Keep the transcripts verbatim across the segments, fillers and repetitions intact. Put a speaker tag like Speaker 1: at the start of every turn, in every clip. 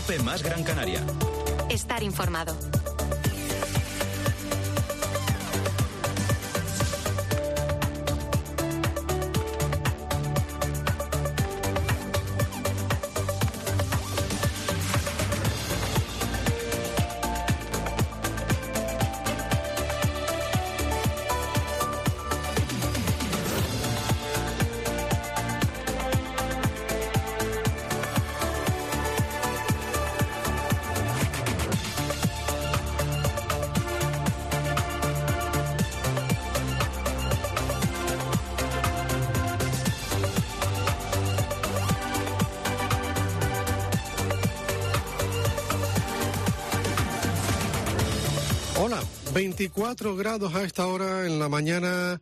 Speaker 1: COPE más Gran Canaria.
Speaker 2: Estar informado.
Speaker 3: veinticuatro grados a esta hora en la mañana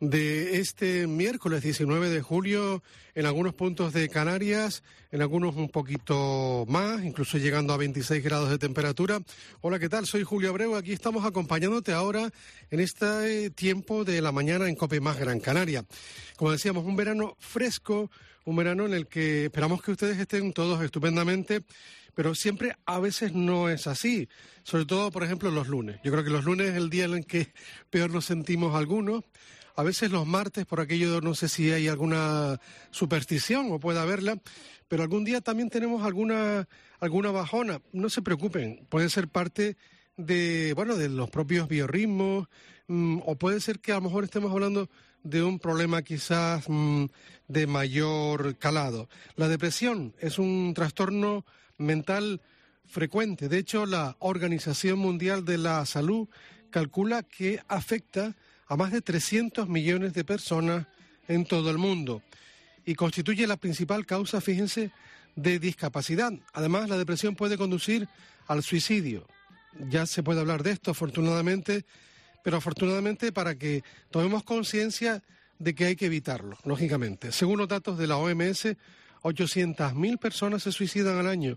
Speaker 3: de este miércoles diecinueve de julio en algunos puntos de Canarias, en algunos un poquito más, incluso llegando a veintiséis grados de temperatura. Hola, ¿qué tal? Soy Julio Abreu, aquí estamos acompañándote ahora en este tiempo de la mañana en COPE más Gran Canaria. Como decíamos, un verano fresco, un verano en el que esperamos que ustedes estén todos estupendamente, pero siempre a veces no es así, sobre todo, por ejemplo, los lunes. Yo creo que los lunes es el día en el que peor nos sentimos algunos, a veces los martes, por aquello, no sé si hay alguna superstición o puede haberla, pero algún día también tenemos alguna, alguna bajona. No se preocupen, puede ser parte de, bueno, de los propios biorritmos, mmm, o puede ser que a lo mejor estemos hablando de un problema quizás mmm, de mayor calado. La depresión es un trastorno mental frecuente. De hecho, la Organización Mundial de la Salud calcula que afecta a más de trescientos millones de personas en todo el mundo y constituye la principal causa, fíjense, de discapacidad. Además, la depresión puede conducir al suicidio. Ya se puede hablar de esto, afortunadamente, pero afortunadamente para que tomemos conciencia de que hay que evitarlo, lógicamente. Según los datos de la O M S, ochocientas mil personas se suicidan al año.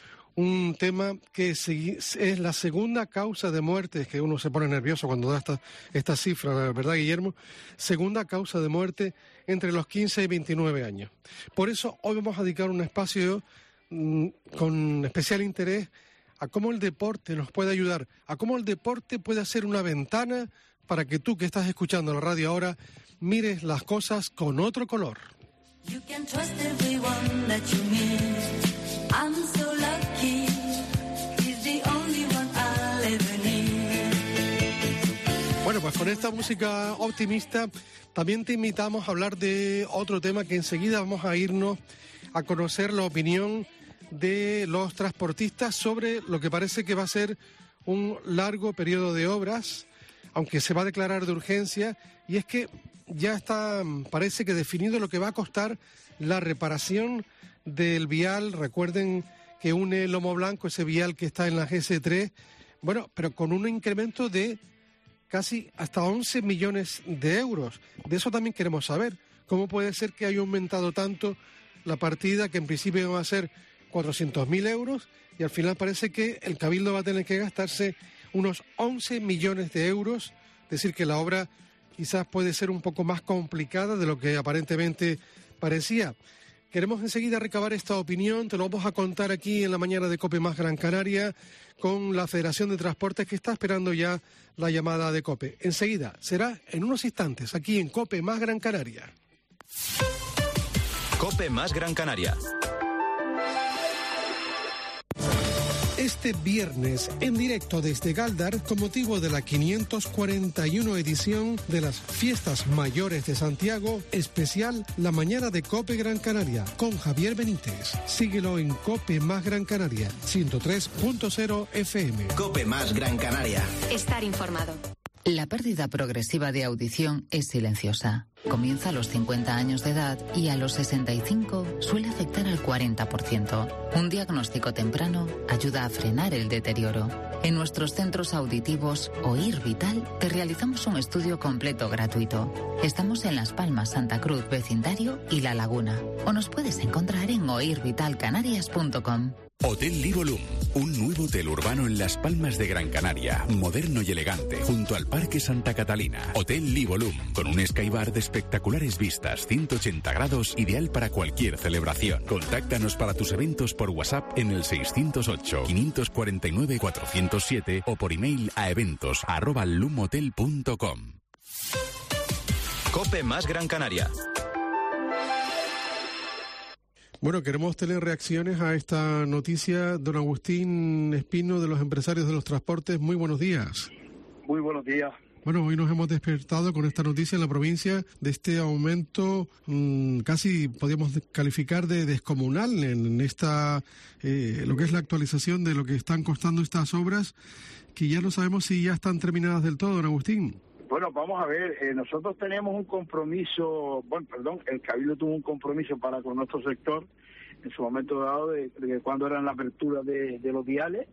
Speaker 3: Un tema que es la segunda causa de muerte, que uno se pone nervioso cuando da esta, esta cifra, ¿verdad, Guillermo? Segunda causa de muerte entre los quince y veintinueve años. Por eso hoy vamos a dedicar un espacio mmm, con especial interés a cómo el deporte nos puede ayudar, a cómo el deporte puede ser una ventana para que tú que estás escuchando la radio ahora mires las cosas con otro color. You can trust everyone that you meet. I'm so lucky. He's the only one I'll ever need. Bueno, pues con esta música optimista también te invitamos a hablar de otro tema que enseguida vamos a irnos a conocer la opinión de los transportistas sobre lo que parece que va a ser un largo periodo de obras, aunque se va a declarar de urgencia, y es que ya está, parece que definido lo que va a costar la reparación del vial. Recuerden que une Lomo Blanco, ese vial que está en la G S tres, bueno, pero con un incremento de casi hasta once millones de euros. De eso también queremos saber. ¿Cómo puede ser que haya aumentado tanto la partida, que en principio va a ser cuatrocientos mil euros, y al final parece que el Cabildo va a tener que gastarse unos once millones de euros? Es decir, que la obra quizás puede ser un poco más complicada de lo que aparentemente parecía. Queremos enseguida recabar esta opinión, te lo vamos a contar aquí en la mañana de COPE más Gran Canaria con la Federación de Transportes, que está esperando ya la llamada de COPE. Enseguida, será en unos instantes, aquí en COPE más Gran Canaria.
Speaker 1: COPE más Gran Canaria.
Speaker 3: Este viernes, en directo desde Galdar, con motivo de la quinientos cuarenta y uno edición de las Fiestas Mayores de Santiago, especial La Mañana de COPE Gran Canaria, con Javier Benítez. Síguelo en COPE más Gran Canaria, ciento tres punto cero F M.
Speaker 1: COPE más Gran Canaria.
Speaker 2: Estar informado.
Speaker 4: La pérdida progresiva de audición es silenciosa. Comienza a los cincuenta años de edad y a los sesenta y cinco suele afectar al cuarenta por ciento. Un diagnóstico temprano ayuda a frenar el deterioro. En nuestros centros auditivos Oír Vital te realizamos un estudio completo gratuito. Estamos en Las Palmas, Santa Cruz, vecindario y La Laguna. O nos puedes encontrar en oír vital canarias punto com.
Speaker 5: Hotel Livolum, un nuevo hotel urbano en Las Palmas de Gran Canaria, moderno y elegante, junto al Parque Santa Catalina. Hotel Livolum, con un skybar de espectaculares vistas, ciento ochenta grados, ideal para cualquier celebración. Contáctanos para tus eventos por WhatsApp en el seiscientos ocho, quinientos cuarenta y nueve, cuatrocientos siete o por email a eventos arroba lumhotel punto com.
Speaker 1: COPE más Gran Canaria.
Speaker 3: Bueno, queremos tener reacciones a esta noticia. Don Agustín Espino, de los empresarios de los transportes, muy buenos días.
Speaker 6: Muy buenos días.
Speaker 3: Bueno, hoy nos hemos despertado con esta noticia en la provincia de este aumento mmm, casi podríamos calificar de descomunal en esta eh, lo que es la actualización de lo que están costando estas obras, que ya no sabemos si ya están terminadas del todo, don Agustín.
Speaker 6: Bueno, vamos a ver, eh, nosotros tenemos un compromiso, bueno, perdón, el Cabildo tuvo un compromiso para con nuestro sector en su momento dado de, de cuando eran la apertura de, de los viales,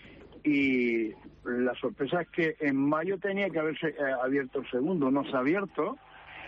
Speaker 6: y la sorpresa es que en mayo tenía que haberse eh, abierto el segundo, no se ha abierto,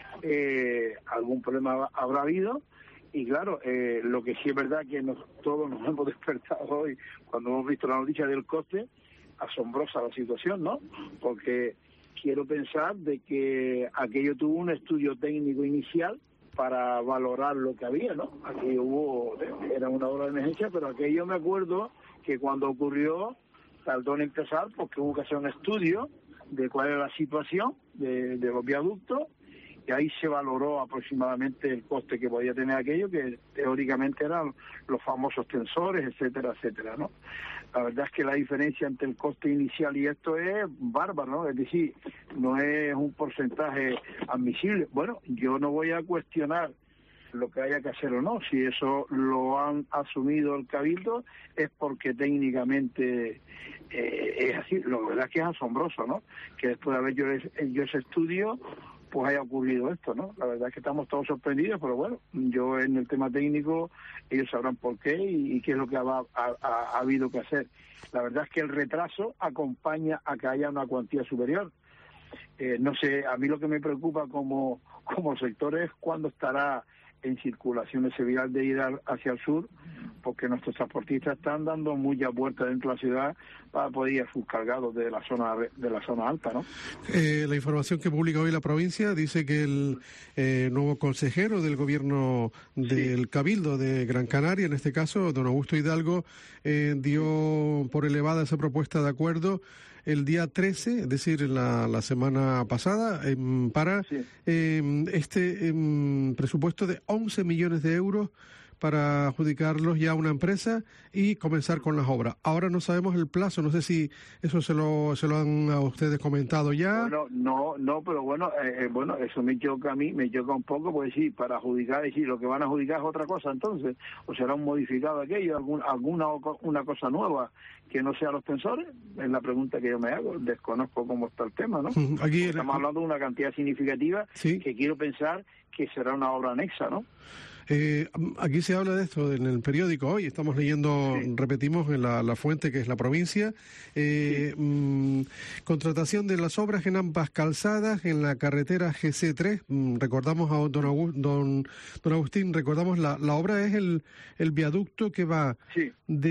Speaker 6: eh, algún problema habrá habido, y claro, eh, lo que sí es verdad que nos, todos nos hemos despertado hoy cuando hemos visto la noticia del coste, asombrosa la situación, ¿no? Porque quiero pensar de que aquello tuvo un estudio técnico inicial para valorar lo que había, ¿no? Aquí hubo, era una obra de emergencia, pero aquello me acuerdo que cuando ocurrió tardó en empezar porque hubo que hacer un estudio de cuál era la situación de, de los viaductos, y ahí se valoró aproximadamente el coste que podía tener aquello, que teóricamente eran los famosos tensores, etcétera, etcétera, ¿no? La verdad es que la diferencia entre el coste inicial y esto es bárbaro, ¿no? Es decir, no es un porcentaje admisible. Bueno, yo no voy a cuestionar lo que haya que hacer o no. Si eso lo han asumido el Cabildo es porque técnicamente eh, es así. La verdad es que es asombroso, ¿no? Que después de haber hecho yo ese estudio, pues haya ocurrido esto, ¿no? La verdad es que estamos todos sorprendidos, pero bueno, yo en el tema técnico, ellos sabrán por qué y, y qué es lo que ha, ha, ha, ha habido que hacer. La verdad es que el retraso acompaña a que haya una cuantía superior. Eh, no sé, a mí lo que me preocupa como, como sector es cuándo estará en circulación ese vial de ida hacia el sur, porque nuestros transportistas están dando muchas vueltas dentro de la ciudad para poder ir a sus cargados de la zona de la zona alta, ¿no?
Speaker 3: Eh, la información que publica hoy la provincia dice que el eh, nuevo consejero del gobierno del sí. Cabildo de Gran Canaria, en este caso, don Augusto Hidalgo, eh, dio por elevada esa propuesta de acuerdo el día trece, es decir, la, la semana pasada, eh, para sí. eh, este eh, presupuesto de once millones de euros para adjudicarlos ya a una empresa y comenzar con las obras. Ahora no sabemos el plazo, no sé si eso se lo se lo han a ustedes comentado ya.
Speaker 6: Bueno, no, no, pero bueno, eh, bueno, eso me choca a mí, me choca un poco, pues sí, para adjudicar, y sí, lo que van a adjudicar es otra cosa entonces, o será un modificado aquello, algún, alguna una cosa nueva que no sea los tensores, es la pregunta que yo me hago, desconozco cómo está el tema, ¿no?
Speaker 3: Aquí
Speaker 6: estamos hablando de una cantidad significativa, ¿sí? Que quiero pensar que será una obra anexa, ¿no?
Speaker 3: Eh, aquí se habla de esto en el periódico hoy, estamos leyendo, sí. repetimos, en la, la fuente que es la provincia, eh, sí. mmm, contratación de las obras en ambas calzadas, en la carretera G C tres, mmm, recordamos a don, August, don, don Agustín, recordamos, la, la obra es el, el viaducto que va sí.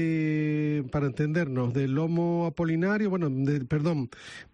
Speaker 3: de, para entendernos, del Lomo Apolinario, bueno, de, perdón,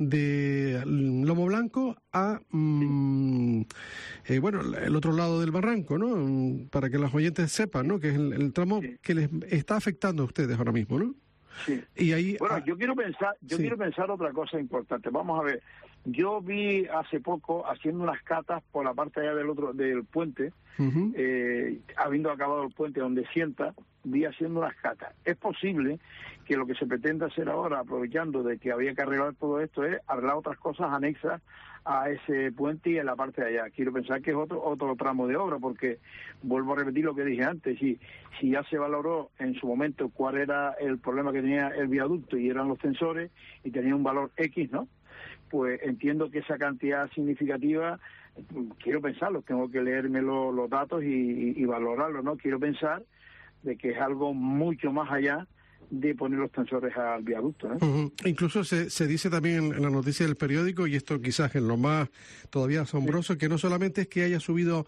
Speaker 3: de Lomo Blanco a, mmm, sí. eh, bueno, el otro lado del barranco, ¿no? Para que los oyentes sepan, ¿no? Que es el, el tramo sí. que les está afectando a ustedes ahora mismo, ¿no?
Speaker 6: Sí.
Speaker 3: Y ahí,
Speaker 6: bueno,
Speaker 3: ah,
Speaker 6: yo quiero pensar, yo sí. quiero pensar otra cosa importante. Vamos a ver, yo vi hace poco haciendo unas catas por la parte allá del otro del puente, uh-huh. eh, habiendo acabado el puente donde sienta, vi haciendo unas catas. Es posible que lo que se pretenda hacer ahora, aprovechando de que había que arreglar todo esto, es arreglar otras cosas anexas a ese puente y en la parte de allá. Quiero pensar que es otro otro tramo de obra, porque vuelvo a repetir lo que dije antes, si, si ya se valoró en su momento cuál era el problema que tenía el viaducto y eran los tensores y tenía un valor X, ¿no? Pues entiendo que esa cantidad significativa, quiero pensarlo, tengo que leerme lo, los datos y, y, y valorarlo, ¿no? Quiero pensar de que es algo mucho más allá de poner los tensores al viaducto, ¿eh?
Speaker 3: Uh-huh. Incluso se, se dice también en la noticia del periódico, y esto quizás es lo más todavía asombroso, sí. que no solamente es que haya subido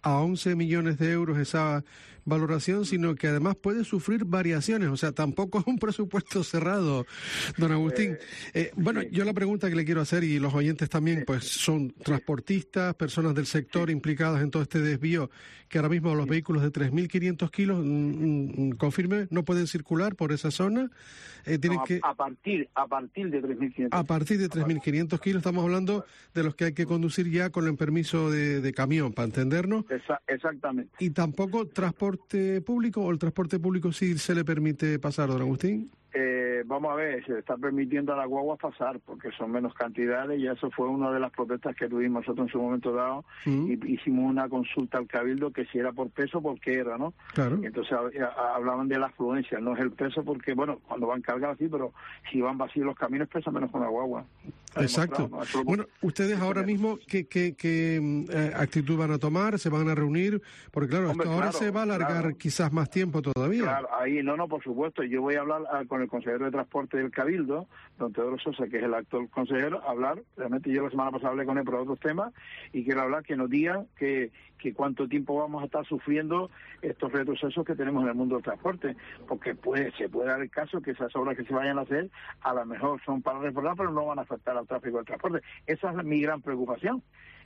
Speaker 3: a once millones de euros esa valoración, sino que además puede sufrir variaciones, o sea, tampoco es un presupuesto cerrado, don Agustín. Eh, bueno,
Speaker 6: sí.
Speaker 3: yo la pregunta que le quiero hacer, y los oyentes también, pues son transportistas, personas del sector implicadas en todo este desvío, que ahora mismo los vehículos de tres mil quinientos kilos, mm, mm, confirme, no pueden circular por esa zona. Eh, tienen
Speaker 6: no, a,
Speaker 3: que...
Speaker 6: a partir a partir de tres mil quinientos.
Speaker 3: A partir de tres mil quinientos kilos estamos hablando de los que hay que conducir ya con el permiso de, de camión, para entendernos.
Speaker 6: Esa, exactamente.
Speaker 3: Y tampoco transporte público, o el transporte público sí se le permite pasar, don Agustín.
Speaker 6: Eh, vamos a ver, se está permitiendo a las guaguas pasar porque son menos cantidades y eso fue una de las protestas que tuvimos nosotros en su momento dado. Mm. Y hicimos una consulta al Cabildo que si era por peso, por qué era, ¿no? Claro. Y entonces a, a, hablaban de la afluencia, no es el peso porque, bueno, cuando van cargados sí, pero si van vacíos los camiones pesan menos con la guagua.
Speaker 3: Exacto. ¿No? Lo... Bueno, ustedes ahora mismo, ¿qué, qué, qué eh, actitud van a tomar? ¿Se van a reunir? Porque claro, Hombre, esto ahora claro, se va a alargar claro. quizás más tiempo todavía.
Speaker 6: Claro, ahí no, no, por supuesto. Yo voy a hablar a, con el consejero de Transporte del Cabildo, don Teodoro Sosa, que es el actual consejero, a hablar. Realmente yo la semana pasada hablé con él por otros temas y quiero hablar que nos digan que, que cuánto tiempo vamos a estar sufriendo estos retrocesos que tenemos en el mundo del transporte, porque puede, se puede dar el caso que esas obras que se vayan a hacer a lo mejor son para reformar, pero no van a afectar al tráfico del transporte. Esa es mi gran preocupación.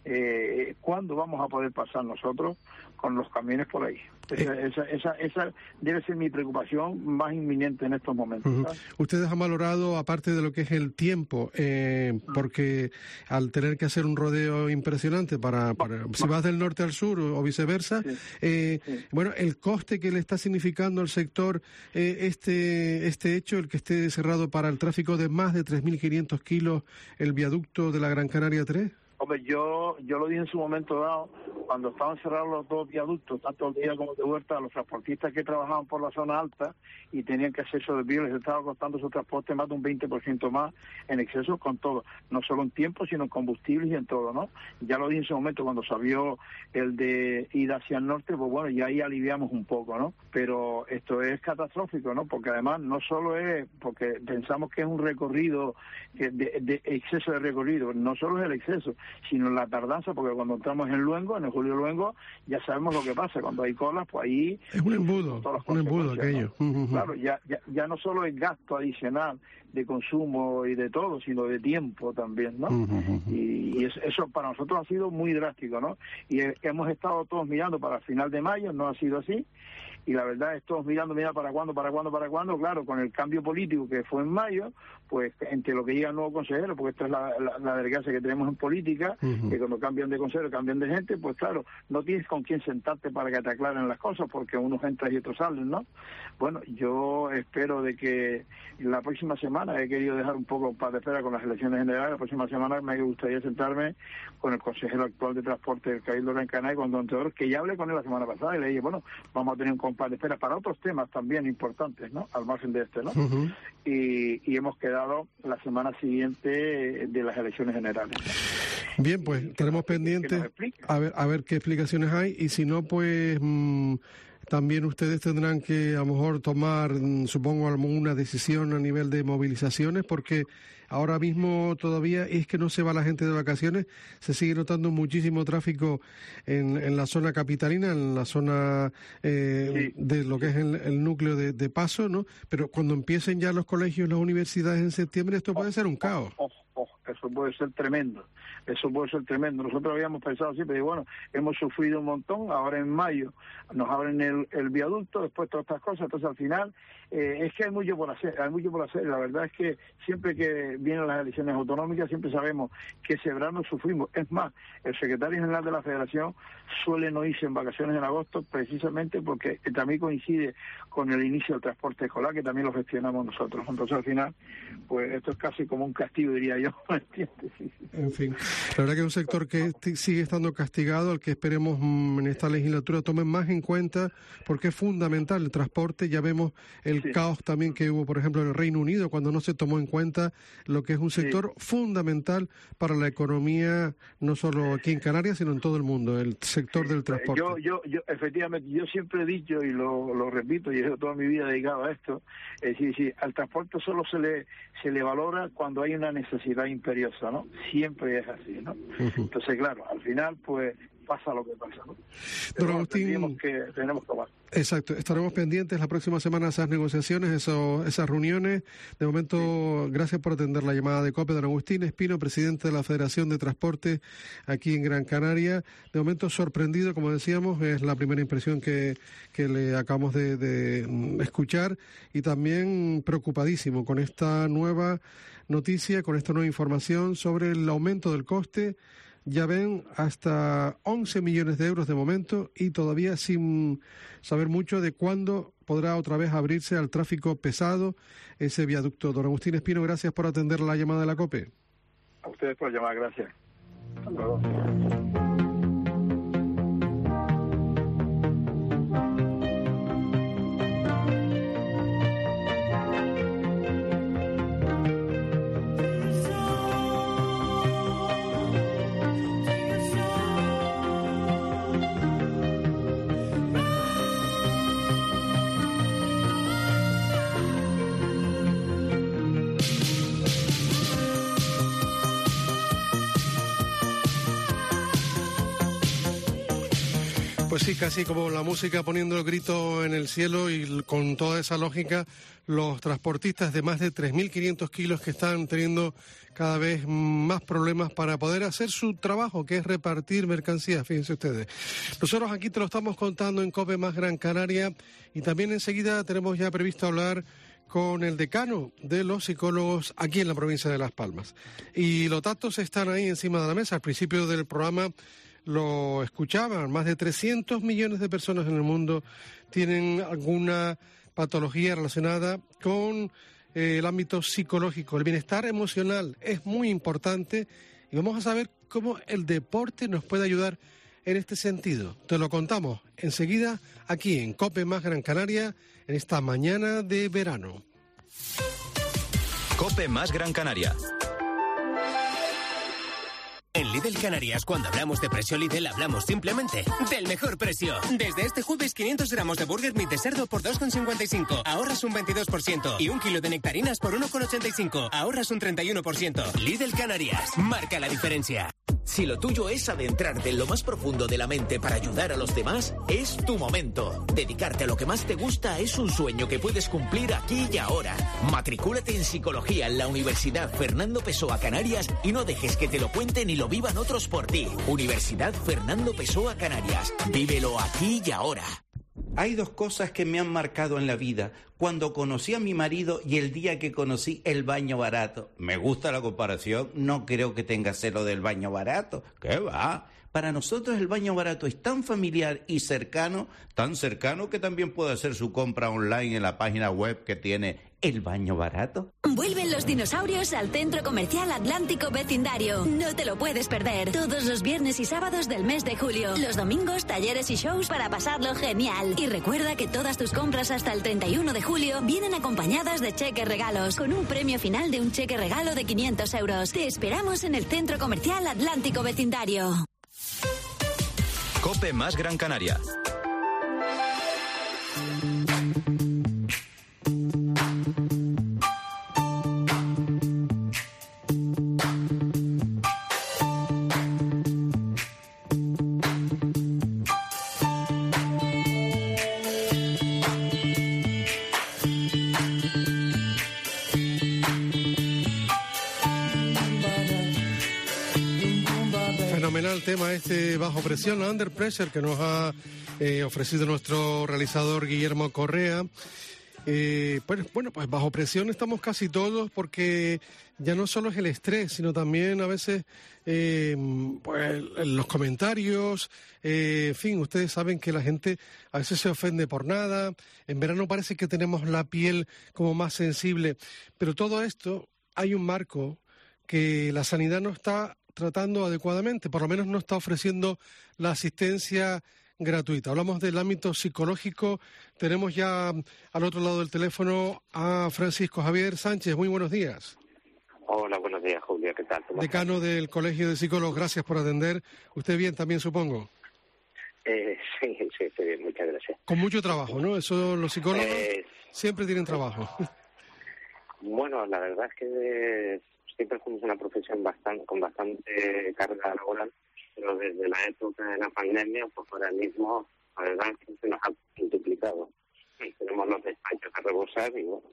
Speaker 6: Eh, ¿Cuándo vamos a poder pasar nosotros con los camiones por ahí? Esa, esa, esa, esa debe ser mi preocupación más inminente en estos momentos.
Speaker 3: Uh-huh. Ustedes han valorado, aparte de lo que es el tiempo, eh, uh-huh. porque al tener que hacer un rodeo impresionante para, para uh-huh. si vas del norte al sur o viceversa, sí. Eh, sí. bueno, el coste que le está significando al sector eh, este este hecho, el que esté cerrado para el tráfico de más de tres mil quinientos kilos el viaducto de la Gran Canaria tres.
Speaker 6: Hombre, yo yo lo dije en su momento dado, cuando estaban cerrados los dos viaductos, tanto el día como de vuelta, a los transportistas que trabajaban por la zona alta y tenían que hacer esos desvíos, les estaba costando su transporte más de un veinte por ciento más en exceso con todo, no solo en tiempo, sino en combustibles y en todo, ¿no? Ya lo dije en su momento, cuando salió el de ida hacia el norte, pues bueno, ya ahí aliviamos un poco, ¿no? Pero esto es catastrófico, ¿no? Porque además no solo es, porque pensamos que es un recorrido, de, de exceso de recorrido, no solo es el exceso, sino la tardanza, porque cuando entramos en Luengo, en el Julio Luengo, ya sabemos lo que pasa, cuando hay colas, pues ahí...
Speaker 3: Es un embudo, un embudo aquello.
Speaker 6: ¿No? Uh-huh. Claro, ya, ya, ya no solo es gasto adicional de consumo y de todo, sino de tiempo también, ¿no? Uh-huh. Y, y eso, eso para nosotros ha sido muy drástico, ¿no? Y he, hemos estado todos mirando para el final de mayo, no ha sido así, y la verdad es todos mirando, mira, para cuándo, para cuándo, para cuándo, claro, con el cambio político que fue en mayo, pues entre lo que llega el nuevo consejero, porque esta es la, la, la delegacia que tenemos en política, uh-huh. que cuando cambian de consejero, cambian de gente, pues claro, no tienes con quién sentarte para que te aclaren las cosas, porque unos entran y otros salen, ¿no? Bueno, yo espero de que la próxima semana, he querido dejar un poco para de espera con las elecciones generales, la próxima semana me gustaría sentarme con el consejero actual de transporte del Cabildo Gran Canaria, con don Teodoro, que ya hablé con él la semana pasada, y le dije, bueno, vamos a tener un compás de espera para otros temas también importantes, ¿no? Al margen de este, ¿no? Uh-huh. Y, y hemos quedado la semana siguiente de las elecciones generales, ¿no?
Speaker 3: Bien, pues estaremos pendientes a ver, a ver qué explicaciones hay, y si no, pues mmm, también ustedes tendrán que a lo mejor tomar, supongo, alguna decisión a nivel de movilizaciones, porque ahora mismo todavía es que no se va la gente de vacaciones, se sigue notando muchísimo tráfico en, en la zona capitalina, en la zona eh, sí. de lo que es el, el núcleo de, de paso, ¿no? Pero cuando empiecen ya los colegios y las universidades en septiembre, esto puede ser un caos.
Speaker 6: Oh, oh, oh, eso puede ser tremendo. Eso puede ser tremendo. Nosotros habíamos pensado siempre, y bueno, hemos sufrido un montón, ahora en mayo nos abren el, el viaducto, después todas estas cosas, entonces al final eh, es que hay mucho por hacer, hay mucho por hacer. La verdad es que siempre que vienen las elecciones autonómicas siempre sabemos que ese verano sufrimos. Es más, el secretario general de la Federación suele no irse en vacaciones en agosto precisamente porque también coincide con el inicio del transporte escolar, que también lo gestionamos nosotros. Entonces al final, pues esto es casi como un castigo, diría yo. ¿Entiendes? Sí, sí.
Speaker 3: En fin, la verdad que es un sector que sigue estando castigado, al que esperemos en esta legislatura tomen más en cuenta, porque es fundamental el transporte. Ya vemos el sí. caos también que hubo, por ejemplo, en el Reino Unido, cuando no se tomó en cuenta lo que es un sector sí. fundamental para la economía, no solo aquí en Canarias, sino en todo el mundo, el sector sí. del transporte.
Speaker 6: Yo, yo, yo, efectivamente, yo siempre he dicho, y lo, lo repito, y he toda mi vida dedicado a esto, es decir, sí, al transporte solo se le se le valora cuando hay una necesidad imperiosa, ¿no? Siempre es así, ¿no? Uh-huh. Entonces, claro, al final, pues, pasa lo que pasa, ¿no?
Speaker 3: Don Agustín,
Speaker 6: tenemos que, tenemos que tomar.
Speaker 3: Exacto, estaremos pendientes la próxima semana de esas negociaciones, eso, esas reuniones. De momento, sí. Gracias por atender la llamada de COPE. Don Agustín Espino, presidente de la Federación de Transporte aquí en Gran Canaria. De momento sorprendido, como decíamos, es la primera impresión que, que le acabamos de, de escuchar, y también preocupadísimo con esta nueva noticia, con esta nueva información sobre el aumento del coste. Ya ven, hasta once millones de euros de momento, y todavía sin saber mucho de cuándo podrá otra vez abrirse al tráfico pesado ese viaducto. Don Agustín Espino, gracias por atender la llamada de la COPE.
Speaker 6: A ustedes por llamar, gracias. Hasta luego.
Speaker 3: Pues sí, casi como la música poniendo el grito en el cielo, y con toda esa lógica, los transportistas de más de tres mil quinientos kilos que están teniendo cada vez más problemas para poder hacer su trabajo, que es repartir mercancías, fíjense ustedes. Nosotros aquí te lo estamos contando en COPE más Gran Canaria, y también enseguida tenemos ya previsto hablar con el decano de los psicólogos aquí en la provincia de Las Palmas. Y los datos están ahí encima de la mesa. Al principio del programa lo escuchaban, más de trescientos millones de personas en el mundo tienen alguna patología relacionada con eh, el ámbito psicológico. El bienestar emocional es muy importante, y vamos a saber cómo el deporte nos puede ayudar en este sentido. Te lo contamos enseguida aquí en COPE más Gran Canaria, en esta mañana de verano.
Speaker 1: COPE más Gran Canaria.
Speaker 7: En Lidl Canarias, cuando hablamos de precio Lidl, hablamos simplemente del mejor precio. Desde este jueves, quinientos gramos de burger meat de cerdo por dos con cincuenta y cinco, ahorras un veintidós por ciento. Y un kilo de nectarinas por uno con ochenta y cinco, ahorras un treinta y uno por ciento. Lidl Canarias, marca la diferencia.
Speaker 8: Si lo tuyo es adentrarte en lo más profundo de la mente para ayudar a los demás, es tu momento. Dedicarte a lo que más te gusta es un sueño que puedes cumplir aquí y ahora. Matricúlate en Psicología en la Universidad Fernando Pessoa Canarias y no dejes que te lo cuenten y lo vivan otros por ti. Universidad Fernando Pessoa Canarias. Vívelo aquí y ahora.
Speaker 9: Hay dos cosas que me han marcado en la vida. Cuando conocí a mi marido y el día que conocí el baño barato. Me gusta la comparación, no creo que tenga celo del baño barato. ¿Qué va? Para nosotros el baño barato es tan familiar y cercano, tan cercano que también puede hacer su compra online en la página web que tiene El Baño Barato.
Speaker 10: Vuelven los dinosaurios al Centro Comercial Atlántico Vecindario. No te lo puedes perder. Todos los viernes y sábados del mes de julio. Los domingos, talleres y shows para pasarlo genial. Y recuerda que todas tus compras hasta el treinta y uno de julio vienen acompañadas de cheques regalos, con un premio final de un cheque regalo de quinientos euros. Te esperamos en el Centro Comercial Atlántico Vecindario.
Speaker 1: COPE más Gran Canaria.
Speaker 3: Fenomenal tema este Bajo Presión, Under Pressure, que nos ha eh, ofrecido nuestro realizador Guillermo Correa. Eh, pues, bueno, pues bajo presión estamos casi todos, porque ya no solo es el estrés, sino también a veces eh, pues, los comentarios, eh, en fin, ustedes saben que la gente a veces se ofende por nada. En verano parece que tenemos la piel como más sensible, pero todo esto hay un marco que la sanidad no está tratando adecuadamente, por lo menos no está ofreciendo la asistencia gratuita. Hablamos del ámbito psicológico. Tenemos ya al otro lado del teléfono a Francisco Javier Sánchez. Muy buenos días.
Speaker 11: Hola, buenos días, Julio. ¿Qué tal?
Speaker 3: Decano estás? Del Colegio de Psicólogos. Gracias por atender. Usted bien también, supongo.
Speaker 11: Eh, sí, sí, estoy bien. Muchas gracias.
Speaker 3: Con mucho trabajo, ¿no? Eso los psicólogos eh, siempre tienen trabajo.
Speaker 11: Bueno, la verdad es que siempre fuimos una profesión bastante con bastante carga laboral. pero desde la época de la pandemia, pues ahora mismo, la verdad, se nos ha multiplicado. Sí, tenemos los despachos a rebosar y bueno,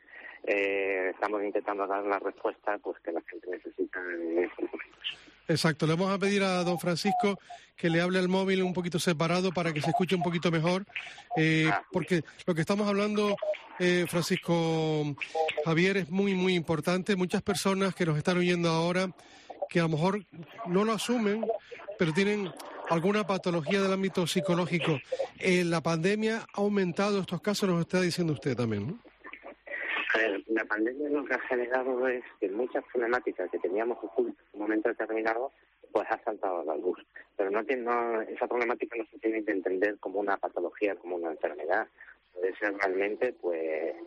Speaker 11: eh, estamos intentando dar la respuesta pues que la gente necesita en estos momentos.
Speaker 3: Exacto, le vamos a pedir a don Francisco que le hable al móvil un poquito separado para que se escuche un poquito mejor, eh, porque lo que estamos hablando, eh, Francisco Javier, es muy, muy importante. Muchas personas que nos están oyendo ahora, que a lo mejor no lo asumen, pero tienen alguna patología del ámbito psicológico. Eh, la pandemia ha aumentado estos casos, nos está diciendo usted también, ¿no?
Speaker 11: A ver, la pandemia lo que ha generado es que muchas problemáticas que teníamos ocultas en un momento determinado, pues ha saltado a la luz. Pero no tiene, no, esa problemática no se tiene que entender como una patología, como una enfermedad. Puede ser realmente, pues,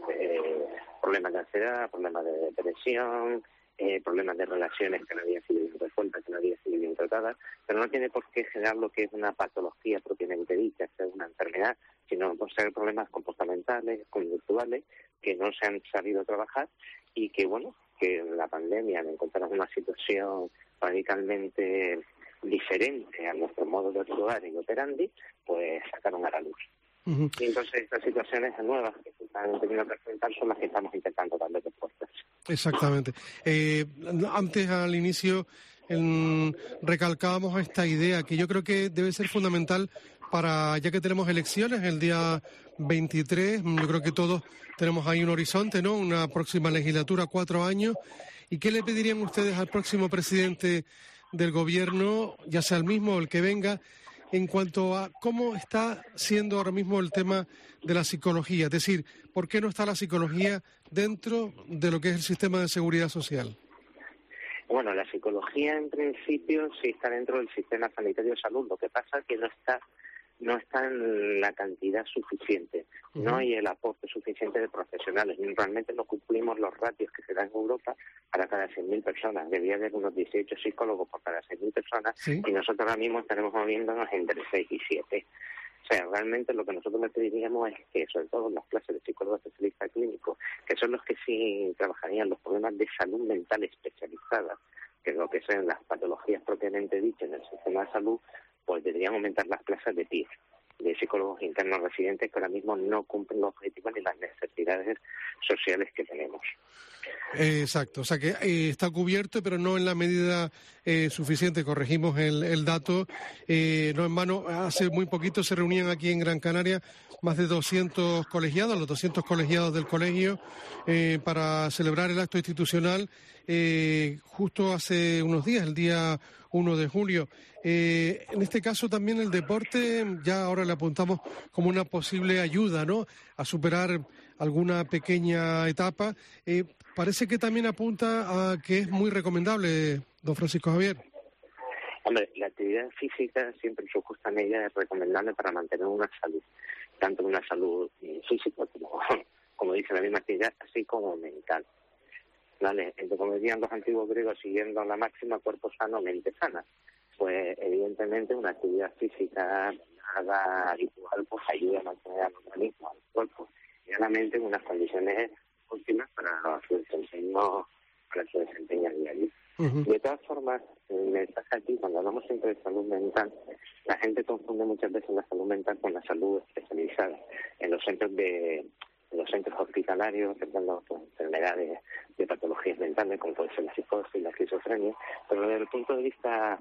Speaker 11: eh, problemas de ansiedad, problemas de depresión, eh, problemas de relaciones que no habían sido bien resueltas, que no habían sido bien tratadas, pero no tiene por qué generar lo que es una patología propiamente dicha, ser una enfermedad, sino por ser problemas comportamentales, conductuales, que no se han sabido trabajar y que, bueno, que en la pandemia, al encontrarnos una situación radicalmente diferente a nuestro modo de actuar y operandi, pues sacaron a la luz. Uh-huh. Y entonces estas situaciones nuevas que se están teniendo que presentar son las que estamos intentando darle respuestas.
Speaker 3: Exactamente. Eh, antes, al inicio, el, recalcábamos esta idea que yo creo que debe ser fundamental para, ya que tenemos elecciones el día veintitrés, yo creo que todos tenemos ahí un horizonte, ¿no? Una próxima legislatura, cuatro años. ¿Y qué le pedirían ustedes al próximo presidente del gobierno, ya sea el mismo o el que venga, en cuanto a cómo está siendo ahora mismo el tema de la psicología? Es decir, ¿por qué no está la psicología dentro de lo que es el sistema de seguridad social?
Speaker 11: Bueno, la psicología en principio sí está dentro del sistema sanitario de salud. Lo que pasa es que no está no está en la cantidad suficiente, uh-huh. no hay el aporte suficiente de profesionales. Realmente no cumplimos los ratios que se dan en Europa para cada cien mil personas. Debía haber unos dieciocho psicólogos por cada cien mil personas, ¿sí? Y nosotros ahora mismo estaremos moviéndonos entre seis y siete. O sea, realmente lo que nosotros le pediríamos es que, sobre todo en las clases de psicólogos especialistas clínicos, que son los que sí trabajarían los problemas de salud mental especializada, que es lo que son las patologías propiamente dichas en el sistema de salud, pues deberían aumentar las plazas de P I R, de psicólogos internos residentes, que ahora mismo no cumplen los objetivos ni las necesidades sociales que tenemos.
Speaker 3: Eh, exacto, o sea que eh, está cubierto, pero no en la medida eh, suficiente. Corregimos el, el dato. Eh, no en vano, hace muy poquito se reunían aquí en Gran Canaria más de doscientos colegiados, los doscientos colegiados del colegio, eh, para celebrar el acto institucional eh, justo hace unos días, el día uno de julio. Eh, en este caso también el deporte, ya ahora le apuntamos como una posible ayuda, ¿no?, a superar alguna pequeña etapa. Eh, parece que también apunta a que es muy recomendable, don Francisco Javier.
Speaker 11: Hombre, la actividad física siempre en su justa medida es recomendable para mantener una salud, tanto una salud física como, como dice la misma actividad, así como mental. ¿Vale? Entonces, como decían los antiguos griegos, siguiendo la máxima, cuerpo sano, mente sana. Pues evidentemente una actividad física nada habitual pues ayuda a mantener al organismo, al cuerpo y a la mente en unas condiciones óptimas para su desempeño, para su desempeño diario. Uh-huh. De todas formas, el mensaje aquí, cuando hablamos siempre de salud mental, la gente confunde muchas veces la salud mental con la salud especializada. En los centros de en los centros hospitalarios, tratando pues, enfermedades de patologías mentales, como puede ser la psicosis y la esquizofrenia, pero desde el punto de vista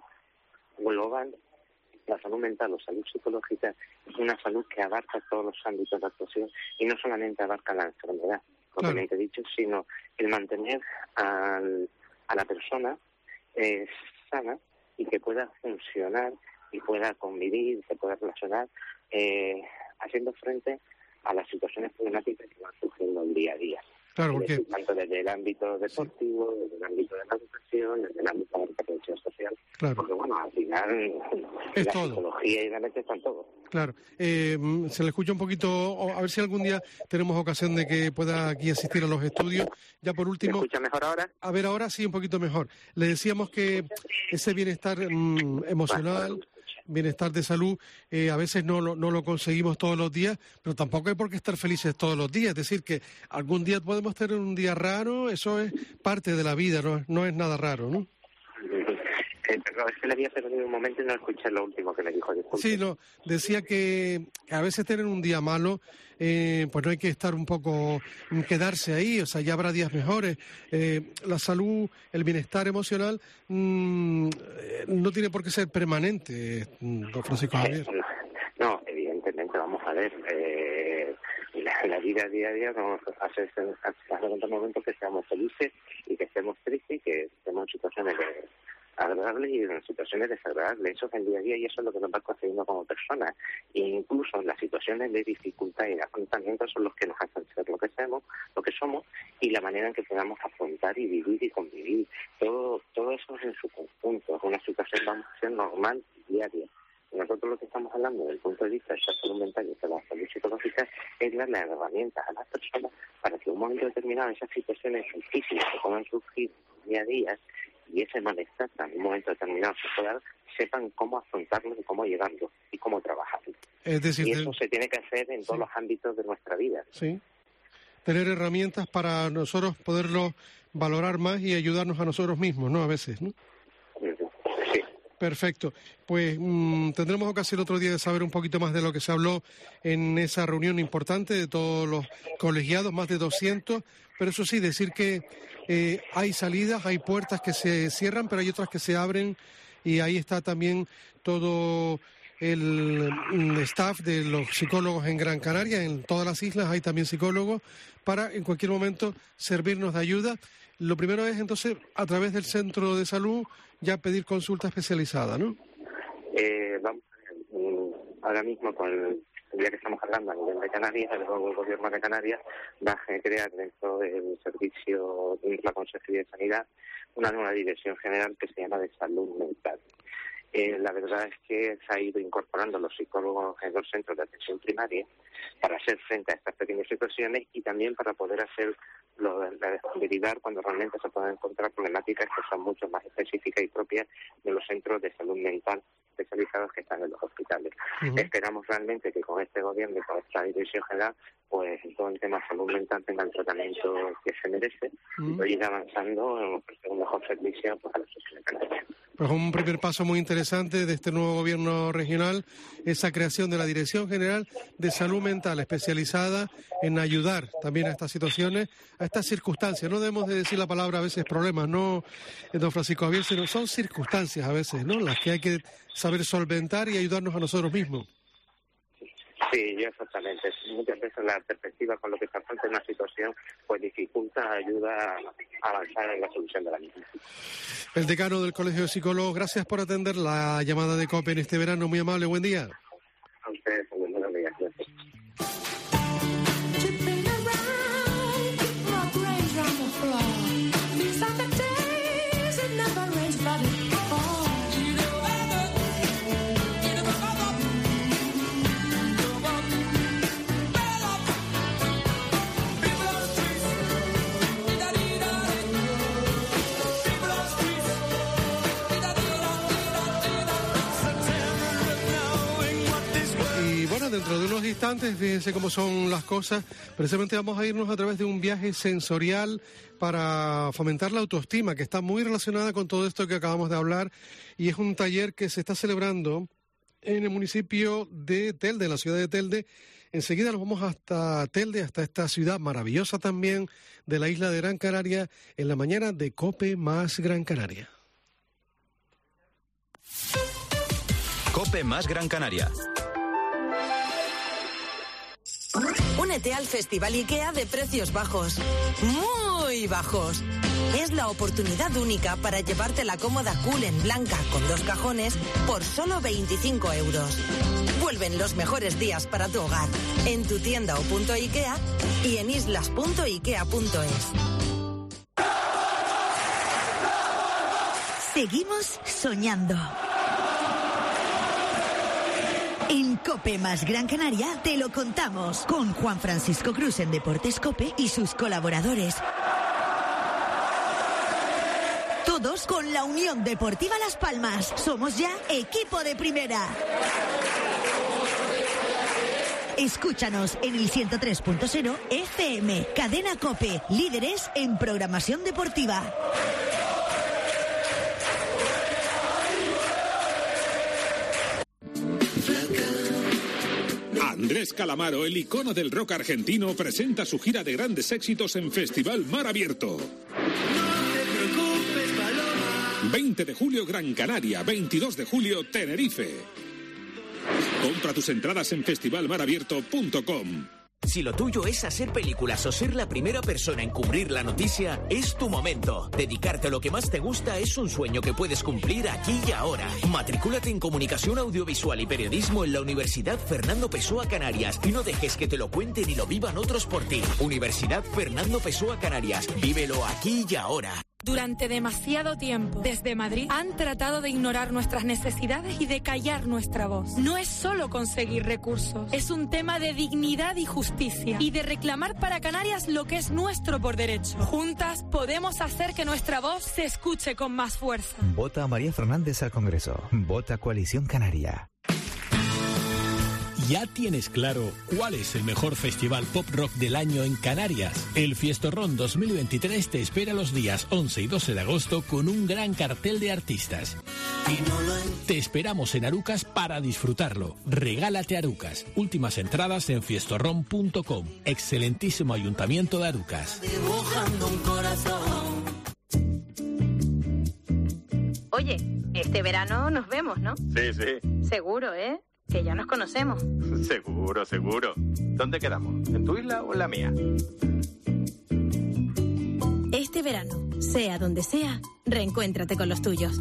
Speaker 11: global, la salud mental o salud psicológica es una salud que abarca todos los ámbitos de actuación y no solamente abarca la enfermedad, propiamente claro. dicho, sino el mantener al, a la persona eh, sana y que pueda funcionar y pueda convivir, se pueda relacionar, eh, haciendo frente a las situaciones problemáticas que van surgiendo el día a día.
Speaker 3: Claro, porque...
Speaker 11: Tanto desde el ámbito deportivo, sí. desde el ámbito de la educación, desde el ámbito de la intervención social. Claro. Porque, bueno, al final
Speaker 3: es
Speaker 11: la
Speaker 3: todo.
Speaker 11: Psicología y la mente están todo.
Speaker 3: Claro. Eh, se le escucha un poquito, a ver si algún día tenemos ocasión de que pueda aquí asistir a los estudios. Ya por último...
Speaker 11: ¿Me escucha mejor ahora?
Speaker 3: A ver, ahora sí, un poquito mejor. Le decíamos que ese bienestar mmm, emocional... Bueno, bienestar de salud, eh, a veces no lo, no lo conseguimos todos los días, pero tampoco hay por qué estar felices todos los días. Es decir, que algún día podemos tener un día raro, eso es parte de la vida, no, no es nada raro, ¿no?
Speaker 11: Eh, perdón, es que le había perdido un momento y no escuché lo último que me dijo. Disculpe.
Speaker 3: Sí, no, decía que a veces tener un día malo, eh, pues no hay que estar un poco, quedarse ahí, o sea, ya habrá días mejores. Eh, la salud, el bienestar emocional mmm, no tiene por qué ser permanente, don Francisco Javier.
Speaker 11: No, evidentemente, vamos a ver, eh, la, la vida diaria nos hace, hace en momentos que seamos felices y que estemos tristes y que estemos en situaciones de, agradables y en situaciones desagradables. Eso es el día a día y eso es lo que nos va construyendo como personas. E incluso las situaciones de dificultad y de afrontamiento son los que nos hacen ser lo que somos, lo que somos y la manera en que podamos afrontar y vivir y convivir. Todo, todo eso es en su conjunto. Es una situación, vamos a ser normal y diaria. Nosotros lo que estamos hablando desde el punto de vista de la salud mental y de la salud psicológica es darle herramientas a las personas para que en un momento determinado esas situaciones difíciles que puedan surgir día a día y ese malestar en un momento determinado se pueda dar, sepan cómo afrontarlo y cómo llevarlo y cómo trabajarlo.
Speaker 3: Es decir,
Speaker 11: y eso se tiene que hacer en todos sí. los ámbitos de nuestra vida.
Speaker 3: Sí. Tener herramientas para nosotros poderlo valorar más y ayudarnos a nosotros mismos, ¿no? A veces, ¿no?
Speaker 11: Sí.
Speaker 3: Perfecto. Pues mmm, tendremos ocasión otro día de saber un poquito más de lo que se habló en esa reunión importante de todos los colegiados, más de doscientos, pero eso sí, decir que eh, hay salidas, hay puertas que se cierran, pero hay otras que se abren y ahí está también todo el staff de los psicólogos en Gran Canaria, en todas las islas hay también psicólogos, para en cualquier momento servirnos de ayuda. Lo primero es entonces, a través del centro de salud, ya pedir consulta especializada, ¿no?
Speaker 11: Eh, vamos, ahora mismo con el día que estamos hablando a nivel de Canarias, el nuevo gobierno de Canarias va a crear dentro del servicio de la Consejería de Sanidad una nueva dirección general que se llama de salud mental. Eh, la verdad es que se ha ido incorporando los psicólogos en los centros de atención primaria para hacer frente a estas pequeñas situaciones y también para poder hacer lo, la, derivar cuando realmente se puedan encontrar problemáticas que son mucho más específicas y propias de los centros de salud mental especializados que están en los hospitales. Uh-huh. Esperamos realmente que con este gobierno y con esta dirección general, pues en todo el tema de salud mental tenga el tratamiento que se merece uh-huh. y ir avanzando en ofrecer un mejor servicio pues, a la sociedad canaria.
Speaker 3: Pues un primer paso muy interesante de este nuevo gobierno regional, esa creación de la Dirección General de Salud Mental, especializada en ayudar también a estas situaciones, a estas circunstancias. No debemos de decir la palabra a veces problemas, no, don Francisco Javier, sino son circunstancias a veces, ¿no? Las que hay que saber solventar y ayudarnos a nosotros mismos.
Speaker 11: Sí, yo exactamente. Muchas veces la perspectiva con lo que se afronta en una situación pues dificulta, ayuda a avanzar en la solución de la misma.
Speaker 3: El decano del Colegio de Psicólogos, gracias por atender la llamada de COPE en este verano. Muy amable, buen día.
Speaker 11: A ustedes, buenos días. Gracias.
Speaker 3: Dentro de unos instantes, fíjense cómo son las cosas, precisamente vamos a irnos a través de un viaje sensorial para fomentar la autoestima, que está muy relacionada con todo esto que acabamos de hablar, y es un taller que se está celebrando en el municipio de Telde, en la ciudad de Telde. Enseguida nos vamos hasta Telde, hasta esta ciudad maravillosa también de la isla de Gran Canaria, en la mañana de COPE más Gran Canaria.
Speaker 1: COPE más Gran Canaria.
Speaker 12: Únete al Festival IKEA de precios bajos, muy bajos. Es la oportunidad única para llevarte la cómoda Cullen blanca con dos cajones por solo veinticinco euros. Vuelven los mejores días para tu hogar en tu tienda o punto IKEA y en islas punto ikea punto es.
Speaker 13: Seguimos soñando. En COPE más Gran Canaria te lo contamos con Juan Francisco Cruz en Deportes COPE y sus colaboradores. Todos con la Unión Deportiva Las Palmas. Somos ya equipo de primera. Escúchanos en el ciento tres punto cero F M. Cadena COPE, líderes en programación deportiva.
Speaker 14: Andrés Calamaro, el icono del rock argentino, presenta su gira de grandes éxitos en Festival Mar Abierto. veinte de julio Gran Canaria, veintidós de julio Tenerife. Compra tus entradas en festival mar abierto punto com.
Speaker 8: Si lo tuyo es hacer películas o ser la primera persona en cubrir la noticia, es tu momento. Dedicarte a lo que más te gusta es un sueño que puedes cumplir aquí y ahora. Matricúlate en Comunicación Audiovisual y Periodismo en la Universidad Fernando Pessoa Canarias y no dejes que te lo cuenten y lo vivan otros por ti. Universidad Fernando Pessoa Canarias. Vívelo aquí y ahora.
Speaker 15: Durante demasiado tiempo, desde Madrid, han tratado de ignorar nuestras necesidades y de callar nuestra voz. No es solo conseguir recursos, es un tema de dignidad y justicia y de reclamar para Canarias lo que es nuestro por derecho. Juntas podemos hacer que nuestra voz se escuche con más fuerza.
Speaker 16: Vota a María Fernández al Congreso. Vota Coalición Canaria.
Speaker 17: ¿Ya tienes claro cuál es el mejor festival pop rock del año en Canarias? El Fiestorrón dos mil veintitrés te espera los días once y doce de agosto con un gran cartel de artistas. Te esperamos en Arucas para disfrutarlo. Regálate Arucas. Últimas entradas en fiestorrón punto com. Excelentísimo Ayuntamiento de Arucas.
Speaker 18: Dibujando un corazón.
Speaker 2: Oye, este verano nos vemos, ¿no?
Speaker 19: Sí, sí.
Speaker 2: Seguro, ¿eh? Que ya nos conocemos.
Speaker 19: Seguro, seguro. ¿Dónde quedamos? ¿En tu isla o en la mía?
Speaker 20: Este verano, sea donde sea, reencuéntrate con los tuyos.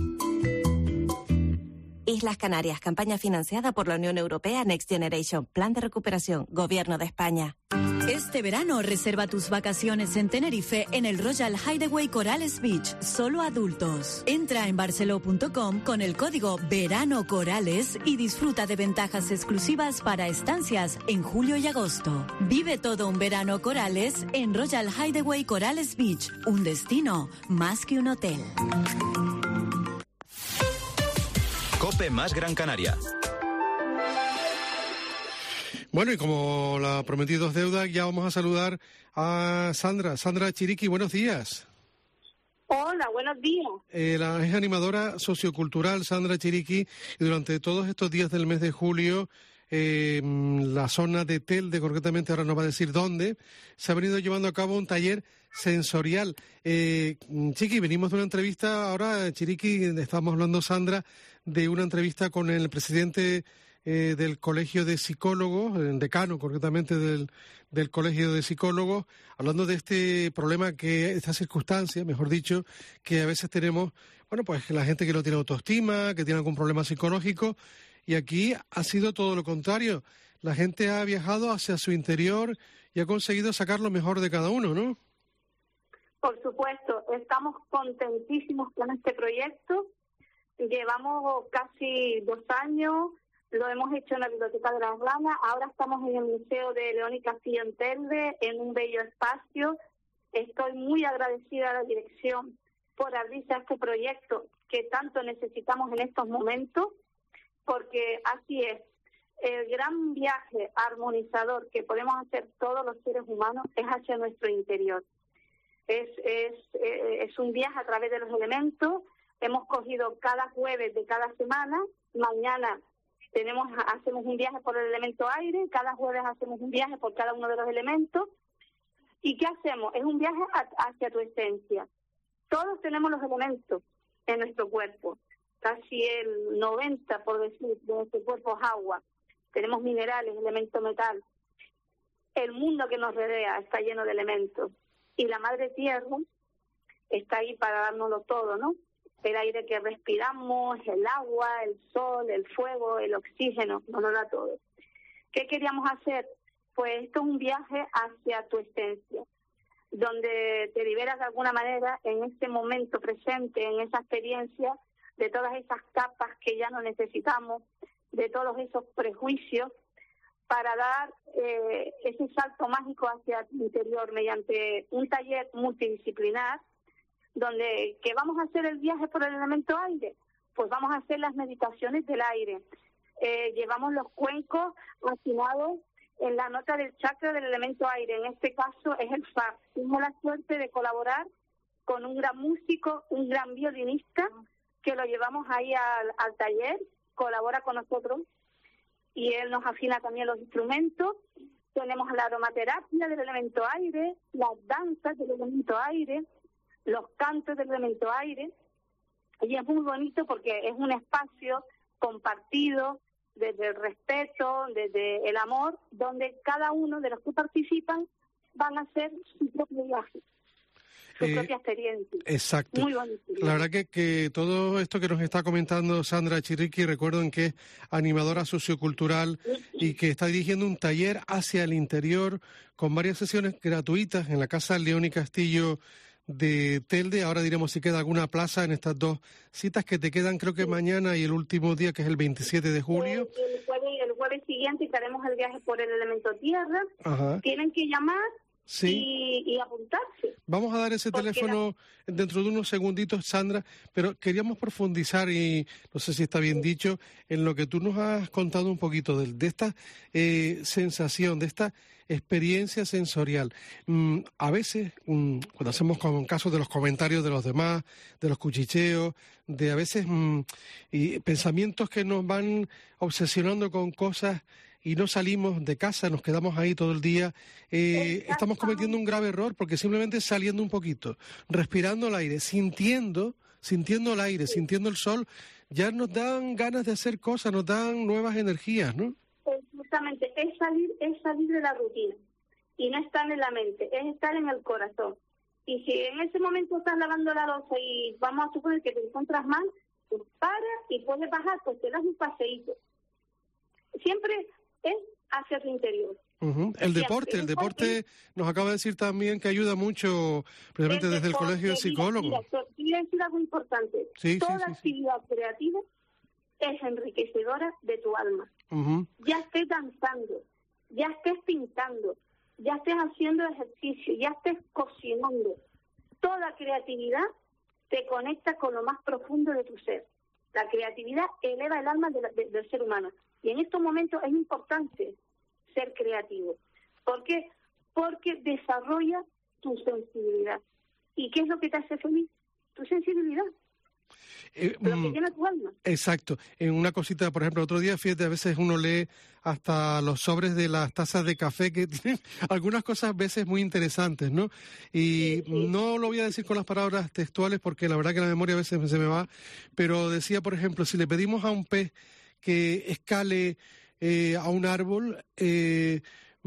Speaker 21: Islas Canarias, campaña financiada por la Unión Europea Next Generation, Plan de Recuperación, Gobierno de España.
Speaker 22: Este verano reserva tus vacaciones en Tenerife en el Royal Hideaway Corales Beach, solo adultos. Entra en barceló punto com con el código Verano Corales y disfruta de ventajas exclusivas para estancias en julio y agosto. Vive todo un verano Corales en Royal Hideaway Corales Beach, un destino más que un hotel.
Speaker 1: COPE más Gran Canaria.
Speaker 3: Bueno, y como la prometido es deuda, ya vamos a saludar a Sandra. Sandra Chiriqui, buenos días.
Speaker 23: Hola, buenos días.
Speaker 3: Eh, la, es animadora sociocultural Sandra Chiriqui y durante todos estos días del mes de julio, eh, la zona de Telde, concretamente ahora nos va a decir dónde, se ha venido llevando a cabo un taller sensorial. Eh, Chiqui, venimos de una entrevista, ahora Chiriqui, estamos hablando, Sandra, de una entrevista con el presidente eh, del Colegio de Psicólogos, el decano concretamente del, del Colegio de Psicólogos, hablando de este problema, que esta circunstancia, mejor dicho, que a veces tenemos, bueno, pues la gente que no tiene autoestima, que tiene algún problema psicológico, y aquí ha sido todo lo contrario. La gente ha viajado hacia su interior y ha conseguido sacar lo mejor de cada uno, ¿no?
Speaker 23: Por supuesto, estamos contentísimos con este proyecto. Llevamos casi dos años, lo hemos hecho en la Biblioteca de las Blanas, ahora estamos en el Museo de León y Castillo en Telde, en un bello espacio. Estoy muy agradecida a la dirección por abrirse a este proyecto que tanto necesitamos en estos momentos, porque así es, el gran viaje armonizador que podemos hacer todos los seres humanos es hacia nuestro interior. Es, es, es un viaje a través de los elementos. Hemos cogido cada jueves de cada semana, mañana tenemos hacemos un viaje por el elemento aire, cada jueves hacemos un viaje por cada uno de los elementos. ¿Y qué hacemos? Es un viaje hacia tu esencia. Todos tenemos los elementos en nuestro cuerpo, casi el noventa, por decir, de nuestro cuerpo es agua. Tenemos minerales, elemento metal. El mundo que nos rodea está lleno de elementos. Y la Madre Tierra está ahí para dárnoslo todo, ¿no? El aire que respiramos, el agua, el sol, el fuego, el oxígeno, nos lo da todo. ¿Qué queríamos hacer? Pues esto es un viaje hacia tu esencia, donde te liberas de alguna manera en este momento presente, en esa experiencia, de todas esas capas que ya no necesitamos, de todos esos prejuicios, para dar eh, ese salto mágico hacia tu interior mediante un taller multidisciplinar, donde ¿qué vamos a hacer el viaje por el elemento aire? Pues vamos a hacer las meditaciones del aire. Eh, llevamos los cuencos afinados en la nota del chakra del elemento aire, en este caso es el fa. Tengo la suerte de colaborar con un gran músico, un gran violinista, que lo llevamos ahí al, al taller, colabora con nosotros, y él nos afina también los instrumentos. Tenemos la aromaterapia del elemento aire, las danzas del elemento aire, los cantos del elemento aire, y es muy bonito porque es un espacio compartido desde el respeto, desde el amor, donde cada uno de los que participan van a hacer su propio viaje, su
Speaker 3: Eh,
Speaker 23: propia experiencia.
Speaker 3: Exacto.
Speaker 23: Muy bonito.
Speaker 3: La verdad que, que todo esto que nos está comentando Sandra Chiriqui, recuerden que es animadora sociocultural y que está dirigiendo un taller hacia el interior con varias sesiones gratuitas en la Casa León y Castillo de Telde. Ahora diremos si queda alguna plaza en estas dos citas que te quedan, creo que mañana y el último día, que es el veintisiete de julio.
Speaker 23: El, el, jueves, el jueves siguiente haremos el viaje por el elemento tierra.
Speaker 3: Ajá.
Speaker 23: Tienen que llamar
Speaker 3: Sí.
Speaker 23: y, y apuntarse.
Speaker 3: Vamos a dar ese
Speaker 23: Porque
Speaker 3: teléfono dentro de unos segunditos, Sandra, pero queríamos profundizar, y no sé si está bien dicho, en lo que tú nos has contado un poquito de, de esta eh, sensación, de esta experiencia sensorial. Mm, a veces, mm, cuando hacemos con casos de los comentarios de los demás, de los cuchicheos, de a veces mm, y pensamientos que nos van obsesionando con cosas y no salimos de casa, nos quedamos ahí todo el día, eh, estamos cometiendo un grave error porque simplemente saliendo un poquito, respirando el aire, sintiendo, sintiendo el aire, sintiendo el sol, ya nos dan ganas de hacer cosas, nos dan nuevas energías, ¿no?
Speaker 23: Justamente, es salir, es salir de la rutina y no estar en la mente, es estar en el corazón. Y si en ese momento estás lavando la loza y vamos a suponer que te encuentras mal, pues para y puedes bajar, pues te das un paseíto. Siempre es hacia tu interior.
Speaker 3: Uh-huh. El
Speaker 23: Siempre.
Speaker 3: deporte, el deporte nos acaba de decir también que ayuda mucho, precisamente
Speaker 23: El
Speaker 3: desde el
Speaker 23: deporte,
Speaker 3: colegio de psicólogos.
Speaker 23: Mira, te voy a decir algo importante.
Speaker 3: Sí,
Speaker 23: Toda
Speaker 3: sí, sí, sí.
Speaker 23: actividad creativa es enriquecedora de tu alma.
Speaker 3: Uh-huh.
Speaker 23: Ya estés danzando, ya estés pintando, ya estés haciendo ejercicio, ya estés cocinando. Toda creatividad te conecta con lo más profundo de tu ser. La creatividad eleva el alma de la, de, del ser humano. Y en estos momentos es importante ser creativo. ¿Por qué? Porque desarrolla tu sensibilidad. ¿Y qué es lo que te hace feliz? Tu sensibilidad.
Speaker 3: Eh,
Speaker 23: Lo que
Speaker 3: mm,
Speaker 23: llena tu alma.
Speaker 3: Exacto. En una cosita, por ejemplo, otro día, fíjate, a veces uno lee hasta los sobres de las tazas de café que tienen algunas cosas a veces muy interesantes, ¿no? Y sí, sí. No lo voy a decir con las palabras textuales porque la verdad que la memoria a veces se me va, pero decía, por ejemplo, si le pedimos a un pez que escale eh, a un árbol, eh,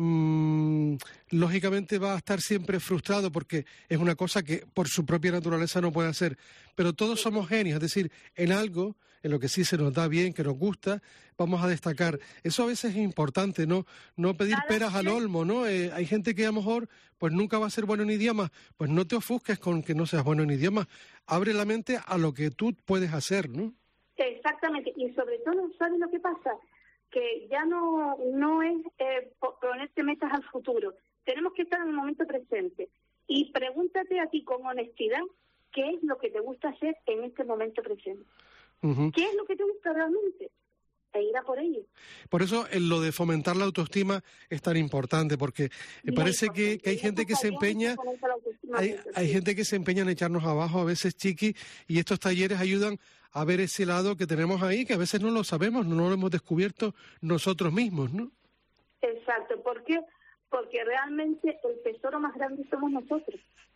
Speaker 3: Mm, lógicamente va a estar siempre frustrado porque es una cosa que por su propia naturaleza no puede hacer, pero todos somos genios, es decir, en algo, en lo que sí se nos da bien, que nos gusta, vamos a destacar. Eso a veces es importante, no no pedir peras al olmo, ¿no? Eh, hay gente que a lo mejor pues nunca va a ser bueno en idiomas, pues no te ofusques con que no seas bueno en idiomas, abre la mente a lo que tú puedes hacer, ¿no?
Speaker 23: Exactamente, y sobre todo, ¿sabes lo que pasa? Que ya no no es eh, ponerte metas al futuro. Tenemos que estar en el momento presente. Y pregúntate a ti con honestidad qué es lo que te gusta hacer en este momento presente. Uh-huh. ¿Qué es lo que te gusta realmente? E ir a por ello.
Speaker 3: Por eso en lo de fomentar la autoestima es tan importante, porque me parece que, que hay gente que se empeña, hay, hay gente que se empeña en echarnos abajo, a veces, Chiqui, y estos talleres ayudan a ver ese lado que tenemos ahí, que a veces no lo sabemos, no lo hemos descubierto nosotros mismos, ¿no?
Speaker 23: Exacto, ¿por qué? Porque realmente el tesoro más grande somos nosotros.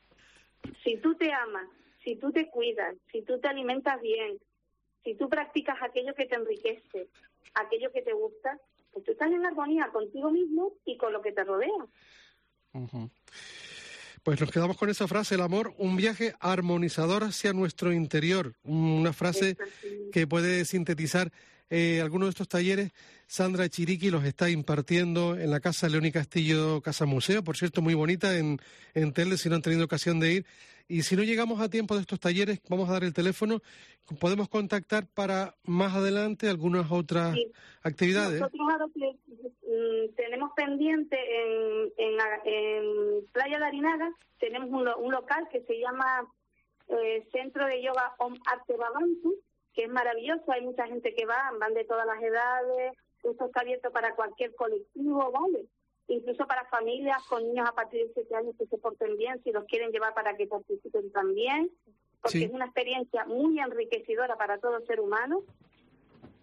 Speaker 23: Si tú te amas, si tú te cuidas, si tú te alimentas bien, si tú practicas aquello que te enriquece, aquello que te gusta, pues tú estás en armonía contigo mismo y con lo que te rodea.
Speaker 3: Uh-huh. Pues nos quedamos con esa frase, el amor, un viaje armonizador hacia nuestro interior. Una frase que puede sintetizar eh, algunos de estos talleres. Sandra Chiriqui los está impartiendo en la Casa León y Castillo, Casa Museo, por cierto, muy bonita en, en Telde, si no han tenido ocasión de ir. Y si no llegamos a tiempo de estos talleres, vamos a dar el teléfono, podemos contactar para más adelante algunas otras sí. actividades.
Speaker 23: Nosotros ahora mm, tenemos pendiente en, en, en Playa de Arinaga, tenemos un, un local que se llama eh, Centro de Yoga Om Arte Babantu, que es maravilloso, hay mucha gente que va, van de todas las edades, esto está abierto para cualquier colectivo, ¿vale? Incluso para familias con niños a partir de siete años que se porten bien, si los quieren llevar para que participen también, porque sí. es una experiencia muy enriquecedora para todo ser humano.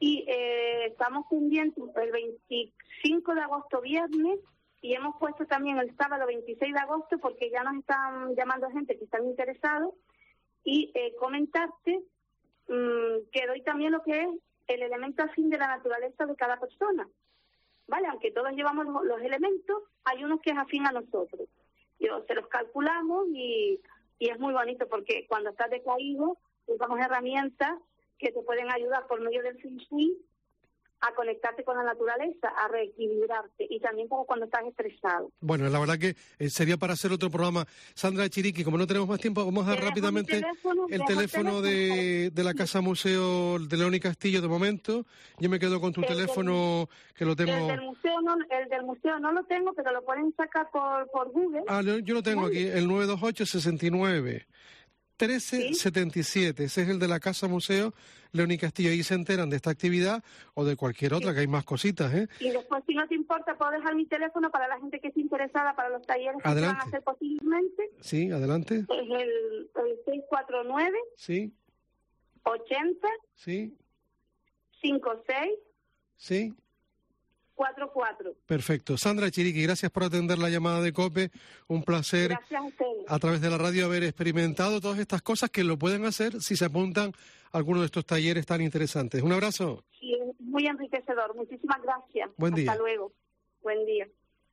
Speaker 23: Y eh, estamos pendientes el veinticinco de agosto, viernes, y hemos puesto también el sábado veintiséis de agosto, porque ya nos están llamando gente que están interesados, y eh, comentarte mmm, que doy también lo que es el elemento afín de la naturaleza de cada persona. Vale, aunque todos llevamos los, los elementos, hay unos que es afín a nosotros. Yo, se los calculamos y, y es muy bonito, porque cuando estás decaído, usamos herramientas que te pueden ayudar por medio del Feng Shui a conectarte con la naturaleza, a reequilibrarte, y también como cuando estás estresado.
Speaker 3: Bueno, la verdad que eh, sería para hacer otro programa. Sandra Chiriqui, como no tenemos más tiempo, vamos a dar rápidamente teléfono, el teléfono, teléfono de, de la Casa Museo de León y Castillo de momento. Yo me quedo con tu el teléfono, del, que lo tengo...
Speaker 23: El del, museo no, el del museo no lo tengo, pero lo pueden sacar por, por Google.
Speaker 3: Ah, yo lo tengo aquí, el nueve dos ocho, sesenta y nueve, trece setenta y siete. Ese es el de la Casa Museo León y Castillo. Ahí se enteran de esta actividad o de cualquier otra, sí, que hay más cositas, ¿eh?
Speaker 23: Y después, si no te importa, puedo dejar mi teléfono para la gente que esté interesada para los talleres
Speaker 3: adelante.
Speaker 23: Que van a hacer posiblemente.
Speaker 3: Sí, adelante.
Speaker 23: Es el, el seis cuatro nueve.
Speaker 3: Sí.
Speaker 23: ochenta.
Speaker 3: Sí.
Speaker 23: cincuenta y seis.
Speaker 3: Sí.
Speaker 23: cuatro cuatro.
Speaker 3: Perfecto. Sandra Chiriqui, gracias por atender la llamada de COPE. Un placer.
Speaker 23: Gracias a ustedes.
Speaker 3: A través de la radio haber experimentado todas estas cosas que lo pueden hacer si se apuntan a alguno de estos talleres tan interesantes. Un abrazo.
Speaker 23: Sí, muy enriquecedor. Muchísimas gracias.
Speaker 3: Buen día.
Speaker 23: Hasta luego. Buen día.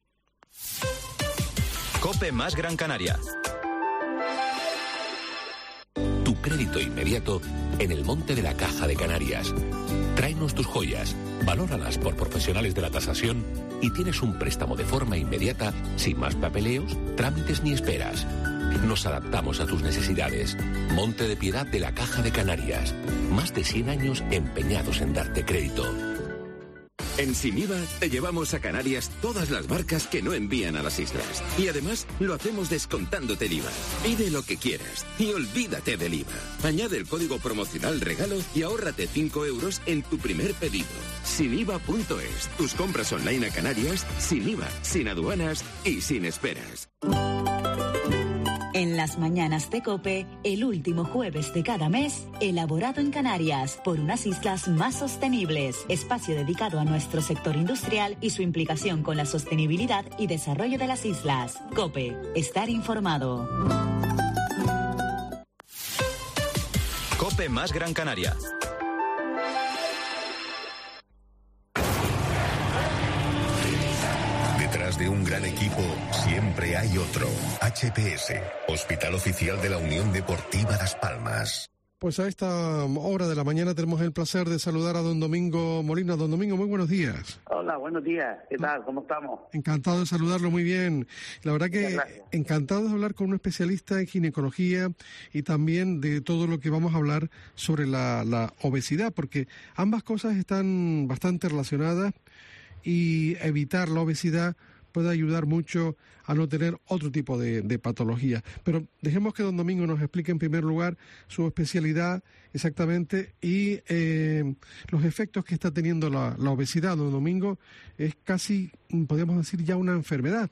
Speaker 1: COPE más Gran Canaria.
Speaker 4: Tu crédito inmediato en el Monte de la Caja de Canarias. Tráenos tus joyas, valóralas por profesionales de la tasación y tienes un préstamo de forma inmediata, sin más papeleos, trámites ni esperas. Nos adaptamos a tus necesidades. Monte de Piedad de la Caja de Canarias. Más de cien años empeñados en darte crédito.
Speaker 5: En Siniva te llevamos a Canarias todas las barcas que no envían a las islas. Y además lo hacemos descontándote el I V A. Pide lo que quieras y olvídate del I V A. Añade el código promocional regalo y ahórrate cinco euros en tu primer pedido. Siniva punto es. Tus compras online a Canarias sin I V A, sin aduanas y sin esperas.
Speaker 22: En las mañanas de COPE, el último jueves de cada mes, elaborado en Canarias por unas islas más sostenibles. Espacio dedicado a nuestro sector industrial y su implicación con la sostenibilidad y desarrollo de las islas. COPE, estar informado.
Speaker 1: COPE más Gran Canaria.
Speaker 6: Detrás de un gran equipo siempre hay otro. H P S, Hospital Oficial de la Unión Deportiva Las Palmas.
Speaker 3: Pues a esta hora de la mañana tenemos el placer de saludar a don Domingo Molina. Don Domingo, muy buenos días.
Speaker 24: Hola, buenos días. ¿Qué tal? ¿Cómo estamos?
Speaker 3: Encantado de saludarlo, muy bien. La verdad que encantado de hablar con un especialista en ginecología y también de todo lo que vamos a hablar sobre la, la obesidad, porque ambas cosas están bastante relacionadas y evitar la obesidad puede ayudar mucho a no tener otro tipo de, de patología. Pero dejemos que don Domingo nos explique en primer lugar su especialidad exactamente y eh, los efectos que está teniendo la, la obesidad. Don Domingo, es casi, podríamos decir, ya una enfermedad.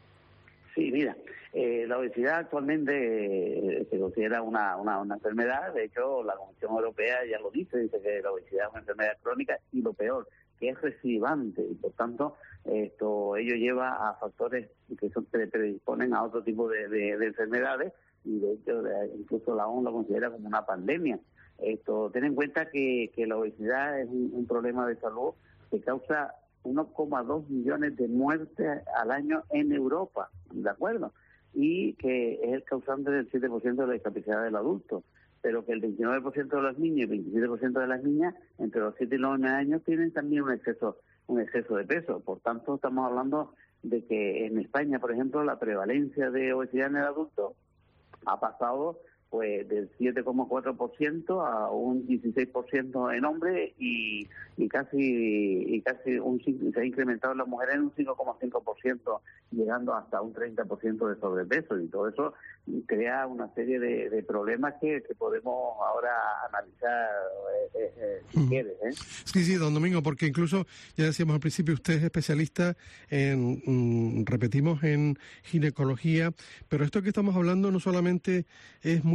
Speaker 24: Sí, mira, eh, la obesidad actualmente eh, se considera una, una, una enfermedad. De hecho, la Comisión Europea ya lo dice, dice que la obesidad es una enfermedad crónica y lo peor, que es recidivante y por tanto esto ello lleva a factores que son que predisponen a otro tipo de, de, de enfermedades y de hecho de, incluso la O N U lo considera como una pandemia. Esto ten en cuenta que, que la obesidad es un, un problema de salud que causa uno coma dos millones de muertes al año en Europa, ¿de acuerdo? Y que es el causante del siete por ciento de la discapacidad del adulto, pero que el veintinueve por ciento de los niños y el veintisiete por ciento de las niñas entre los siete y los nueve años tienen también un exceso un exceso de peso. Por tanto, estamos hablando de que en España, por ejemplo, la prevalencia de obesidad en el adulto ha pasado pues del siete coma cuatro por ciento a un dieciséis por ciento en hombres y, y casi y casi un se ha incrementado en las mujeres en un cinco coma cinco por ciento, llegando hasta un treinta por ciento de sobrepeso, y todo eso crea una serie de, de problemas que, que podemos ahora analizar eh, eh, si mm. quieres. ¿eh?
Speaker 3: Sí, sí, don Domingo, porque incluso ya decíamos al principio, usted es especialista en, mm, repetimos, en ginecología, pero esto que estamos hablando no solamente es muy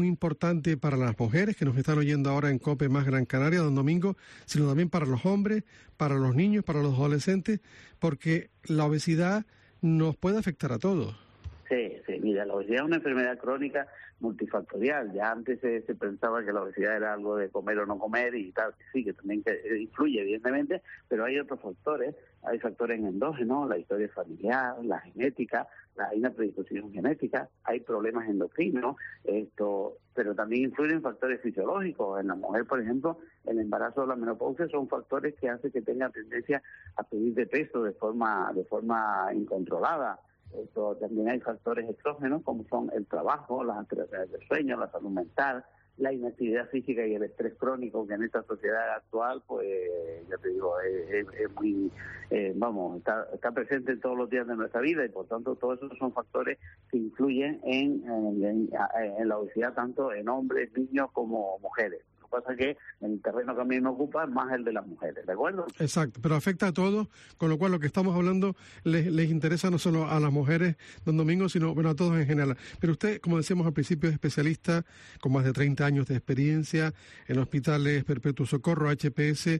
Speaker 3: muy importante para las mujeres que nos están oyendo ahora en COPE más Gran Canaria, don Domingo, sino también para los hombres, para los niños, para los adolescentes, porque la obesidad nos puede afectar a todos. Sí, sí, mira, la obesidad es una enfermedad crónica multifactorial. Ya antes se, se pensaba que la obesidad era algo de comer o no comer y tal, sí, que también que influye evidentemente, pero hay otros factores, hay factores endógenos, la historia familiar, la genética, la, hay una predisposición genética, hay problemas endocrinos, esto, pero también influyen factores fisiológicos. En la mujer, por ejemplo, el embarazo o la menopausia son factores que hacen que tenga tendencia a subir de peso de forma, de forma incontrolada. Esto, también hay factores exógenos como son el trabajo, las actividades del sueño, la salud mental, la inactividad física y el estrés crónico, que en esta sociedad actual, pues, ya te digo, es, es, es muy, eh, vamos, está, está presente en todos los días de nuestra vida y por tanto todos esos son factores que influyen en, en, en, en la obesidad tanto en hombres, niños como mujeres. Pasa que en el terreno que a mí me ocupa es más el de las mujeres, ¿de acuerdo? Exacto, pero afecta a todos, con lo cual lo que estamos hablando les, les interesa no solo a las mujeres, don Domingo, sino bueno, a todos en general. Pero usted, como decíamos al principio, es especialista con más de treinta años de experiencia en hospitales Perpetuo Socorro, H P S,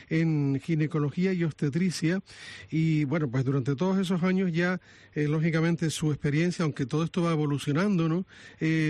Speaker 3: en ginecología y obstetricia, y bueno, pues durante todos esos años ya, eh, lógicamente, su experiencia, aunque todo esto va evolucionando, ¿no? Eh,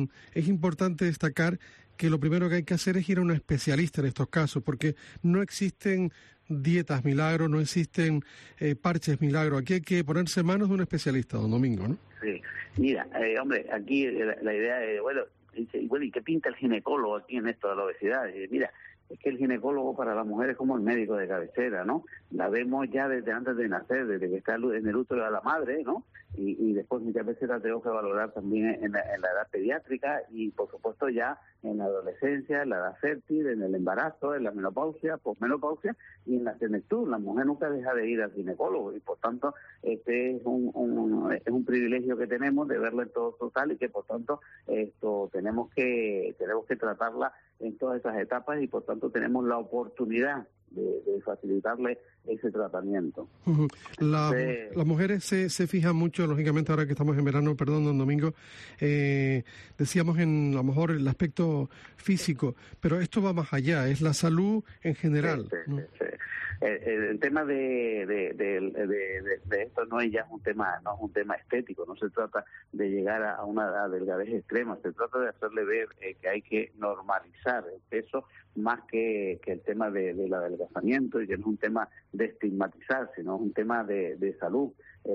Speaker 3: es importante destacar que lo primero que hay que hacer es ir a un especialista en estos casos, porque no existen dietas milagro, no existen eh, parches milagro. Aquí hay que ponerse en manos de un especialista, don Domingo, ¿no? Sí, mira, eh, hombre, aquí la, la idea es, bueno, dice, bueno, ¿y qué pinta el ginecólogo aquí en esto de la obesidad? Y mira, es que el ginecólogo para la mujer es como el médico de cabecera, ¿no? La vemos ya desde antes de nacer, desde que está en el útero de la madre, ¿no? Y, y después muchas veces la tengo que valorar también en la, en la edad pediátrica y por supuesto ya en la adolescencia, en la edad fértil, en el embarazo, en la menopausia, posmenopausia y en la senectud. La mujer nunca deja de ir al ginecólogo y por tanto este es un, un es un privilegio que tenemos de verla en todo total y que por tanto esto tenemos que tenemos que tratarla en todas esas etapas y por tanto tenemos la oportunidad de, de facilitarle ese tratamiento. Uh-huh. La, Entonces, las mujeres se, se fijan mucho, lógicamente ahora que estamos en verano, perdón, don Domingo, eh, decíamos en a lo mejor el aspecto físico, pero esto va más allá, es la salud en general. Sí, sí, ¿no? sí, sí. El, el tema de de, de, de, de, de esto no es ya un tema no es un tema estético, no se trata de llegar a una delgadez extrema, se trata de hacerle ver eh, que hay que normalizar el peso más que, que el tema de, del adelgazamiento y que no es un tema de estigmatizar, sino es un tema de, de salud.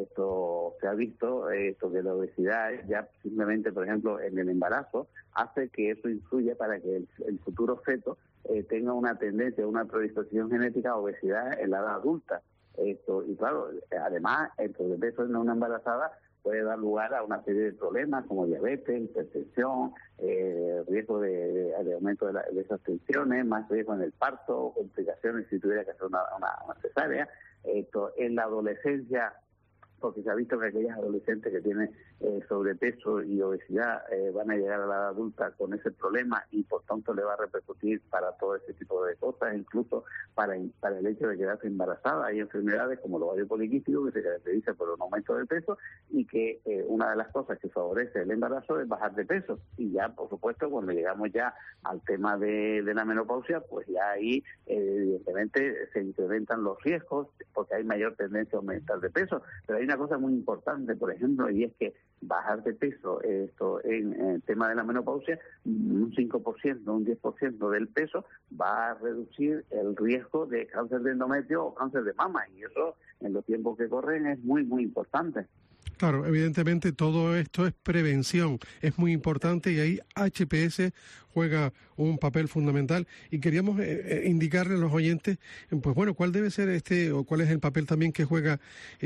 Speaker 3: Esto se ha visto, esto que la obesidad ya simplemente, por ejemplo, en el embarazo, hace que eso influya para que el, el futuro feto eh, tenga una tendencia, una predisposición genética a obesidad en la edad adulta. Esto y claro, además, el sobrepeso en una embarazada puede dar lugar a una serie de problemas como diabetes, hipertensión, eh, riesgo de, de, de aumento de, la, de esas tensiones, más riesgo en el parto, complicaciones si tuviera que hacer una, una, una cesárea. Esto en la adolescencia, porque se ha visto que aquellas adolescentes que tienen eh, sobrepeso y obesidad eh, van a llegar a la edad adulta con ese problema y por tanto le va a repercutir para todo ese tipo de cosas, incluso para, para el hecho de quedarse embarazada. Hay enfermedades como el ovario poliquístico que se caracteriza por un aumento de peso y que eh, una de las cosas que favorece el embarazo es bajar de peso. Y ya, por supuesto, cuando llegamos ya al tema de, de la menopausia, pues ya ahí eh, evidentemente se incrementan los riesgos porque hay mayor tendencia a aumentar de peso. Pero hay una cosa muy importante, por ejemplo, y es que bajar de peso esto en, en el tema de la menopausia, un cinco por ciento, un diez por ciento del peso va a reducir el riesgo de cáncer de endometrio o cáncer de mama, y eso en los tiempos que corren es muy, muy importante. Claro, evidentemente todo esto es prevención, es muy importante y ahí H P S juega un papel fundamental y queríamos eh, indicarle a los oyentes, pues bueno, cuál debe ser este o cuál es el papel también que juega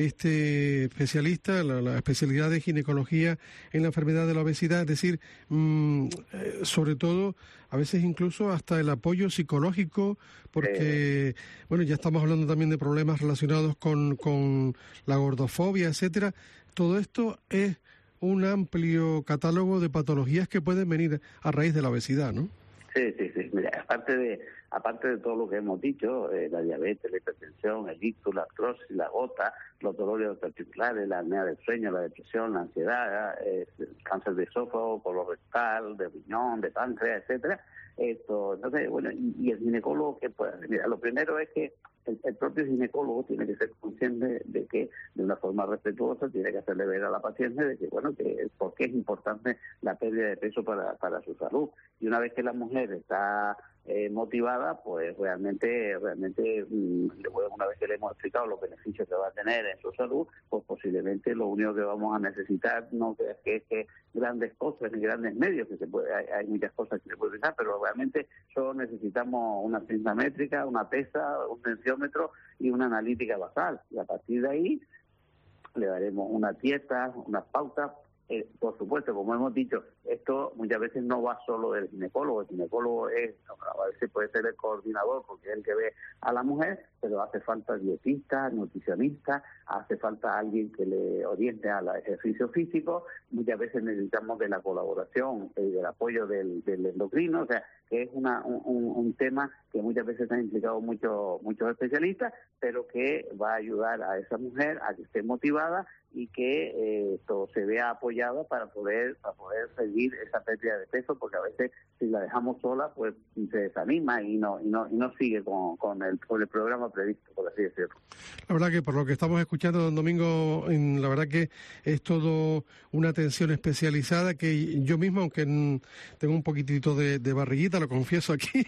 Speaker 3: este especialista, la, la especialidad de ginecología en la enfermedad de la obesidad, es decir, mmm, eh, sobre todo a veces incluso hasta el apoyo psicológico, porque, eh. bueno, ya estamos hablando también de problemas relacionados con, con la gordofobia, etcétera. Todo esto es un amplio catálogo de patologías que pueden venir a raíz de la obesidad, ¿no? Sí, sí, sí. Mira, aparte de,
Speaker 24: aparte de todo lo que hemos dicho, eh, la diabetes, la hipertensión, el ictus, la artrosis, la gota, los dolores articulares, la apnea del sueño, la depresión, la ansiedad, eh, el cáncer de esófago, colorectal, de riñón, de páncreas, etcétera. Esto, entonces, bueno, y, y el ginecólogo, que pues, mira, lo primero es que el, el propio ginecólogo tiene que ser consciente de que, de una forma respetuosa, tiene que hacerle ver a la paciente de que, bueno, que por qué es importante la pérdida de peso para, para su salud. Y una vez que la mujer está eh, motivada, pues realmente, realmente, mmm, una vez que le hemos explicado los beneficios que va a tener en su salud, pues posiblemente lo único que vamos a necesitar no creas que es que grandes cosas ni grandes medios, que se puede, hay, hay muchas cosas que se pueden usar, pero realmente solo necesitamos una cinta métrica, una pesa, un tensiómetro y una analítica basal. Y a partir de ahí le daremos una dieta, unas pautas. Eh, por supuesto, como hemos dicho, esto muchas veces no va solo del ginecólogo. El ginecólogo es, a veces puede ser el coordinador porque es el que ve a la mujer, pero hace falta dietista, nutricionista, hace falta alguien que le oriente al ejercicio físico. Muchas veces necesitamos de la colaboración y del apoyo del, del endocrino, o sea, que es una, un, un tema que muchas veces han implicado muchos muchos especialistas, pero que va a ayudar a esa mujer a que esté motivada y que eh, esto se vea apoyada para poder para poder seguir esa pérdida de peso, porque a veces si la dejamos sola pues se desanima y no y no y no sigue con, con, el, con el programa previsto, por así decirlo.
Speaker 3: La verdad que por lo que estamos escuchando, don Domingo, en, la verdad que es todo una atención especializada que yo mismo, aunque en, tengo un poquitito de, de barriguita, lo confieso aquí,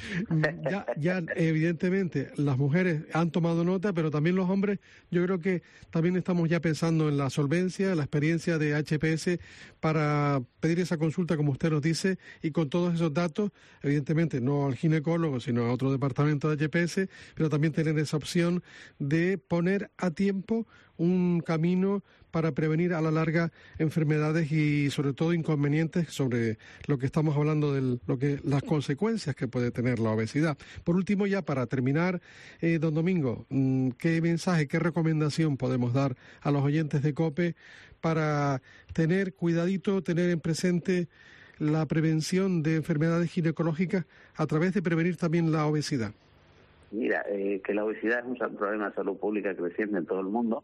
Speaker 3: ya, ya evidentemente las mujeres han tomado nota, pero también los hombres, yo creo que también estamos ya pensando en la solvencia, la experiencia de H P S para pedir esa consulta, como usted nos dice, y con todos esos datos, evidentemente no al ginecólogo, sino a otro departamento de H P S, pero también tener esa opción de poner a tiempo un camino para prevenir a la larga enfermedades y sobre todo inconvenientes sobre lo que estamos hablando de lo que las consecuencias que puede tener la obesidad. Por último, ya para terminar, eh, don Domingo, ¿qué mensaje, qué recomendación podemos dar a los oyentes de COPE para tener cuidadito, tener en presente la prevención de enfermedades ginecológicas a través de prevenir también la obesidad?
Speaker 24: Mira, eh, que la obesidad es un problema de salud pública creciente en todo el mundo,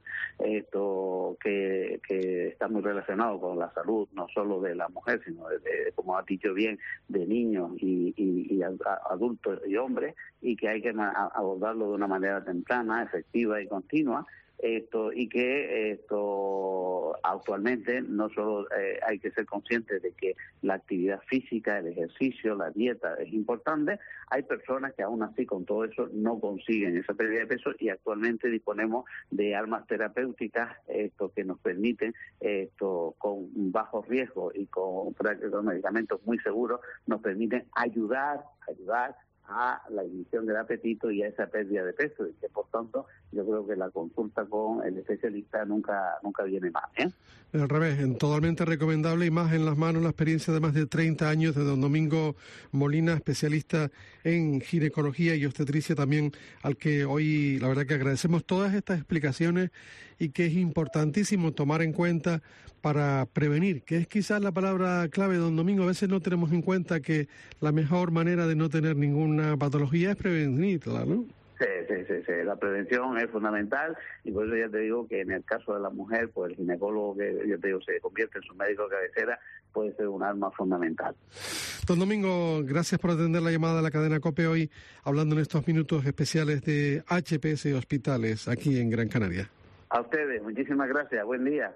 Speaker 24: esto que, que está muy relacionado con la salud no solo de la mujer, sino de, de, como ha dicho bien, de niños y, y, y adultos y hombres, y que hay que abordarlo de una manera temprana, efectiva y continua. Esto y que esto actualmente no solo eh, hay que ser conscientes de que la actividad física, el ejercicio, la dieta es importante. Hay personas que aún así con todo eso no consiguen esa pérdida de peso y actualmente disponemos de armas terapéuticas esto que nos permiten esto con bajo riesgo y con, con medicamentos muy seguros nos permiten ayudar ayudar a la inhibición del apetito y a esa pérdida de peso, y que por tanto yo creo que la consulta con el especialista nunca nunca viene mal, ¿eh?
Speaker 3: Al revés, totalmente recomendable y más en las manos la experiencia de más de treinta años de don Domingo Molina, especialista en ginecología y obstetricia también, al que hoy la verdad que agradecemos todas estas explicaciones y que es importantísimo tomar en cuenta para prevenir, que es quizás la palabra clave, don Domingo. A veces no tenemos en cuenta que la mejor manera de no tener ninguna patología es prevenirla, ¿no?
Speaker 24: Sí, sí, sí, sí, la prevención es fundamental y por eso ya te digo que en el caso de la mujer, pues el ginecólogo que yo te digo se convierte en su médico de cabecera puede ser un arma fundamental.
Speaker 3: Don Domingo, gracias por atender la llamada de la cadena COPE hoy, hablando en estos minutos especiales de H P S Hospitales aquí en Gran Canaria.
Speaker 24: A ustedes, muchísimas gracias, buen día.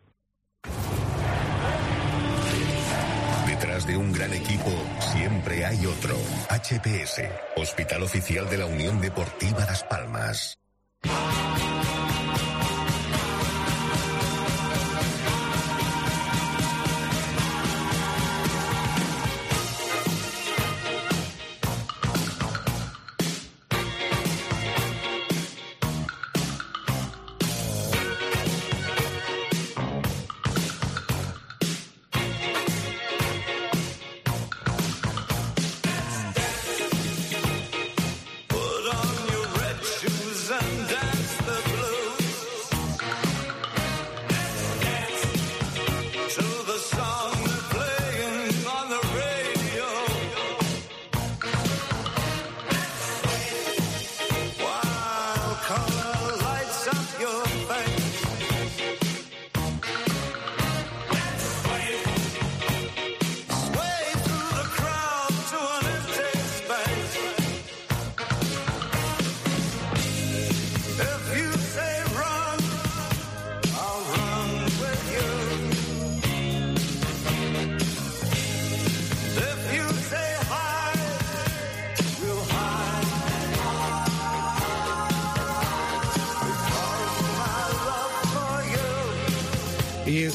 Speaker 6: Detrás de un gran equipo siempre hay otro. H P S, Hospital Oficial de la Unión Deportiva Las Palmas.
Speaker 18: Put on your red shoes and dance the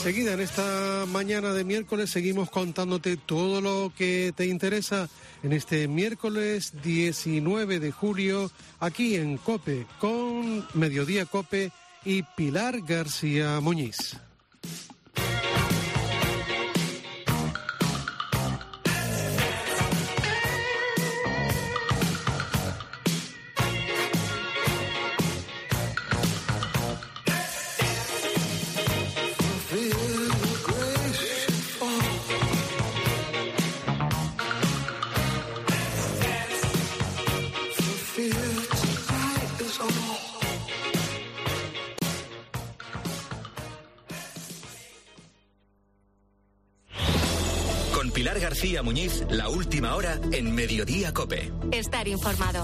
Speaker 3: Enseguida, en esta mañana de miércoles, seguimos contándote todo lo que te interesa en este miércoles diecinueve de julio, aquí en COPE, con Mediodía COPE y Pilar García Muñiz.
Speaker 1: Pilar García Muñiz, la última hora en Mediodía COPE.
Speaker 21: Estar informado.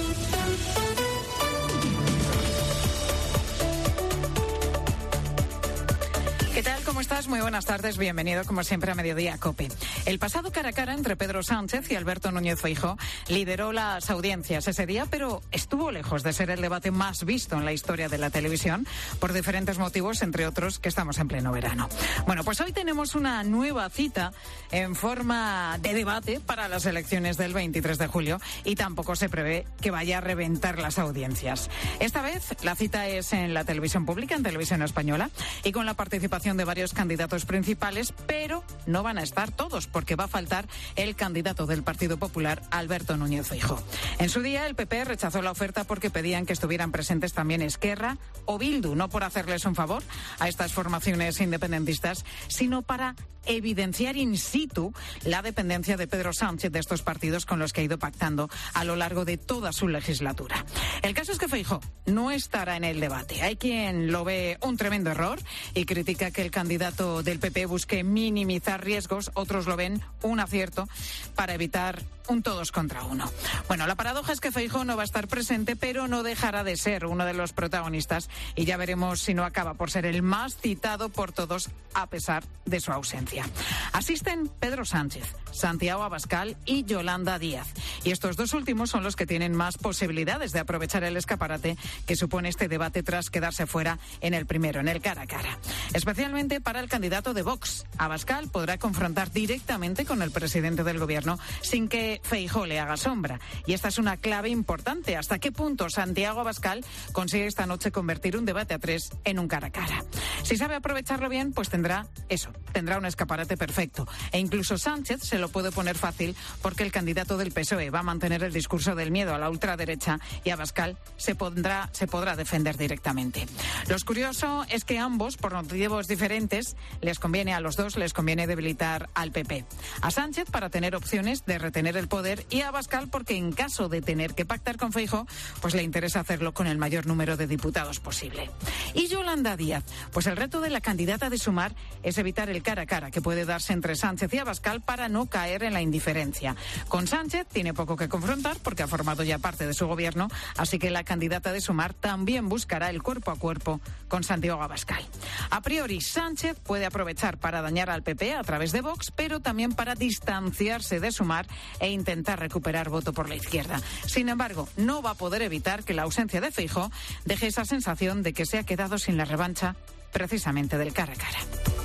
Speaker 7: ¿Qué tal? ¿Cómo estás? Muy buenas tardes. Bienvenido, como siempre, a Mediodía COPE. El pasado cara a cara entre Pedro Sánchez y Alberto Núñez Feijóo lideró las audiencias ese día, pero estuvo lejos de ser el debate más visto en la historia de la televisión, por diferentes motivos, entre otros que estamos en pleno verano. Bueno, pues hoy tenemos una nueva cita en forma de debate para las elecciones del veintitrés de julio y tampoco se prevé que vaya a reventar las audiencias. Esta vez la cita es en la televisión pública, en Televisión Española, y con la participación de varios candidatos principales, pero no van a estar todos, porque va a faltar el candidato del Partido Popular, Alberto Núñez Feijóo. En su día, el P P rechazó la oferta porque pedían que estuvieran presentes también Esquerra o Bildu, no por hacerles un favor a estas formaciones independentistas, sino para evidenciar in situ la dependencia de Pedro Sánchez de estos partidos con los que ha ido pactando a lo largo de toda su legislatura. El caso es que Feijóo no estará en el debate. Hay quien lo ve un tremendo error y critica que el candidato del P P busque minimizar riesgos, otros lo ven un acierto para evitar un todos contra uno. Bueno, la paradoja es que Feijóo no va a estar presente, pero no dejará de ser uno de los protagonistas y ya veremos si no acaba por ser el más citado por todos a pesar de su ausencia. Asisten Pedro Sánchez, Santiago Abascal y Yolanda Díaz. Y estos dos últimos son los que tienen más posibilidades de aprovechar el escaparate que supone este debate tras quedarse fuera en el primero, en el cara a cara. Especialmente para el candidato de Vox. Abascal podrá confrontar directamente con el presidente del gobierno sin que Feijóo le haga sombra. Y esta es una clave importante. ¿Hasta qué punto Santiago Abascal consigue esta noche convertir un debate a tres en un cara a cara? Si sabe aprovecharlo bien, pues tendrá eso, tendrá un escaparate perfecto. E incluso Sánchez se lo puede poner fácil porque el candidato del P S O E va a mantener el discurso del miedo a la ultraderecha y Abascal se, pondrá, se podrá defender directamente. Lo curioso es que ambos, por motivos diferentes, les conviene a los dos, les conviene debilitar al P P. A Sánchez para tener opciones de retener el poder y a Abascal porque en caso de tener que pactar con Feijóo, pues le interesa hacerlo con el mayor número de diputados posible. Y Yolanda Díaz, pues el reto de la candidata de Sumar es evitar el cara a cara que puede darse entre Sánchez y Abascal para no caer en la indiferencia. Con Sánchez tiene poco que confrontar porque ha formado ya parte de su gobierno, así que la candidata de Sumar también buscará el cuerpo a cuerpo con Santiago Abascal. A priori, Sánchez puede aprovechar para dañar al P P a través de Vox, pero también para distanciarse de Sumar e intentar recuperar voto por la izquierda. Sin embargo, no va a poder evitar que la ausencia de Feijóo deje esa sensación de que se ha quedado sin la revancha precisamente del cara a cara.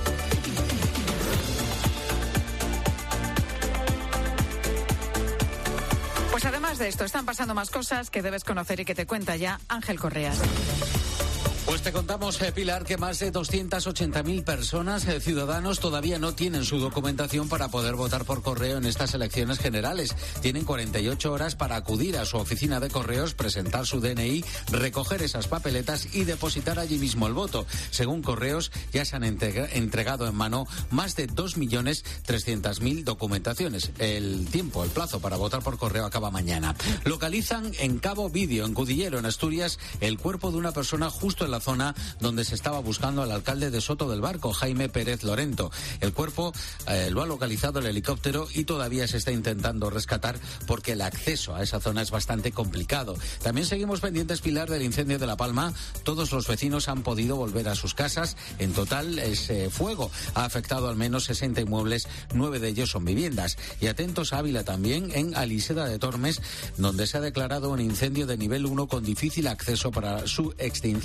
Speaker 7: Pues además de esto, están pasando más cosas que debes conocer y que te cuenta ya Ángel Correas.
Speaker 9: Pues te contamos, eh, Pilar, que más de doscientas ochenta mil personas, eh, ciudadanos, todavía no tienen su documentación para poder votar por correo en estas elecciones generales. Tienen cuarenta y ocho horas para acudir a su oficina de correos, presentar su D N I, recoger esas papeletas y depositar allí mismo el voto. Según Correos, ya se han entrega- entregado en mano más de dos millones trescientas mil documentaciones. El tiempo, el plazo para votar por correo acaba mañana. Localizan en Cabo Vídeo, en Cudillero, en Asturias, el cuerpo de una persona justo en la zona donde se estaba buscando al alcalde de Soto del Barco, Jaime Pérez Lorento. El cuerpo eh, lo ha localizado el helicóptero y todavía se está intentando rescatar porque el acceso a esa zona es bastante complicado. También seguimos pendientes, Pilar, del incendio de La Palma. Todos los vecinos han podido volver a sus casas. En total, ese fuego ha afectado al menos sesenta inmuebles, nueve de ellos son viviendas. Y atentos a Ávila también, en Aliseda de Tormes, donde se ha declarado un incendio de nivel uno con difícil acceso para su extinción. De momento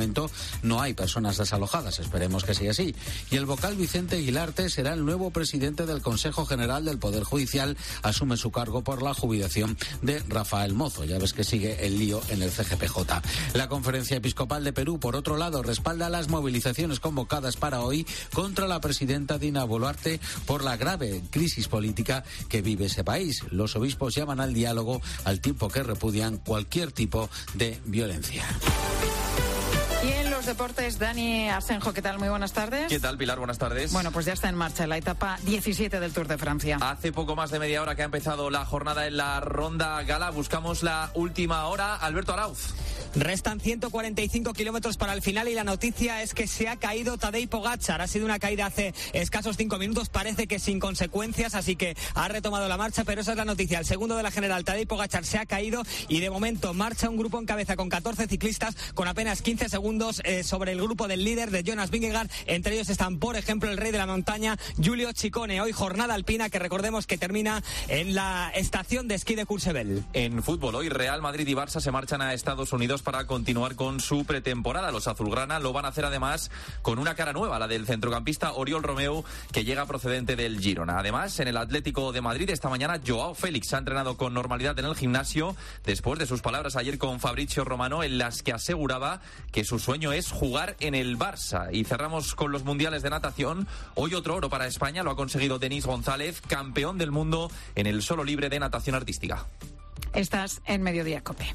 Speaker 9: momento no hay personas desalojadas, esperemos que sea así. Y el vocal Vicente Aguilarte será el nuevo presidente del Consejo General del Poder Judicial, asume su cargo por la jubilación de Rafael Mozo. Ya ves que sigue el lío en el C G P J. La Conferencia Episcopal de Perú, por otro lado, respalda las movilizaciones convocadas para hoy contra la presidenta Dina Boluarte por la grave crisis política que vive ese país. Los obispos llaman al diálogo al tiempo que repudian cualquier tipo de violencia.
Speaker 7: Y en los deportes, Dani Asenjo, ¿qué tal? Muy buenas tardes.
Speaker 10: ¿Qué tal, Pilar? Buenas tardes.
Speaker 7: Bueno, pues ya está en marcha la etapa diecisiete del Tour de Francia.
Speaker 10: Hace poco más de media hora que ha empezado la jornada en la Ronda Gala. Buscamos la última hora. Alberto Arauz.
Speaker 11: Restan ciento cuarenta y cinco kilómetros para el final y la noticia es que se ha caído Tadej Pogačar. Ha sido una caída hace escasos cinco minutos, parece que sin consecuencias, así que ha retomado la marcha, pero esa es la noticia. El segundo de la general, Tadej Pogačar, se ha caído y de momento marcha un grupo en cabeza con catorce ciclistas con apenas quince segundos eh, sobre el grupo del líder de Jonas Vingegaard. Entre ellos están, por ejemplo, el rey de la montaña, Giulio Ciccone. Hoy jornada alpina que recordemos que termina en la estación de esquí de Courchevel.
Speaker 10: En fútbol, hoy Real Madrid y Barça se marchan a Estados Unidos para continuar con su pretemporada. Los azulgrana lo van a hacer además con una cara nueva, la del centrocampista Oriol Romeu, que llega procedente del Girona. Además, en el Atlético de Madrid esta mañana Joao Félix ha entrenado con normalidad en el gimnasio después de sus palabras ayer con Fabrizio Romano, en las que aseguraba que su sueño es jugar en el Barça. Y cerramos con los mundiales de natación. Hoy otro oro para España lo ha conseguido Denis González, campeón del mundo en el solo libre de natación artística.
Speaker 7: Estás en Mediodía COPE.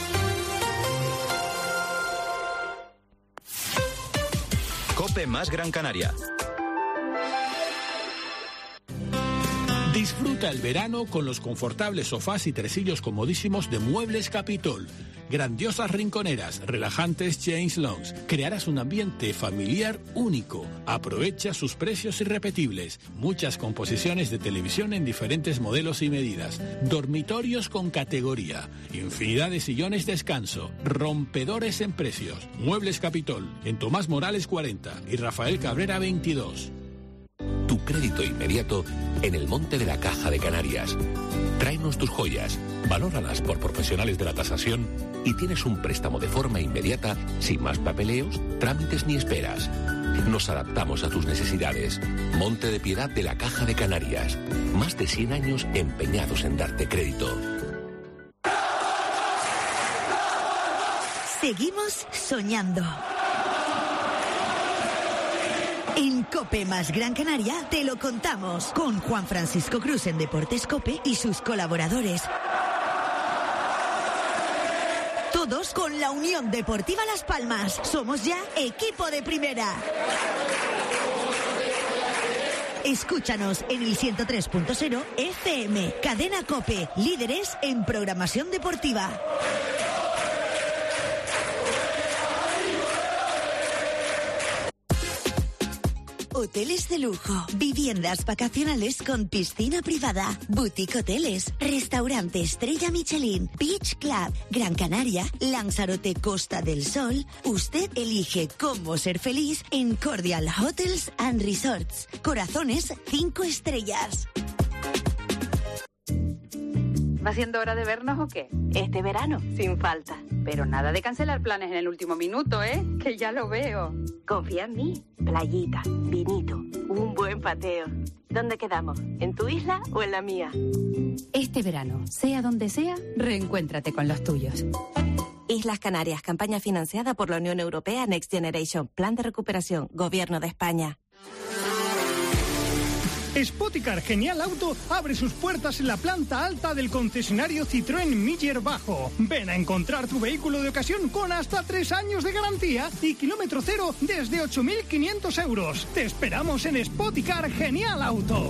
Speaker 1: COPE más Gran Canaria.
Speaker 17: Disfruta el verano con los confortables sofás y tresillos comodísimos de Muebles Capitol. Grandiosas rinconeras, relajantes James Longs. Crearás un ambiente familiar único. Aprovecha sus precios irrepetibles. Muchas composiciones de televisión en diferentes modelos y medidas. Dormitorios con categoría. Infinidad de sillones descanso. Rompedores en precios. Muebles Capitol, en Tomás Morales cuarenta y Rafael Cabrera veintidós.
Speaker 4: Tu crédito inmediato en el Monte de la Caja de Canarias. Tráenos tus joyas, valóralas por profesionales de la tasación y tienes un préstamo de forma inmediata, sin más papeleos, trámites ni esperas. Nos adaptamos a tus necesidades. Monte de Piedad de la Caja de Canarias. Más de cien años empeñados en darte crédito.
Speaker 12: Seguimos soñando. En COPE más Gran Canaria te lo contamos con Juan Francisco Cruz en Deportes COPE y sus colaboradores. Todos con la Unión Deportiva Las Palmas. Somos ya equipo de primera. Escúchanos en el ciento tres punto cero F M. Cadena COPE, líderes en programación deportiva. Hoteles de lujo, viviendas vacacionales con piscina privada, boutique hoteles, restaurante Estrella Michelin, Beach Club, Gran Canaria, Lanzarote Costa del Sol. Usted elige cómo ser feliz en Cordial Hotels and Resorts. Corazones cinco estrellas.
Speaker 2: ¿Va siendo hora de vernos o qué? Este verano, sin falta. Pero nada de cancelar planes en el último minuto, ¿eh? Que ya lo veo. Confía en mí. Playita, vinito, un buen pateo. ¿Dónde quedamos? ¿En tu isla o en la mía?
Speaker 13: Este verano, sea donde sea, reencuéntrate con los tuyos.
Speaker 21: Islas Canarias, campaña financiada por la Unión Europea Next Generation, Plan de Recuperación, Gobierno de España.
Speaker 25: Spoticar Genial Auto abre sus puertas en la planta alta del concesionario Citroën Miller Bajo. Ven a encontrar tu vehículo de ocasión con hasta tres años de garantía y kilómetro cero desde ocho mil quinientos euros. Te esperamos en Spoticar Genial Auto.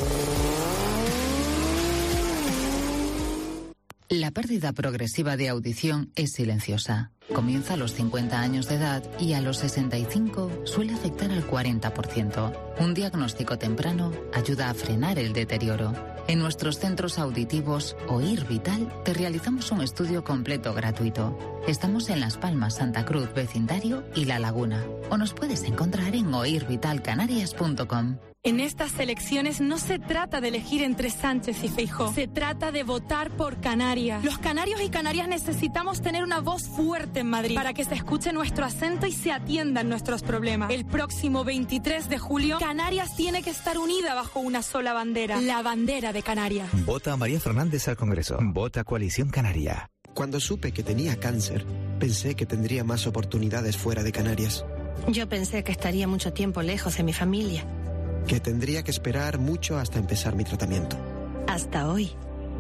Speaker 26: La pérdida progresiva de audición es silenciosa. Comienza a los cincuenta años de edad y a los sesenta y cinco suele afectar al cuarenta por ciento. Un diagnóstico temprano ayuda a frenar el deterioro. En nuestros centros auditivos Oír Vital te realizamos un estudio completo gratuito. Estamos en Las Palmas, Santa Cruz, Vecindario y La Laguna. O nos puedes encontrar en oír vital canarias punto com.
Speaker 8: En estas elecciones no se trata de elegir entre Sánchez y Feijóo, se trata de votar por Canarias. Los canarios y canarias necesitamos tener una voz fuerte en Madrid para que se escuche nuestro acento y se atiendan nuestros problemas. El próximo veintitrés de julio, Canarias tiene que estar unida bajo una sola bandera, la bandera de Canarias.
Speaker 14: Vota a María Fernández al Congreso. Vota Coalición Canaria.
Speaker 15: Cuando supe que tenía cáncer, pensé que tendría más oportunidades fuera de Canarias.
Speaker 16: Yo pensé que estaría mucho tiempo lejos de mi familia.
Speaker 15: Que tendría que esperar mucho hasta empezar mi tratamiento.
Speaker 16: Hasta hoy.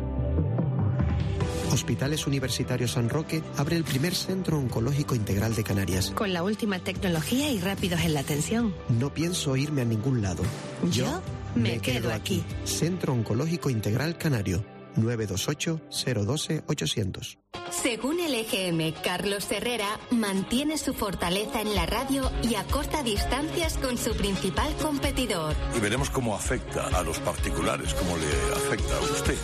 Speaker 15: Hospitales Universitarios San Roque abre el primer centro oncológico integral de Canarias.
Speaker 16: Con la última tecnología y rápidos en la atención.
Speaker 15: No pienso irme a ningún lado.
Speaker 16: Yo, Yo me, me quedo, quedo aquí.
Speaker 15: aquí. Centro Oncológico Integral Canario. nueve dos ocho, cero uno dos, ochocientos.
Speaker 19: Según el E G M, Carlos Herrera mantiene su fortaleza en la radio y acorta distancias con su principal competidor.
Speaker 20: Y veremos cómo afecta a los particulares, cómo le afecta a usted.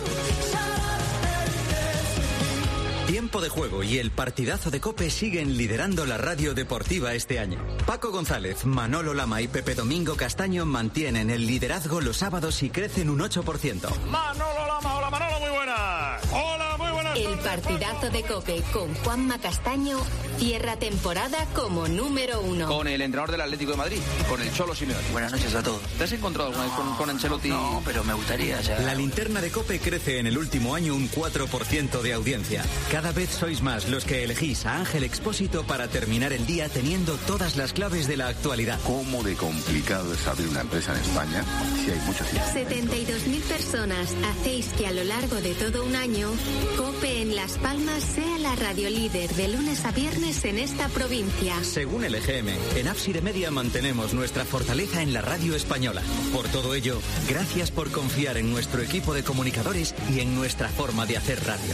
Speaker 1: Tiempo de juego y el partidazo de COPE siguen liderando la radio deportiva este año. Paco González, Manolo Lama y Pepe Domingo Castaño mantienen el liderazgo los sábados y crecen un ocho por ciento.
Speaker 20: Manolo Lama, hola Manolo, muy buenas. Hola, muy buenas.
Speaker 19: El partidazo de COPE con Juanma Castaño cierra temporada como número uno.
Speaker 27: Con el entrenador del Atlético de Madrid, con el Cholo Simeone.
Speaker 28: Buenas noches a todos.
Speaker 27: ¿Te has encontrado alguna vez con, con Ancelotti?
Speaker 28: No, pero me gustaría ya.
Speaker 1: La linterna de COPE crece en el último año un cuatro por ciento de audiencia. Cada vez sois más los que elegís a Ángel Expósito para terminar el día teniendo todas las claves de la actualidad.
Speaker 20: ¿Cómo de complicado es abrir una empresa en España si hay muchos sitios?
Speaker 19: setenta y dos mil personas hacéis que a lo largo de todo un año COPE en Las Palmas sea la radio líder de lunes a viernes en esta provincia.
Speaker 1: Según el E G M, en Ábside Media mantenemos nuestra fortaleza en la radio española. Por todo ello, gracias por confiar en nuestro equipo de comunicadores y en nuestra forma de hacer radio.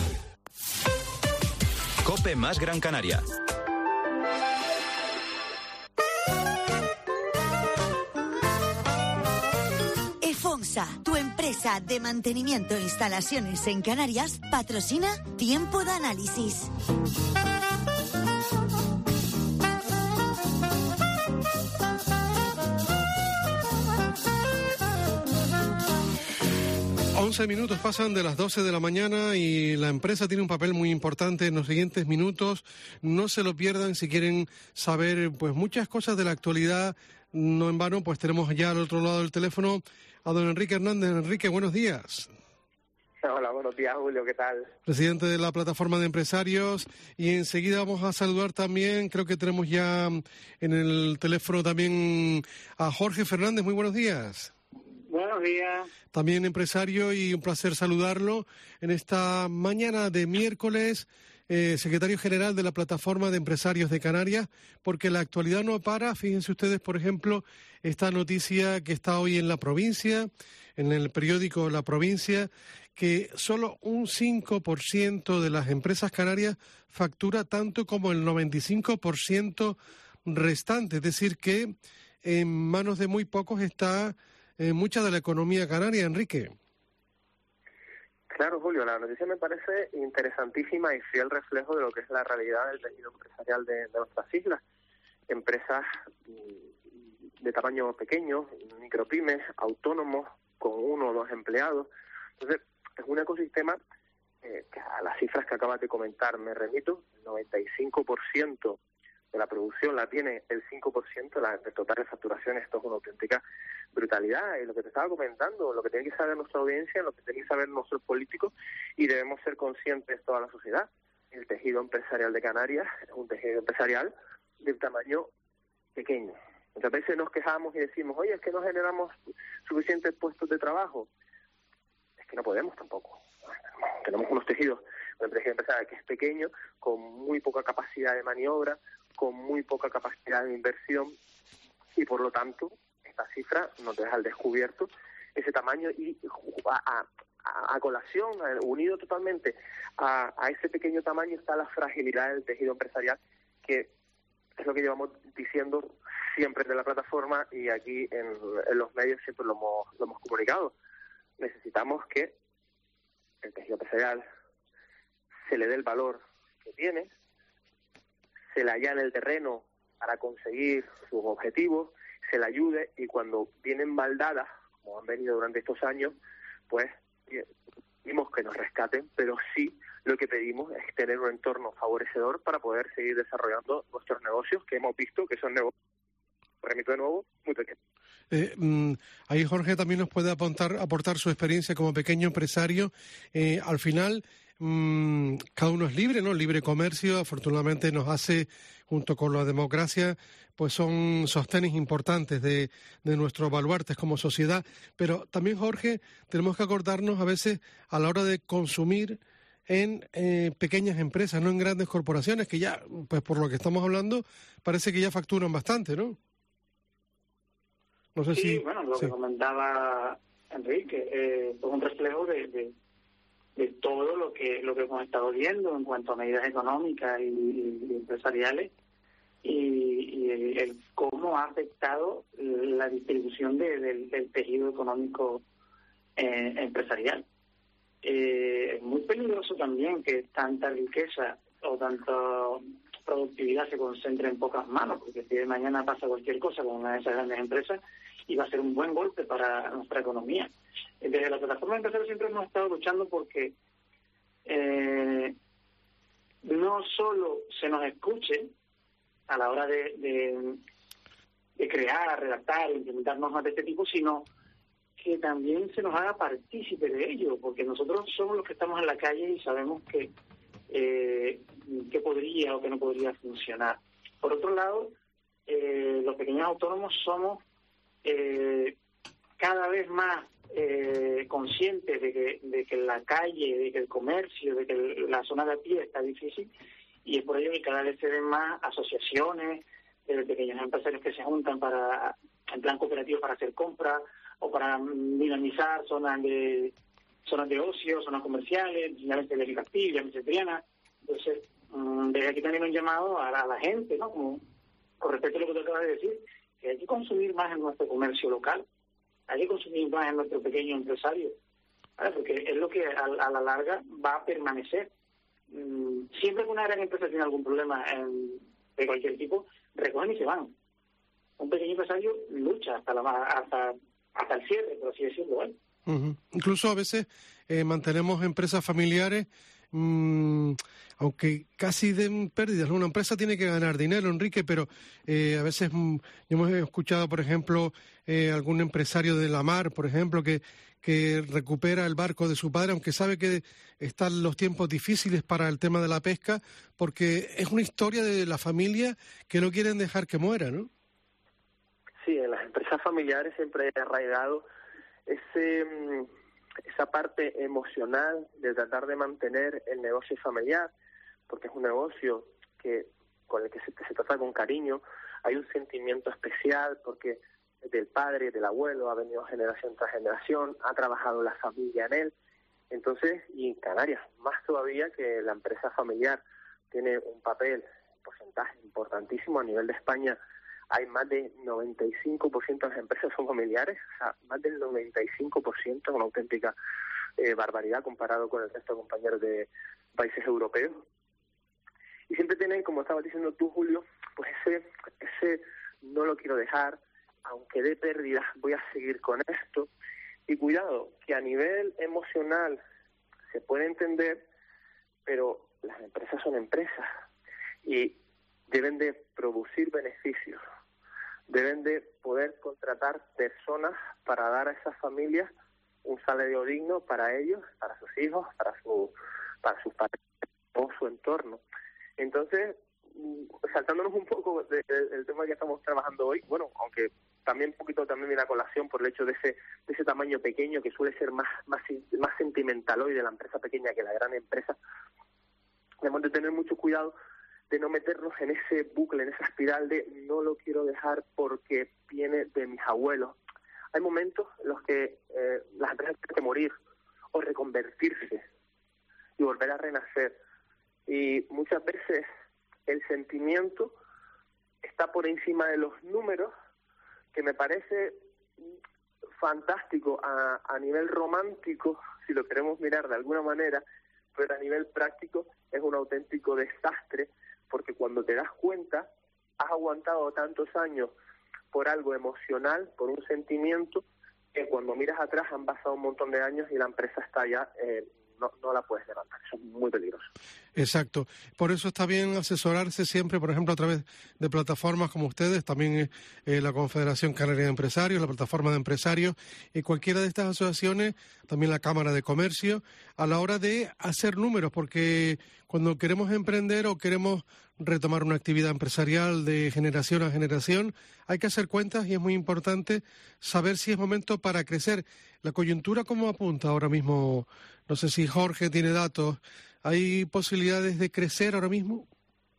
Speaker 1: COPE más Gran Canaria.
Speaker 12: EFONSA, tu empresa de mantenimiento e instalaciones en Canarias, patrocina Tiempo de Análisis.
Speaker 3: once minutos pasan de las doce de la mañana y la empresa tiene un papel muy importante en los siguientes minutos. No se lo pierdan si quieren saber pues muchas cosas de la actualidad. No en vano, pues tenemos ya al otro lado del teléfono a don Enrique Hernández. Enrique, buenos días.
Speaker 29: Hola, buenos días, Julio, ¿qué tal?
Speaker 3: Presidente de la plataforma de empresarios. Y enseguida vamos a saludar también, creo que tenemos ya en el teléfono también a Jorge Fernández. Muy buenos días.
Speaker 29: Buenos días.
Speaker 3: También empresario y un placer saludarlo en esta mañana de miércoles, eh, secretario general de la Plataforma de Empresarios de Canarias, porque la actualidad no para. Fíjense ustedes, por ejemplo, esta noticia que está hoy en La Provincia, en el periódico La Provincia, que solo un cinco por ciento de las empresas canarias factura tanto como el noventa y cinco por ciento restante. Es decir, que en manos de muy pocos está Eh, mucha de la economía canaria, Enrique.
Speaker 29: Claro, Julio, la noticia me parece interesantísima y fiel reflejo de lo que es la realidad del tejido empresarial de, de nuestras islas. Empresas de tamaño pequeño, micropymes, autónomos, con uno o dos empleados. Entonces, es un ecosistema eh, que a las cifras que acabas de comentar me remito. El noventa y cinco por ciento de la producción la tiene el cinco por ciento la, del total de facturación. Esto es una auténtica brutalidad. Y lo que te estaba comentando, lo que tiene que saber nuestra audiencia, lo que tiene que saber nuestros políticos, y debemos ser conscientes toda la sociedad. El tejido empresarial de Canarias es un tejido empresarial de tamaño pequeño. Muchas veces nos quejamos y decimos, oye, es que no generamos suficientes puestos de trabajo. Es que no podemos tampoco. Tenemos unos tejidos, un tejido empresarial que es pequeño, con muy poca capacidad de maniobra, con muy poca capacidad de inversión, y por lo tanto esta cifra nos deja al descubierto ese tamaño, y a, a, a colación, unido totalmente a, a ese pequeño tamaño, está la fragilidad del tejido empresarial, que es lo que llevamos diciendo siempre de la plataforma, y aquí en, en los medios siempre lo hemos, lo hemos comunicado. Necesitamos que el tejido empresarial se le dé el valor que tiene, se le allane el terreno para conseguir sus objetivos, se le ayude, y cuando vienen baldadas, como han venido durante estos años, pues pedimos que nos rescaten, pero sí lo que pedimos es tener un entorno favorecedor para poder seguir desarrollando nuestros negocios, que hemos visto que son negocios, remito de nuevo, muy pequeños.
Speaker 3: Eh, mm, ahí Jorge también nos puede aportar, aportar su experiencia como pequeño empresario. Eh, al final, mm, cada uno es libre, ¿no? Libre comercio, afortunadamente nos hace, junto con la democracia, pues son sostenes importantes de, de nuestros baluartes como sociedad. Pero también, Jorge, tenemos que acordarnos a veces a la hora de consumir en eh, pequeñas empresas, no en grandes corporaciones, que ya, pues por lo que estamos hablando, parece que ya facturan bastante, ¿no? No sé
Speaker 5: sí,
Speaker 3: si,
Speaker 5: bueno, lo
Speaker 3: sí.
Speaker 5: que comentaba Enrique, eh, es un reflejo de, de, de todo lo que lo que hemos estado viendo en cuanto a medidas económicas y, y empresariales, y, y el, el cómo ha afectado la distribución de, del, del tejido económico eh, empresarial. Eh, es muy peligroso también que tanta riqueza o tanta productividad se concentre en pocas manos, porque si de mañana pasa cualquier cosa con una de esas grandes empresas, y va a ser un buen golpe para nuestra economía. Desde la plataforma empresarial siempre hemos estado luchando porque eh, no solo se nos escuche a la hora de, de, de crear, redactar, implementar normas de este tipo, sino que también se nos haga partícipe de ello, porque nosotros somos los que estamos en la calle y sabemos que eh, que podría o que no podría funcionar. Por otro lado, eh, los pequeños autónomos somos eh, cada vez más eh, conscientes de que, de que la calle, de que el comercio, de que el, la zona de a pie está difícil, y es por ello que cada vez se ven más asociaciones de pequeños empresarios que se juntan para en plan cooperativo para hacer compras o para dinamizar zonas de zonas de ocio, zonas comerciales, llámese de Castillo, llámese Triana. Entonces, um, desde aquí también un llamado a la, a la gente, ¿no? Como con respecto a lo que tú acabas de decir, que hay que consumir más en nuestro comercio local, hay que consumir más en nuestro pequeño empresario, ¿vale? Porque es lo que a, a la larga va a permanecer. Um, siempre que una gran empresa tiene algún problema en, de cualquier tipo, recogen y se van. Un pequeño empresario lucha hasta la hasta hasta el cierre, por así decirlo, ¿vale?
Speaker 3: Uh-huh. Incluso a veces eh, mantenemos empresas familiares, mmm, aunque casi den pérdidas, ¿no? Una empresa tiene que ganar dinero, Enrique, pero eh, a veces mmm, yo hemos escuchado, por ejemplo, eh, algún empresario de la mar, por ejemplo, que, que recupera el barco de su padre, aunque sabe que están los tiempos difíciles para el tema de la pesca, porque es una historia de la familia que no quieren dejar que muera, ¿no?
Speaker 29: Sí, en las empresas familiares siempre he arraigado ese esa parte emocional de tratar de mantener el negocio familiar, porque es un negocio que con el que se, que se trata con cariño, hay un sentimiento especial porque del padre, del abuelo, ha venido generación tras generación, ha trabajado la familia en él. Entonces, y en Canarias, más todavía, que la empresa familiar tiene un papel, un porcentaje importantísimo. A nivel de España hay más de noventa y cinco por ciento de las empresas son familiares, o sea, más del noventa y cinco por ciento, una auténtica eh, barbaridad comparado con el resto de compañeros de países europeos. Y siempre tienen, como estabas diciendo tú, Julio, pues ese, ese no lo quiero dejar, aunque dé pérdidas, voy a seguir con esto. Y cuidado, que a nivel emocional se puede entender, pero las empresas son empresas y deben de producir beneficios, deben de poder contratar personas para dar a esas familias un salario digno para ellos, para sus hijos, para su para sus padres o su entorno. Entonces, saltándonos un poco del de, de, tema que estamos trabajando hoy, bueno, aunque también un poquito también viene a colación por el hecho de ese de ese tamaño pequeño que suele ser más más más sentimental hoy de la empresa pequeña que la gran empresa, debemos de tener mucho cuidado de no meternos en ese bucle, en esa espiral de no lo quiero dejar porque viene de mis abuelos. Hay momentos en los que eh, las empresas tienen que morir o reconvertirse y volver a renacer. Y muchas veces el sentimiento está por encima de los números, que me parece fantástico a, a nivel romántico, si lo queremos mirar de alguna manera, pero a nivel práctico es un auténtico desastre, porque cuando te das cuenta, has aguantado tantos años por algo emocional, por un sentimiento, que cuando miras atrás han pasado un montón de años y la empresa está ya, eh, no, no la puedes levantar. Eso es muy peligroso.
Speaker 3: Exacto. Por eso está bien asesorarse siempre, por ejemplo, a través de plataformas como ustedes, también eh, la Confederación Canaria de Empresarios, la Plataforma de Empresarios, y cualquiera de estas asociaciones, también la Cámara de Comercio, a la hora de hacer números, porque cuando queremos emprender o queremos retomar una actividad empresarial de generación a generación, hay que hacer cuentas y es muy importante saber si es momento para crecer. La coyuntura, ¿cómo apunta ahora mismo? No sé si Jorge tiene datos. ¿Hay posibilidades de crecer ahora mismo?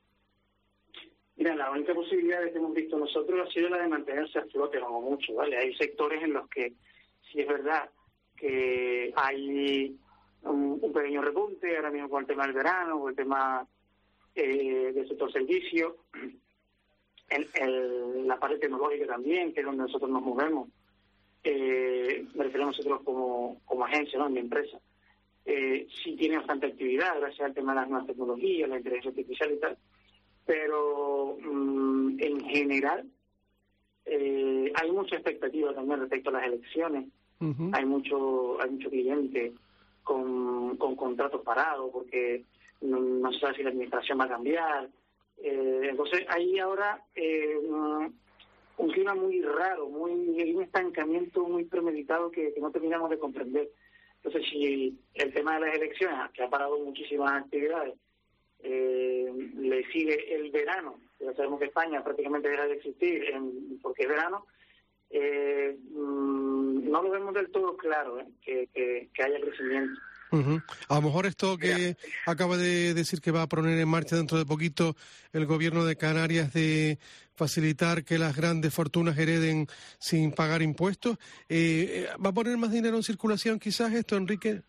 Speaker 5: Mira, la única posibilidad que hemos visto nosotros ha sido la de mantenerse a flote, como mucho, ¿vale? Hay sectores en los que sí es verdad que hay un, un pequeño repunte, ahora mismo con el tema del verano, con el tema eh, del sector servicio, en, en la parte tecnológica también, que es donde nosotros nos movemos. Eh, me refiero a nosotros como, como agencia, ¿no?, en mi empresa. Eh, sí tiene bastante actividad gracias al tema de las nuevas tecnologías, la inteligencia artificial y tal, pero mmm, en general eh, hay mucha expectativa también respecto a las elecciones. Uh-huh. Hay mucho hay mucho cliente con, con contratos parados porque no, no se sabe si la administración va a cambiar. Eh, entonces hay ahora eh, un clima muy raro, muy un estancamiento muy premeditado que, que no terminamos de comprender. Entonces, si el tema de las elecciones, que ha parado muchísimas actividades, eh, le sigue el verano, ya sabemos que España prácticamente deja de existir en, porque es verano, eh, mmm, no lo vemos del todo claro, ¿eh? que, que, que haya crecimiento.
Speaker 3: Uh-huh. A lo mejor esto que Mira. acaba de decir que va a poner en marcha dentro de poquito el gobierno de Canarias de facilitar que las grandes fortunas hereden sin pagar impuestos, eh, ¿va a poner más dinero en circulación quizás esto, Enrique?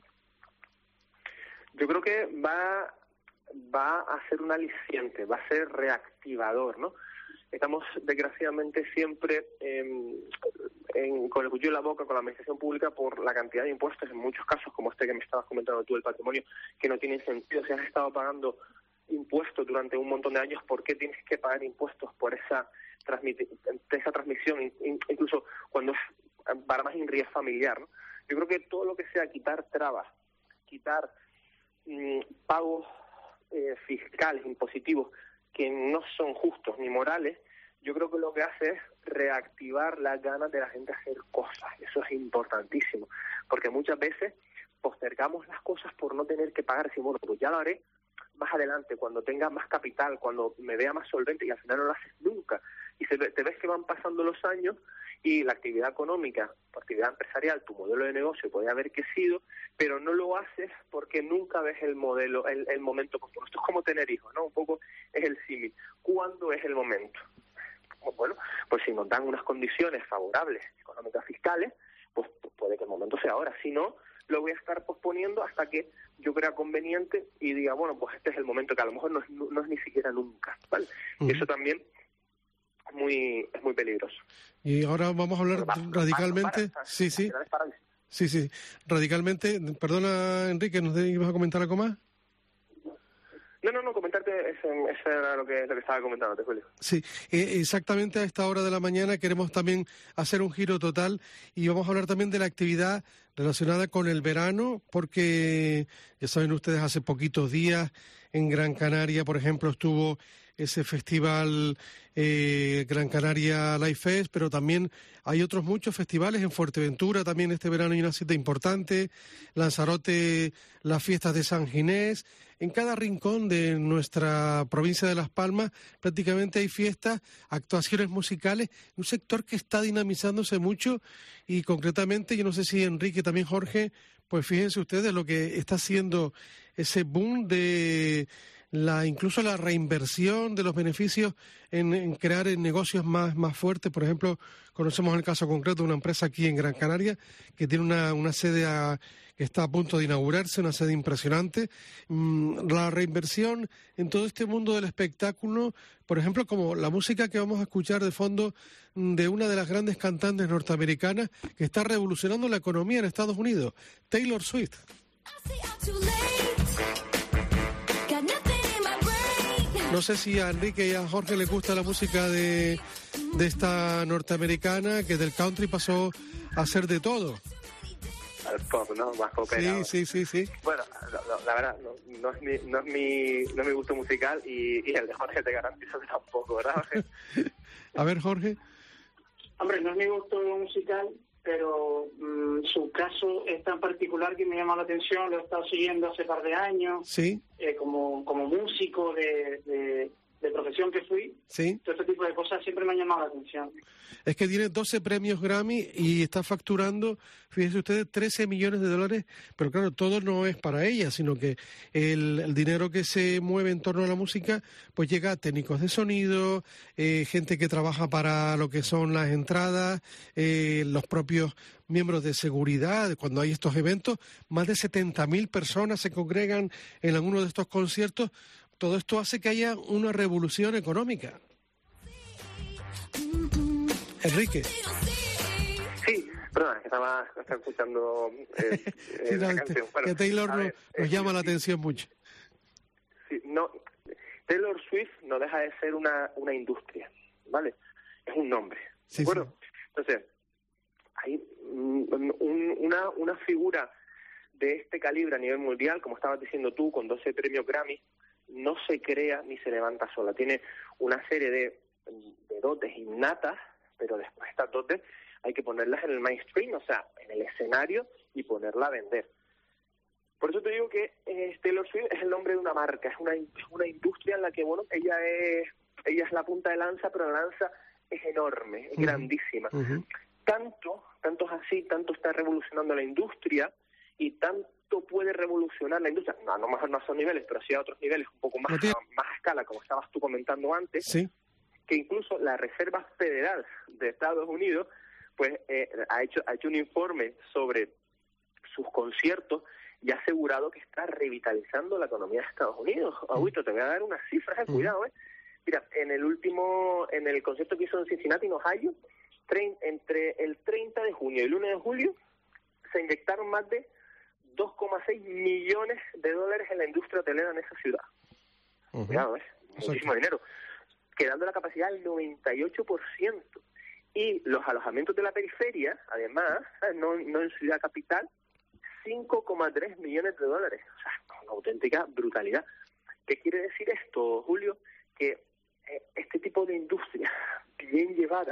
Speaker 29: Yo creo que va, va a ser un aliciente, va a ser reactivador, ¿no? Estamos, desgraciadamente, siempre eh, en, con el cuchillo en la boca con la administración pública por la cantidad de impuestos, en muchos casos, como este que me estabas comentando tú, el patrimonio, que no tienen sentido. Si has estado pagando impuestos durante un montón de años, ¿por qué tienes que pagar impuestos por esa, transmiti- esa transmisión? Incluso cuando es para más inrías familiar, ¿no? Yo creo que todo lo que sea quitar trabas, quitar mmm, pagos eh, fiscales, impositivos, que no son justos ni morales, yo creo que lo que hace es reactivar las ganas de la gente a hacer cosas. Eso es importantísimo, porque muchas veces postergamos las cosas por no tener que pagar. Decimos, bueno, pues ya lo haré más adelante, cuando tenga más capital, cuando me vea más solvente, y al final no lo haces nunca. Y se, te ves que van pasando los años y la actividad económica, tu actividad empresarial, tu modelo de negocio puede haber crecido, pero no lo haces porque nunca ves el modelo, el, el momento oportuno. Esto es como tener hijos, ¿no? Un poco es el símil. ¿Cuándo es el momento? Bueno, pues si nos dan unas condiciones favorables económicas fiscales, pues, pues puede que el momento sea ahora. Si no, lo voy a estar posponiendo hasta que yo crea conveniente y diga, bueno, pues este es el momento, que a lo mejor no es, no es ni siquiera nunca, ¿vale? Uh-huh. Y eso también es muy, es muy peligroso.
Speaker 3: Y ahora vamos a hablar va, radicalmente...
Speaker 29: Para, para,
Speaker 3: sí, sí. Sí, sí. Radicalmente... Perdona, Enrique, ¿nos ibas a comentar algo más?
Speaker 29: No, no, no, comentarte, eso, eso era lo que, lo que estaba comentando, te Julio.
Speaker 3: Sí, eh, exactamente a esta hora de la mañana queremos también hacer un giro total y vamos a hablar también de la actividad relacionada con el verano, porque ya saben ustedes, hace poquitos días en Gran Canaria, por ejemplo, estuvo ese festival eh, Gran Canaria Live Fest, pero también hay otros muchos festivales en Fuerteventura, también este verano hay una cita importante, Lanzarote, las fiestas de San Ginés. En cada rincón de nuestra provincia de Las Palmas prácticamente hay fiestas, actuaciones musicales, un sector que está dinamizándose mucho y concretamente, yo no sé si Enrique, también Jorge, pues fíjense ustedes lo que está haciendo ese boom de la incluso la reinversión de los beneficios en, en crear en negocios más, más fuertes. Por ejemplo, conocemos el caso concreto de una empresa aquí en Gran Canaria que tiene una, una sede a, que está a punto de inaugurarse, una sede impresionante. Mm, la reinversión en todo este mundo del espectáculo, por ejemplo, como la música que vamos a escuchar de fondo de una de las grandes cantantes norteamericanas que está revolucionando la economía en Estados Unidos, Taylor Swift. No sé si a Enrique y a Jorge les gusta la música de, de esta norteamericana que del country pasó a ser de todo.
Speaker 29: Al pop, ¿no? Más popero.
Speaker 3: Sí, sí, sí, sí.
Speaker 29: Bueno, la, la, la verdad, no, no, es mi, no, es mi, no es mi gusto musical y, y el de Jorge te garantizo que tampoco, ¿verdad, Jorge?
Speaker 3: A ver, Jorge.
Speaker 5: Hombre, no es mi gusto musical, pero mmm, su caso es tan particular que me llama la atención. Lo he estado siguiendo hace par de años.
Speaker 3: Sí.
Speaker 5: Eh, como, como músico de, de, de profesión que fui.
Speaker 3: Sí.
Speaker 5: Todo este tipo de cosas siempre me han llamado la atención.
Speaker 3: Es que tiene doce premios Grammy y está facturando, fíjense ustedes, trece millones de dólares, pero claro, todo no es para ella, sino que el, el dinero que se mueve en torno a la música, pues llega a técnicos de sonido, eh, gente que trabaja para lo que son las entradas, eh, los propios miembros de seguridad. Cuando hay estos eventos, más de setenta mil personas se congregan en alguno de estos conciertos. Todo esto hace que haya una revolución económica. Enrique.
Speaker 29: Sí, perdón, estaba, estaba escuchando eh,
Speaker 3: sí,
Speaker 29: la
Speaker 3: no,
Speaker 29: canción. Bueno,
Speaker 3: que Taylor no,
Speaker 29: ver,
Speaker 3: nos
Speaker 29: eh,
Speaker 3: llama
Speaker 29: sí,
Speaker 3: la atención mucho.
Speaker 29: Sí, no, Taylor Swift no deja de ser una, una industria, ¿vale? Es un nombre,
Speaker 3: sí,
Speaker 29: ¿de acuerdo?
Speaker 3: Sí.
Speaker 29: Entonces, hay un, un, una, una figura de este calibre a nivel mundial, como estabas diciendo tú, con doce premios Grammy, no se crea ni se levanta sola. Tiene una serie de, de dotes innatas, pero después estas dotes hay que ponerlas en el mainstream, o sea, en el escenario y ponerla a vender. Por eso te digo que eh, Taylor Swift es el nombre de una marca, es una, es una industria en la que, bueno, ella es ella es la punta de lanza, pero la lanza es enorme, es uh-huh. grandísima. Uh-huh. Tanto, tanto es así, tanto está revolucionando la industria y tanto puede revolucionar la industria, no, a lo mejor no a esos niveles, pero sí a otros niveles, un poco más, a, más a escala, como estabas tú comentando antes,
Speaker 3: sí.
Speaker 29: que incluso la Reserva Federal de Estados Unidos pues eh, ha hecho ha hecho un informe sobre sus conciertos y ha asegurado que está revitalizando la economía de Estados Unidos. Augusto, te voy a dar unas cifras, eh, cuidado, eh. Mira, en el último, en el concierto que hizo en Cincinnati, en Ohio, tre- entre el treinta de junio y el uno de julio, se inyectaron más de dos coma seis millones de dólares en la industria hotelera en esa ciudad. Uh-huh. Cuidado, eh, muchísimo dinero. Quedando la capacidad al noventa y ocho por ciento. Y los alojamientos de la periferia, además, no, no en ciudad capital, cinco coma tres millones de dólares. O sea, una auténtica brutalidad. ¿Qué quiere decir esto, Julio? Que eh, este tipo de industrias bien llevadas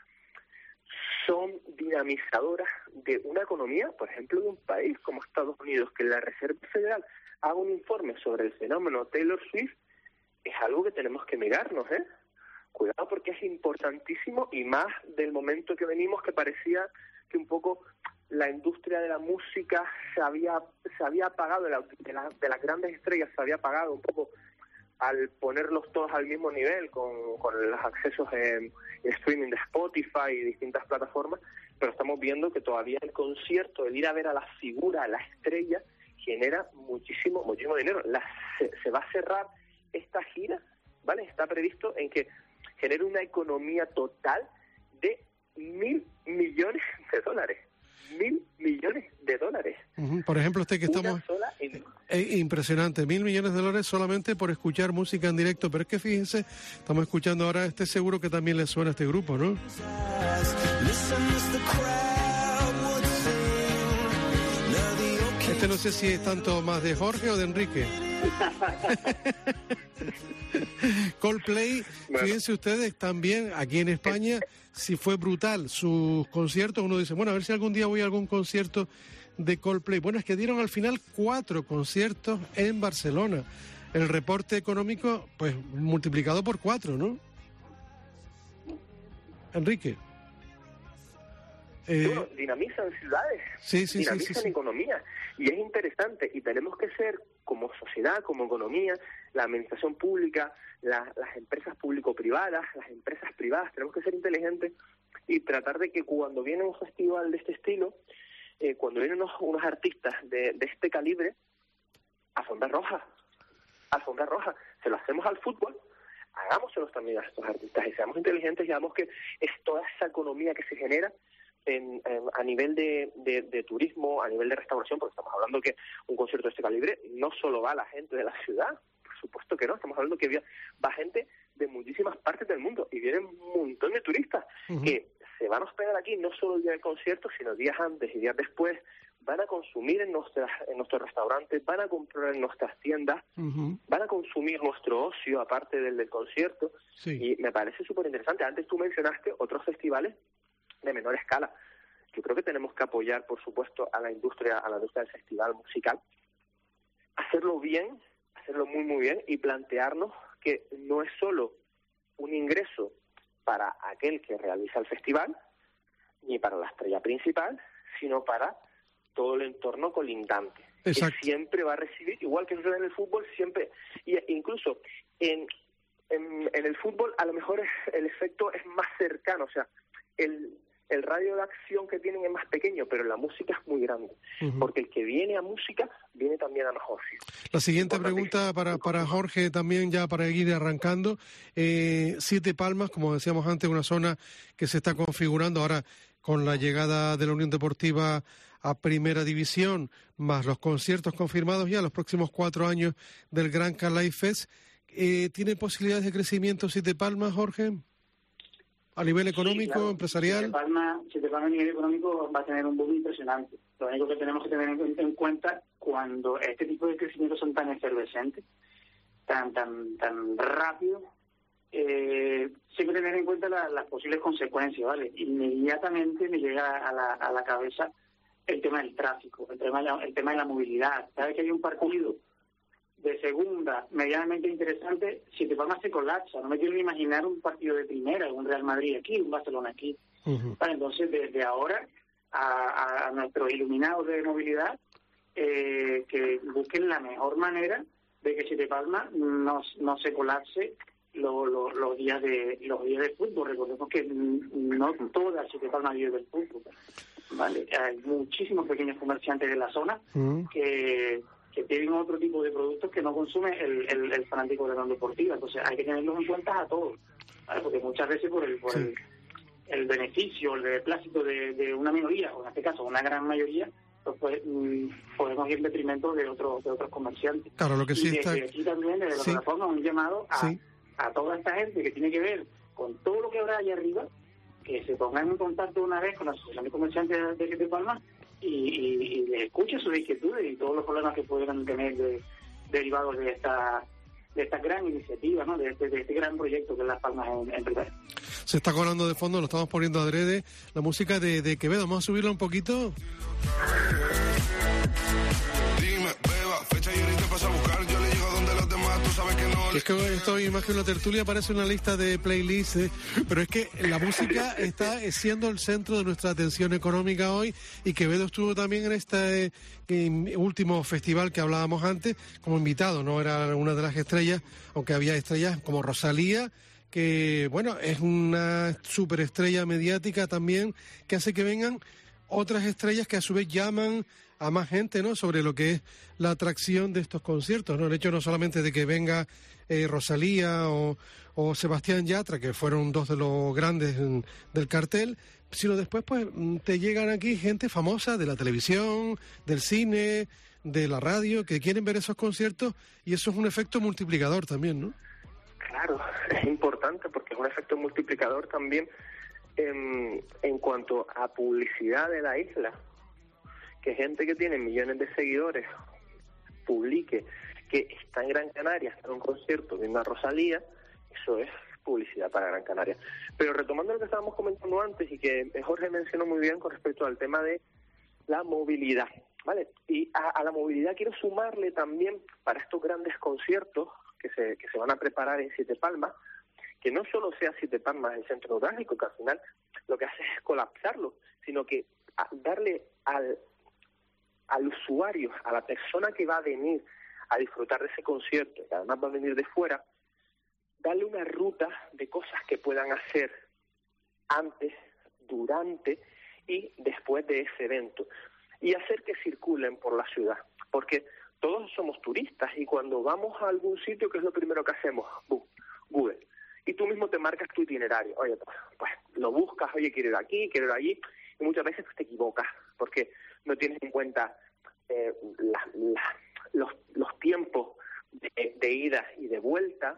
Speaker 29: son dinamizadoras de una economía, por ejemplo, de un país como Estados Unidos. Que la Reserva Federal haga un informe sobre el fenómeno Taylor Swift es algo que tenemos que mirarnos, ¿eh? Cuidado, porque es importantísimo, y más del momento que venimos, que parecía que un poco la industria de la música se había se había apagado, de, la, de, la, de las grandes estrellas se había apagado un poco al ponerlos todos al mismo nivel con, con los accesos en, en streaming de Spotify y distintas plataformas, pero estamos viendo que todavía el concierto, el ir a ver a la figura, a la estrella, genera muchísimo, muchísimo dinero. La, se, se va a cerrar esta gira, ¿vale? Está previsto en que genere una economía total de mil millones de dólares. Mil millones de dólares.
Speaker 3: Uh-huh. Por ejemplo, usted que estamos...
Speaker 29: Una sola en...
Speaker 3: Es impresionante, mil millones de dólares solamente por escuchar música en directo. Pero es que fíjense, estamos escuchando ahora, este seguro que también le suena a este grupo, ¿no? Este no sé si es tanto más de Jorge o de Enrique. Coldplay, bueno. Fíjense ustedes, también aquí en España, si fue brutal sus conciertos. Uno dice, bueno, a ver si algún día voy a algún concierto de Coldplay. Bueno, es que dieron al final cuatro conciertos en Barcelona. El reporte económico, pues, multiplicado por cuatro, ¿no? Enrique.
Speaker 29: Eh, bueno, dinamizan ciudades,
Speaker 3: sí, sí,
Speaker 29: dinamizan
Speaker 3: sí, sí, sí.
Speaker 29: economía, y es interesante, y tenemos que ser, como sociedad, como economía, la administración pública, la, las empresas público-privadas, las empresas privadas, tenemos que ser inteligentes y tratar de que cuando viene un festival de este estilo, eh, cuando vienen unos, unos artistas de, de este calibre, alfombra roja, alfombra roja, se lo hacemos al fútbol, hagámoselos también a estos artistas y seamos inteligentes y hagamos que es toda esa economía que se genera En, en, a nivel de, de, de turismo, a nivel de restauración, porque estamos hablando que un concierto de este calibre no solo va la gente de la ciudad, por supuesto que no, estamos hablando que va gente de muchísimas partes del mundo y vienen un montón de turistas uh-huh. que se van a hospedar aquí no solo el día del concierto, sino días antes y días después, van a consumir en, nuestras, en nuestros restaurantes, van a comprar en nuestras tiendas, uh-huh. van a consumir nuestro ocio aparte del del concierto sí. y me parece súper interesante. Antes tú mencionaste otros festivales de menor escala. Yo creo que tenemos que apoyar, por supuesto, a la industria, a la industria del festival musical, hacerlo bien, hacerlo muy muy bien y plantearnos que no es solo un ingreso para aquel que realiza el festival, ni para la estrella principal, sino para todo el entorno colindante.
Speaker 3: Exacto.
Speaker 29: Que siempre va a recibir, igual que sucede en el fútbol, siempre, y incluso en, en, en el fútbol a lo mejor es, el efecto es más cercano, o sea, el, el radio de acción que tienen es más pequeño, pero la música es muy grande, uh-huh. porque el que viene a música, viene también a mejor.
Speaker 3: La siguiente pregunta para, para Jorge también, ya para ir arrancando. Eh, Siete Palmas, como decíamos antes, una zona que se está configurando ahora con la llegada de la Unión Deportiva a Primera División, más los conciertos confirmados ya los próximos cuatro años del Gran Calais Fest. Eh, ¿Tiene posibilidades de crecimiento Siete Palmas, Jorge? ¿A nivel económico, sí, claro. empresarial?
Speaker 5: Siete Palmas, Siete Palmas a nivel económico va a tener un boom impresionante. Lo único que tenemos que tener en, en cuenta cuando este tipo de crecimientos son tan efervescentes, tan tan tan rápidos, eh, siempre tener en cuenta la, las posibles consecuencias, ¿vale? Inmediatamente me llega a la, a la cabeza el tema del tráfico, el tema de la, el tema de la movilidad. Cada vez que hay un partido de segunda medianamente interesante, Siete Palmas se colapsa. No me quiero ni imaginar un partido de primera, un Real Madrid aquí, un Barcelona aquí. Uh-huh. Vale, entonces, desde ahora, a, a nuestros iluminados de movilidad, eh, que busquen la mejor manera de que Siete Palmas no, no se colapse lo, lo, los días de los días de fútbol. Recordemos que no toda Siete Palmas vive del fútbol. Vale, hay muchísimos pequeños comerciantes de la zona uh-huh. que que tienen otro tipo de productos que no consume el, el, el fanático de la Unión Deportiva. Entonces hay que tenerlos en cuenta a todos, ¿vale? Porque muchas veces por el por sí. el, el beneficio, el beneplácito de, de una minoría, o en este caso una gran mayoría, pues, pues podemos ir en detrimento de otros de otros comerciantes.
Speaker 3: Claro, lo que sí
Speaker 5: y
Speaker 3: está...
Speaker 5: desde aquí también, desde la
Speaker 3: sí.
Speaker 5: plataforma, un llamado a, sí. a toda esta gente que tiene que ver con todo lo que habrá allá arriba, que se pongan en contacto una vez con la Asociación de Comerciantes de Siete Palmas y, y, y les escuche sus inquietudes y todos los problemas que pudieran tener de, derivados de esta de esta gran iniciativa, ¿no? de, este, de este gran proyecto que es Las Palmas en, en Primera.
Speaker 3: Se está colando de fondo, lo estamos poniendo adrede, la música de, de Quevedo. Vamos a subirla un poquito.
Speaker 6: Dime, beba, fecha y ahorita paso a buscar, yo le llego donde los demás, tú sabes que no...
Speaker 3: Es que estoy más que una tertulia, parece una lista de playlists, ¿eh? Pero es que la música está siendo el centro de nuestra atención económica hoy, y Quevedo estuvo también en este eh, último festival que hablábamos antes como invitado, no era una de las estrellas, aunque había estrellas como Rosalía, que bueno, es una superestrella mediática también, que hace que vengan otras estrellas que a su vez llaman a más gente, ¿no?, sobre lo que es la atracción de estos conciertos, ¿no? El hecho no solamente de que venga eh, Rosalía o, o Sebastián Yatra, que fueron dos de los grandes en, del cartel, sino después pues te llegan aquí gente famosa de la televisión, del cine, de la radio, que quieren ver esos conciertos, y eso es un efecto multiplicador también, ¿no?
Speaker 29: Claro, es importante porque es un efecto multiplicador también en, en cuanto a publicidad de la isla. Que gente que tiene millones de seguidores publique que está en Gran Canaria, está en un concierto viendo a Rosalía, eso es publicidad para Gran Canaria. Pero retomando lo que estábamos comentando antes y que Jorge mencionó muy bien con respecto al tema de la movilidad, ¿vale? Y a, a la movilidad quiero sumarle también, para estos grandes conciertos que se, que se van a preparar en Siete Palmas, que no solo sea Siete Palmas el centro neurálgico, que al final lo que hace es colapsarlo, sino que a, darle al al usuario, a la persona que va a venir a disfrutar de ese concierto, que además va a venir de fuera, darle una ruta de cosas que puedan hacer antes, durante y después de ese evento, y hacer que circulen por la ciudad, porque todos somos turistas y cuando vamos a algún sitio, ¿qué es lo primero que hacemos? Boom, Google. Y tú mismo te marcas tu itinerario. Oye, pues lo buscas, oye, quiero ir aquí, quiero ir allí, y muchas veces pues, te equivocas, porque no tienes en cuenta eh, la, la, los, los tiempos de, de ida y de vuelta,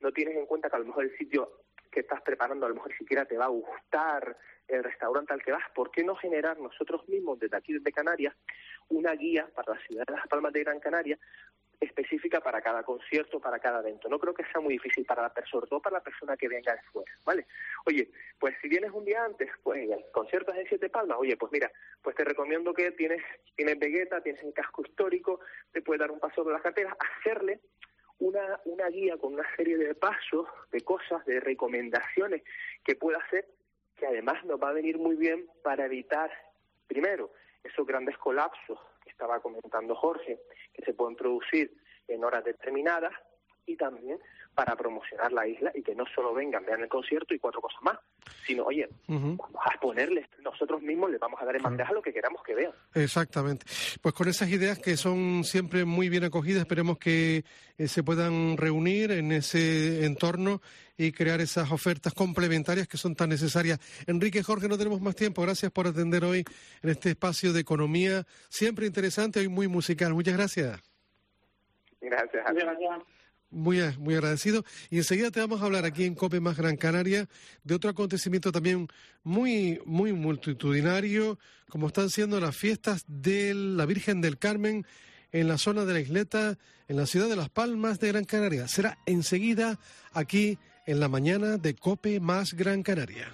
Speaker 29: no tienes en cuenta que a lo mejor el sitio que estás preparando a lo mejor siquiera te va a gustar, el restaurante al que vas. ¿Por qué no generar nosotros mismos desde aquí, desde Canarias, una guía para la ciudad de Las Palmas de Gran Canaria específica para cada concierto, para cada evento? No creo que sea muy difícil para la persona, sobre todo para la persona que venga de fuera, ¿vale? Oye, pues si vienes un día antes, pues el concierto es en Siete Palmas, oye, pues mira, pues te recomiendo que tienes tienes Vegueta, tienes el casco histórico, te puedes dar un paseo por las carreteras, hacerle una una guía con una serie de pasos, de cosas, de recomendaciones que pueda hacer, que además nos va a venir muy bien para evitar, primero, esos grandes colapsos que estaba comentando Jorge, que se pueden producir en horas determinadas, y también para promocionar la isla y que no solo vengan, vean el concierto y cuatro cosas más, sino, oye, uh-huh. vamos a ponerles, nosotros mismos les vamos a dar en bandeja lo que queramos que vean.
Speaker 3: Exactamente. Pues con esas ideas que son siempre muy bien acogidas, esperemos que eh, se puedan reunir en ese entorno y crear esas ofertas complementarias que son tan necesarias. Enrique, Jorge, no tenemos más tiempo. Gracias por atender hoy en este espacio de economía, siempre interesante y muy musical. Muchas gracias.
Speaker 29: Gracias.
Speaker 5: Gracias.
Speaker 3: Muy, muy agradecido. Y enseguida te vamos a hablar aquí en COPE más Gran Canaria de otro acontecimiento también muy, muy multitudinario, como están siendo las fiestas de la Virgen del Carmen en la zona de la isleta, en la ciudad de Las Palmas de Gran Canaria. Será enseguida aquí en la mañana de COPE más Gran Canaria.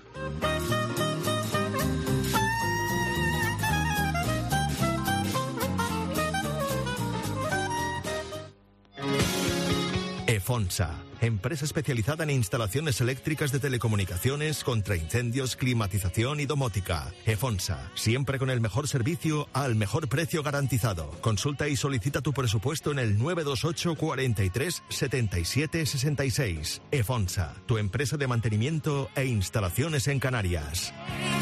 Speaker 7: EFONSA, empresa especializada en instalaciones eléctricas de telecomunicaciones, contra incendios, climatización y domótica. EFONSA, siempre con el mejor servicio al mejor precio garantizado. Consulta y solicita tu presupuesto en el nueve dos ocho, cuarenta y tres, setenta y siete, sesenta y seis. EFONSA, tu empresa de mantenimiento e instalaciones en Canarias.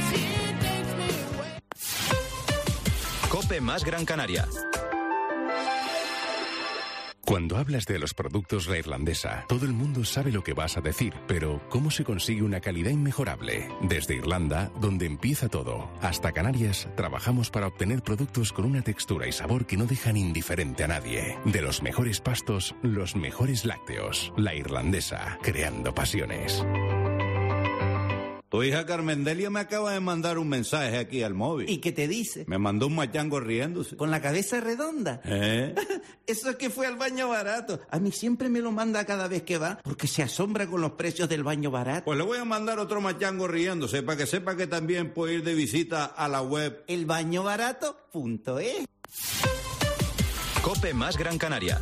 Speaker 1: COPE más Gran Canaria.
Speaker 4: Cuando hablas de los productos La Irlandesa, todo el mundo sabe lo que vas a decir, pero ¿cómo se consigue una calidad inmejorable? Desde Irlanda, donde empieza todo, hasta Canarias, trabajamos para obtener productos con una textura y sabor que no dejan indiferente a nadie. De los mejores pastos, los mejores lácteos. La Irlandesa, creando pasiones.
Speaker 9: Tu hija Carmendelia me acaba de mandar un mensaje aquí al móvil.
Speaker 10: ¿Y qué te dice?
Speaker 9: Me mandó un machango riéndose.
Speaker 10: ¿Con la cabeza redonda?
Speaker 9: ¿Eh?
Speaker 10: Eso es que fue al baño barato. A mí siempre me lo manda cada vez que va, porque se asombra con los precios del baño barato.
Speaker 9: Pues le voy a mandar otro machango riéndose, para que sepa que también puede ir de visita a la web
Speaker 10: el baño barato punto es.
Speaker 1: COPE más Gran Canaria.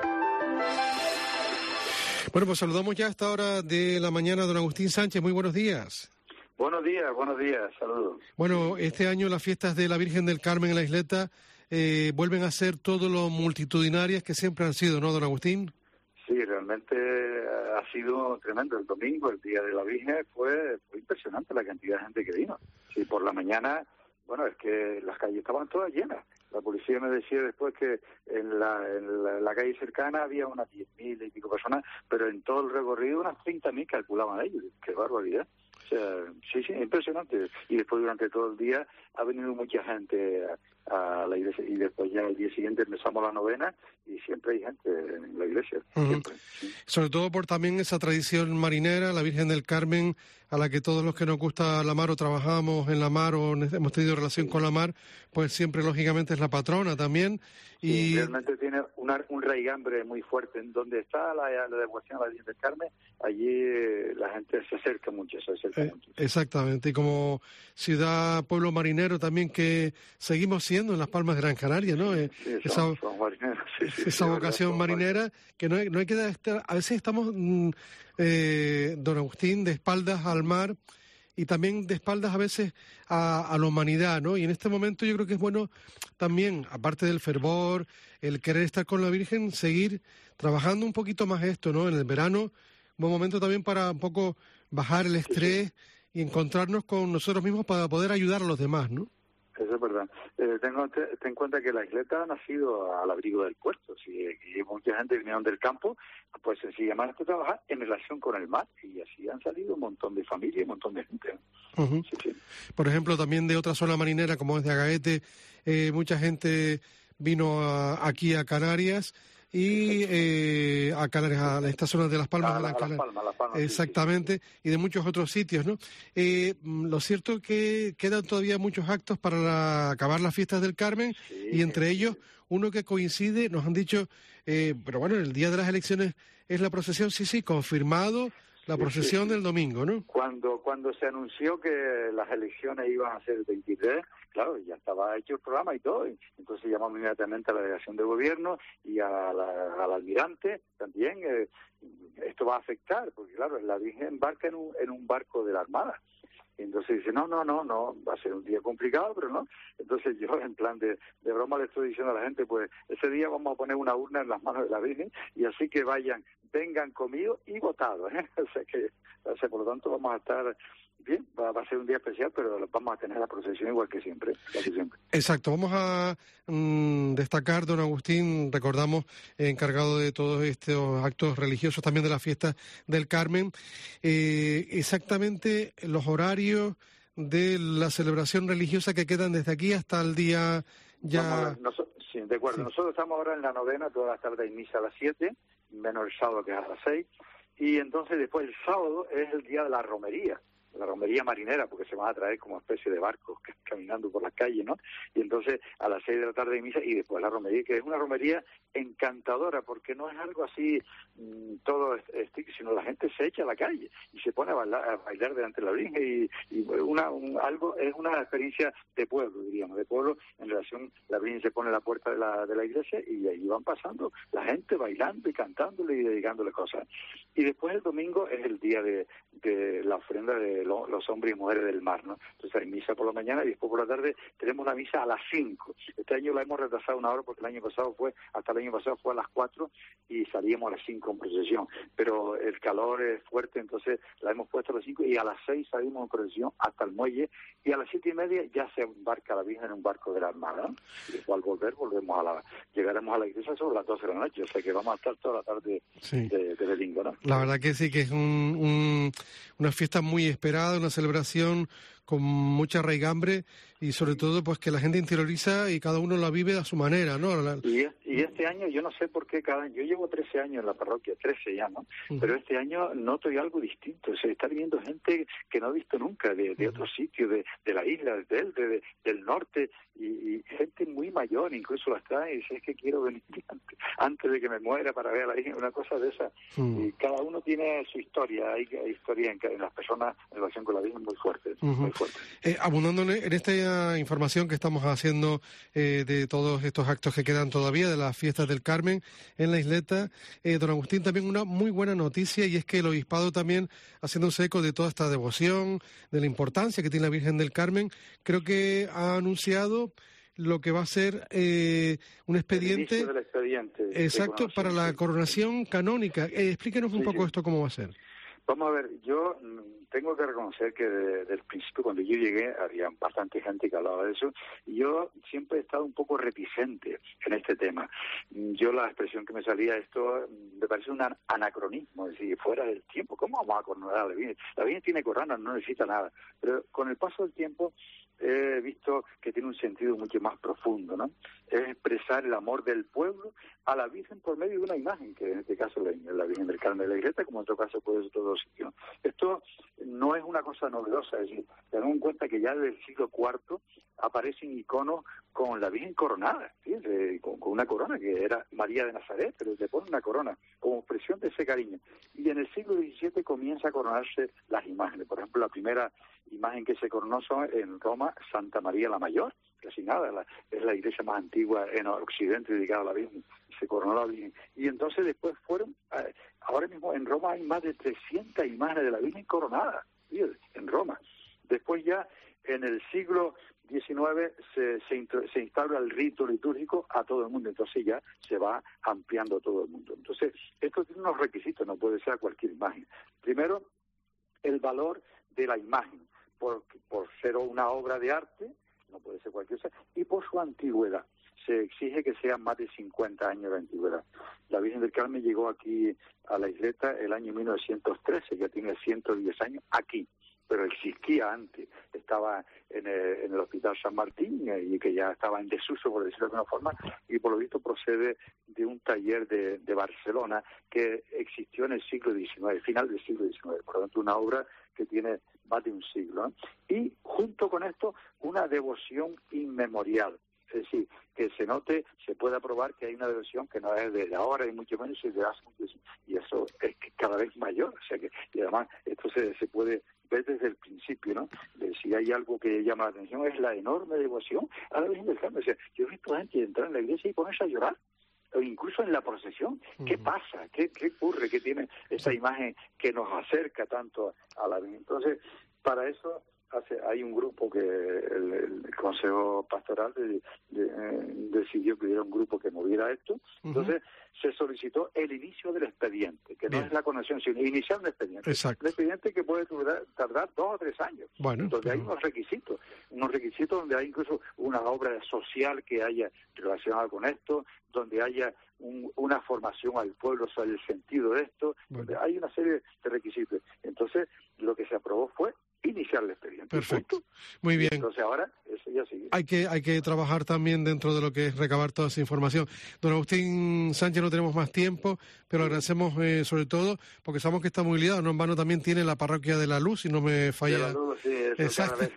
Speaker 3: Bueno, pues saludamos ya a esta hora de la mañana a don Agustín Sánchez. Muy buenos días.
Speaker 11: Buenos días, buenos días, saludos.
Speaker 3: Bueno, este año las fiestas de la Virgen del Carmen en la isleta eh, vuelven a ser todo lo multitudinarias que siempre han sido, ¿no, don Agustín?
Speaker 11: Sí, realmente ha sido tremendo. El domingo, el día de la Virgen, fue, fue impresionante la cantidad de gente que vino. Sí, por la mañana, bueno, es que las calles estaban todas llenas. La policía me decía después que en la, en la, en la calle cercana había unas diez mil y pico personas, pero en todo el recorrido unas treinta mil calculaban ellos. ¡Qué barbaridad! O sea, sí, sí, impresionante. Y después durante todo el día ha venido mucha gente a, a la iglesia, y después ya el día siguiente empezamos la novena y siempre hay gente en la iglesia.
Speaker 3: Uh-huh.
Speaker 11: Siempre, sí.
Speaker 3: Sobre todo por también esa tradición marinera, la Virgen del Carmen, a la que todos los que nos gusta la mar o trabajamos en la mar o hemos tenido relación sí. con la mar, pues siempre lógicamente es la patrona también.
Speaker 11: Sí,
Speaker 3: y
Speaker 11: realmente tiene una, un raigambre muy fuerte. En donde está la, la devoción a la Virgen del Carmen, allí eh, la gente se acerca mucho, se acerca
Speaker 3: eh,
Speaker 11: mucho.
Speaker 3: Exactamente, y como ciudad, pueblo marinero también que seguimos siendo en Las Palmas de Gran Canaria, ¿no?
Speaker 11: Sí, sí,
Speaker 3: esa
Speaker 11: son, son marineros, sí, sí,
Speaker 3: esa
Speaker 11: sí,
Speaker 3: vocación
Speaker 11: verdad,
Speaker 3: marinera que no hay, no hay que estar, a veces estamos, mm, eh, don Agustín, de espaldas al mar y también de espaldas a veces a, a la humanidad, ¿no? Y en este momento yo creo que es bueno también, aparte del fervor, el querer estar con la Virgen, seguir trabajando un poquito más esto, ¿no? En el verano, buen momento también para un poco bajar el estrés sí, sí. y encontrarnos con nosotros mismos para poder ayudar a los demás, ¿no?
Speaker 11: Eso es verdad. Eh, tengo, te, ten en cuenta que la isleta ha nacido al abrigo del puerto. Si y mucha gente vinieron del campo, pues sencillamente trabajar en relación con el mar. Y así han salido un montón de familias y un montón de gente.
Speaker 3: Uh-huh.
Speaker 11: Sí, sí.
Speaker 3: Por ejemplo, también de otra zona marinera, como es de Agaete, eh, mucha gente vino a, aquí a Canarias y eh, a Canarias, a esta zona de Las Palmas,
Speaker 11: a,
Speaker 3: de
Speaker 11: la,
Speaker 3: Las
Speaker 11: a Las Palmas, Las Palmas,
Speaker 3: exactamente, sí, sí. Y de muchos otros sitios, ¿no? Eh, lo cierto es que quedan todavía muchos actos para la, acabar las fiestas del Carmen, sí, y entre sí. ellos uno que coincide, nos han dicho, eh, pero bueno, el día de las elecciones es la procesión, sí, sí, confirmado, la sí, procesión sí, sí. del domingo, ¿no?
Speaker 11: Cuando cuando se anunció que las elecciones iban a ser el veintitrés, claro, ya estaba hecho el programa y todo, entonces llamamos inmediatamente a la delegación de gobierno y a la, al almirante también. Eh, esto va a afectar, porque claro, la Virgen embarca en un, en un barco de la Armada. Entonces dice, no, no, no, no, va a ser un día complicado, pero no. Entonces yo, en plan de, de broma, le estoy diciendo a la gente, pues ese día vamos a poner una urna en las manos de la Virgen y así que vayan, vengan comidos y votados, ¿eh? O sea que, o sea, por lo tanto vamos a estar bien, va, va a ser un día especial, pero vamos a tener la procesión igual que siempre, casi siempre.
Speaker 3: Exacto, vamos a mmm, destacar, don Agustín, recordamos, eh, encargado de todos estos actos religiosos, también de la fiesta del Carmen, eh, exactamente los horarios de la celebración religiosa que quedan desde aquí hasta el día ya...
Speaker 11: Nosotros, sí, de acuerdo, sí. Nosotros estamos ahora en la novena, todas las tardes hay misa a las siete, menos el sábado que es a las seis, y entonces después el sábado es el día de la romería, la romería marinera, porque se van a traer como especie de barcos caminando por las calles, ¿no? Y entonces a las seis de la tarde hay misa y después la romería, que es una romería encantadora, porque no es algo así mmm, todo estricto, sino la gente se echa a la calle y se pone a bailar, a bailar delante de la Virgen y, y una un, algo es una experiencia de pueblo, diríamos, de pueblo en relación, la Virgen se pone en la puerta de la, de la iglesia y ahí van pasando la gente bailando y cantándole y dedicándole cosas. Y después el domingo es el día de, de la ofrenda de lo, los hombres y mujeres del mar, ¿no? Entonces hay misa por la mañana y después por la tarde tenemos una misa a las cinco. Este año la hemos retrasado una hora porque el año pasado fue, hasta el año pasado fue a las cuatro y salíamos a las cinco en procesión. Pero el calor es fuerte, entonces la hemos puesto a las cinco y a las seis salimos en procesión hasta el muelle y a las siete y media ya se embarca la Virgen en un barco de la Armada, ¿no? Y después al volver volvemos a la, llegaremos a la iglesia sobre las doce de la noche, o sea que vamos a estar toda la tarde sí. de, de domingo, ¿no?
Speaker 3: La verdad que sí, que es un, un, una fiesta muy esperada, una celebración con mucha raigambre y sobre todo pues que la gente interioriza y cada uno la vive a su manera, ¿no? La...
Speaker 11: Y, y este año yo no sé por qué cada año, yo llevo trece años en la parroquia, trece ya, ¿no? Uh-huh. Pero este año noto yo algo distinto, se está viniendo gente que no he visto nunca de, de uh-huh. otros sitios, de, de la isla, del, de, de, del norte y, y gente muy mayor, incluso las trae y dice es que quiero venir antes, antes de que me muera para ver a la Virgen, una cosa de esa. Uh-huh. Y cada uno tiene su historia, hay, hay historia en, en las personas en relación con la Virgen muy fuerte, uh-huh. muy fuerte.
Speaker 3: Eh, abundando en esta información que estamos haciendo eh, de todos estos actos que quedan todavía de las fiestas del Carmen en la isleta, eh, don Agustín, también una muy buena noticia y es que el obispado también, haciéndose eco de toda esta devoción, de la importancia que tiene la Virgen del Carmen, creo que ha anunciado lo que va a ser eh, un expediente,
Speaker 11: del expediente
Speaker 3: exacto
Speaker 11: de
Speaker 3: para la coronación canónica. Eh, explíquenos un sí, poco sí. esto cómo va a ser.
Speaker 11: Vamos a ver, yo tengo que reconocer que desde el principio, cuando yo llegué, había bastante gente que hablaba de eso, y yo siempre he estado un poco reticente en este tema. Yo la expresión que me salía, esto me parece un anacronismo, es decir, fuera del tiempo. ¿Cómo vamos a coronar a la Virgen? La Virgen tiene corona, no necesita nada. Pero con el paso del tiempo he visto que tiene un sentido mucho más profundo, ¿no? Es expresar el amor del pueblo a la Virgen por medio de una imagen, que en este caso la, la Virgen del Carmen de la Isleta, como en otro caso puede ser todo sitio. Esto no es una cosa novedosa, es decir, tenemos en cuenta que ya desde el siglo cuarto aparecen iconos con la Virgen coronada, fíjense, con, con una corona, que era María de Nazaret, pero le ponen una corona como expresión de ese cariño. Y en el siglo diecisiete comienza a coronarse las imágenes. Por ejemplo, la primera imagen que se coronó son en Roma, Santa María la Mayor, casi nada, la, es la iglesia más antigua en Occidente dedicada a la Virgen, se coronó la Virgen. Y entonces después fueron, eh, ahora mismo en Roma hay más de trescientas imágenes de la Virgen coronada, fíjense, en Roma. Después ya en el siglo diecinueve se, se, se instaura el rito litúrgico a todo el mundo, entonces ya se va ampliando a todo el mundo. Entonces, esto tiene unos requisitos, no puede ser cualquier imagen. Primero, el valor de la imagen, por, por ser una obra de arte, no puede ser cualquier cosa, y por su antigüedad. Se exige que sea más de cincuenta años de antigüedad. La Virgen del Carmen llegó aquí a la isleta el año mil novecientos trece, ya tiene ciento diez años aquí, pero existía antes. estaba en el, en el Hospital San Martín eh, y que ya estaba en desuso, por decirlo de alguna forma, y por lo visto procede de un taller de, de Barcelona que existió en el siglo diecinueve, final del siglo diecinueve, por lo tanto una obra que tiene más de un siglo, ¿eh? Y junto con esto una devoción inmemorial. Es decir, que se note, se pueda probar que hay una devoción que no es de ahora y mucho menos de hace mucho, y eso es cada vez mayor, o sea que, y además esto se, se puede ver desde el principio, ¿no? De si hay algo que llama la atención es la enorme devoción a la Virgen del Carmen. O sea, yo he visto gente entrar en la iglesia y ponerse a llorar, o incluso en la procesión. ¿Qué uh-huh. pasa? ¿Qué, ¿Qué ocurre? ¿Qué tiene esa imagen que nos acerca tanto a la Virgen? Entonces, para eso hace, hay un grupo que el, el Consejo Pastoral de, de, eh, decidió que hubiera un grupo que moviera esto. Entonces uh-huh. se solicitó el inicio del expediente, que Bien. no es la conexión, sino iniciar un expediente.
Speaker 3: Exacto.
Speaker 11: Un expediente que puede tardar, tardar dos o tres años,
Speaker 3: bueno,
Speaker 11: donde
Speaker 3: pero...
Speaker 11: hay unos requisitos, unos requisitos donde hay incluso una obra social que haya relacionada con esto, donde haya un, una formación al pueblo sobre el sentido de esto, bueno. donde hay una serie de requisitos. Entonces, lo que se aprobó fue iniciar el expediente.
Speaker 3: Perfecto. Muy bien.
Speaker 11: Entonces ahora eso ya sigue.
Speaker 3: Hay que hay que trabajar también dentro de lo que es recabar toda esa información. Don Agustín Sánchez, no tenemos más tiempo, pero agradecemos eh, sobre todo porque sabemos que está muy liado. No en vano también tiene la parroquia de la Luz, si no me falla.
Speaker 11: De la Luz, sí, eso.
Speaker 3: Exacto.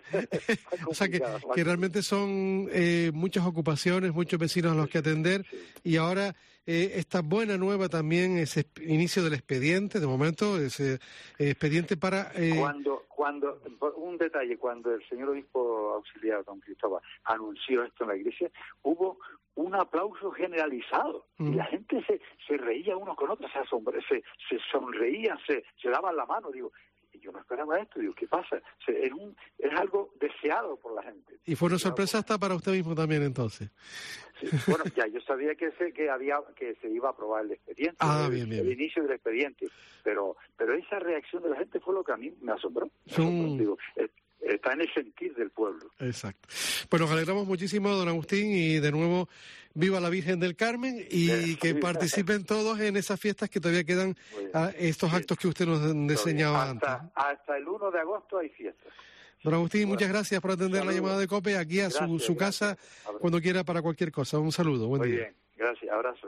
Speaker 3: O sea que, que realmente son eh, muchas ocupaciones, muchos vecinos a los que atender
Speaker 11: sí.
Speaker 3: y ahora eh, esta buena nueva también, ese inicio del expediente, de momento, ese eh, expediente para... Eh,
Speaker 11: cuando, cuando, un detalle, cuando el señor obispo auxiliar, don Cristóbal, anunció esto en la iglesia, hubo un aplauso generalizado, mm. y la gente se, se reía unos con otros, se, asombra, se, se sonreían, se, se daban la mano, digo... Yo no esperaba esto, digo, ¿qué pasa? O sea, es, un, es algo deseado por la gente.
Speaker 3: Y fue una sorpresa hasta para usted mismo también, entonces.
Speaker 11: Sí, bueno, ya yo sabía que se que había que se iba a aprobar el expediente,
Speaker 3: ah,
Speaker 11: el,
Speaker 3: bien, bien.
Speaker 11: el inicio del expediente, pero pero esa reacción de la gente fue lo que a mí me asombró. Me asombró, digo, es, está en el sentir del pueblo.
Speaker 3: Exacto. Pues nos alegramos muchísimo, don Agustín, y de nuevo, viva la Virgen del Carmen y sí, que participen todos en esas fiestas que todavía quedan, a estos sí. actos que usted nos enseñaba
Speaker 11: hasta,
Speaker 3: antes.
Speaker 11: Hasta el uno de agosto hay fiestas.
Speaker 3: Don Agustín, bueno, muchas gracias por atender saludos. La llamada de COPE, aquí a gracias, su, su casa, cuando quiera, para cualquier cosa. Un saludo, buen
Speaker 11: Muy
Speaker 3: día.
Speaker 11: Muy bien, gracias, abrazo.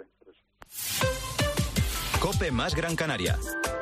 Speaker 1: COPE más Gran Canaria.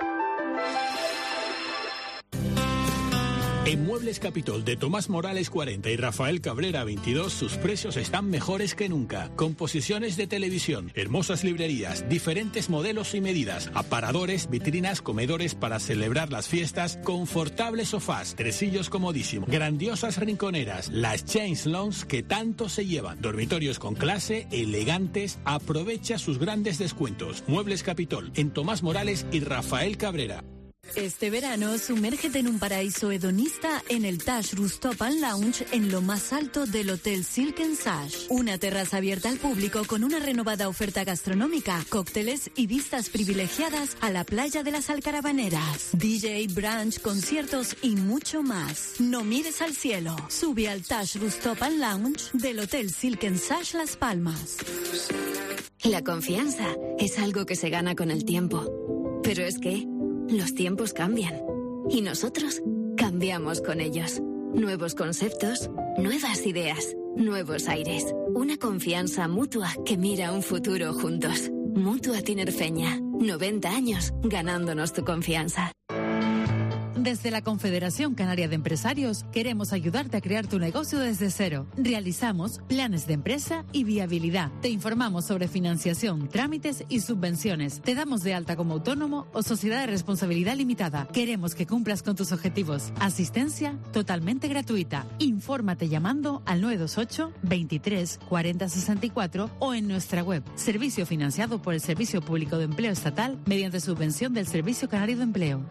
Speaker 2: En Muebles Capitol de Tomás Morales cuarenta y Rafael Cabrera veintidós, sus precios están mejores que nunca. Composiciones de televisión, hermosas librerías, diferentes modelos y medidas, aparadores, vitrinas, comedores para celebrar las fiestas, confortables sofás, tresillos comodísimos, grandiosas rinconeras, las Chains Lounge que tanto se llevan, dormitorios con clase, elegantes. Aprovecha sus grandes descuentos. Muebles Capitol en Tomás Morales y Rafael Cabrera.
Speaker 13: Este verano, sumérgete en un paraíso hedonista en el Tash Rooftop and Lounge en lo más alto del Hotel Silk and Sash. Una terraza abierta al público con una renovada oferta gastronómica, cócteles y vistas privilegiadas a la playa de las Alcarabaneras. D J, brunch, conciertos y mucho más. No mires al cielo. Sube al Tash Rooftop and Lounge del Hotel Silk and Sash Las Palmas.
Speaker 17: La confianza es algo que se gana con el tiempo. Pero es que los tiempos cambian y nosotros cambiamos con ellos. Nuevos conceptos, nuevas ideas, nuevos aires. Una confianza mutua que mira un futuro juntos. Mutua Tinerfeña. noventa años ganándonos tu confianza.
Speaker 18: Desde la Confederación Canaria de Empresarios queremos ayudarte a crear tu negocio desde cero. Realizamos planes de empresa y viabilidad. Te informamos sobre financiación, trámites y subvenciones. Te damos de alta como autónomo o sociedad de responsabilidad limitada. Queremos que cumplas con tus objetivos. Asistencia totalmente gratuita. Infórmate llamando al nueve dos ocho, veintitrés, cuarenta, sesenta y cuatro o en nuestra web. Servicio financiado por el Servicio Público de Empleo Estatal mediante subvención del Servicio Canario de Empleo.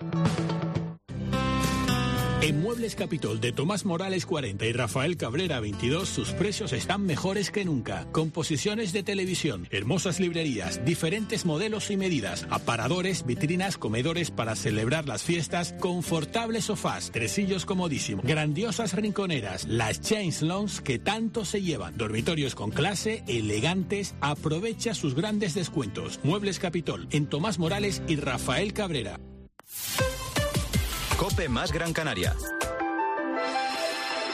Speaker 2: En Muebles Capitol de Tomás Morales cuarenta y Rafael Cabrera veintidós, sus precios están mejores que nunca. Composiciones de televisión, hermosas librerías, diferentes modelos y medidas, aparadores, vitrinas, comedores para celebrar las fiestas, confortables sofás, tresillos comodísimos, grandiosas rinconeras, las Chains Lounge que tanto se llevan, dormitorios con clase, elegantes. Aprovecha sus grandes descuentos. Muebles Capitol en Tomás Morales y Rafael Cabrera.
Speaker 1: COPE más Gran Canaria.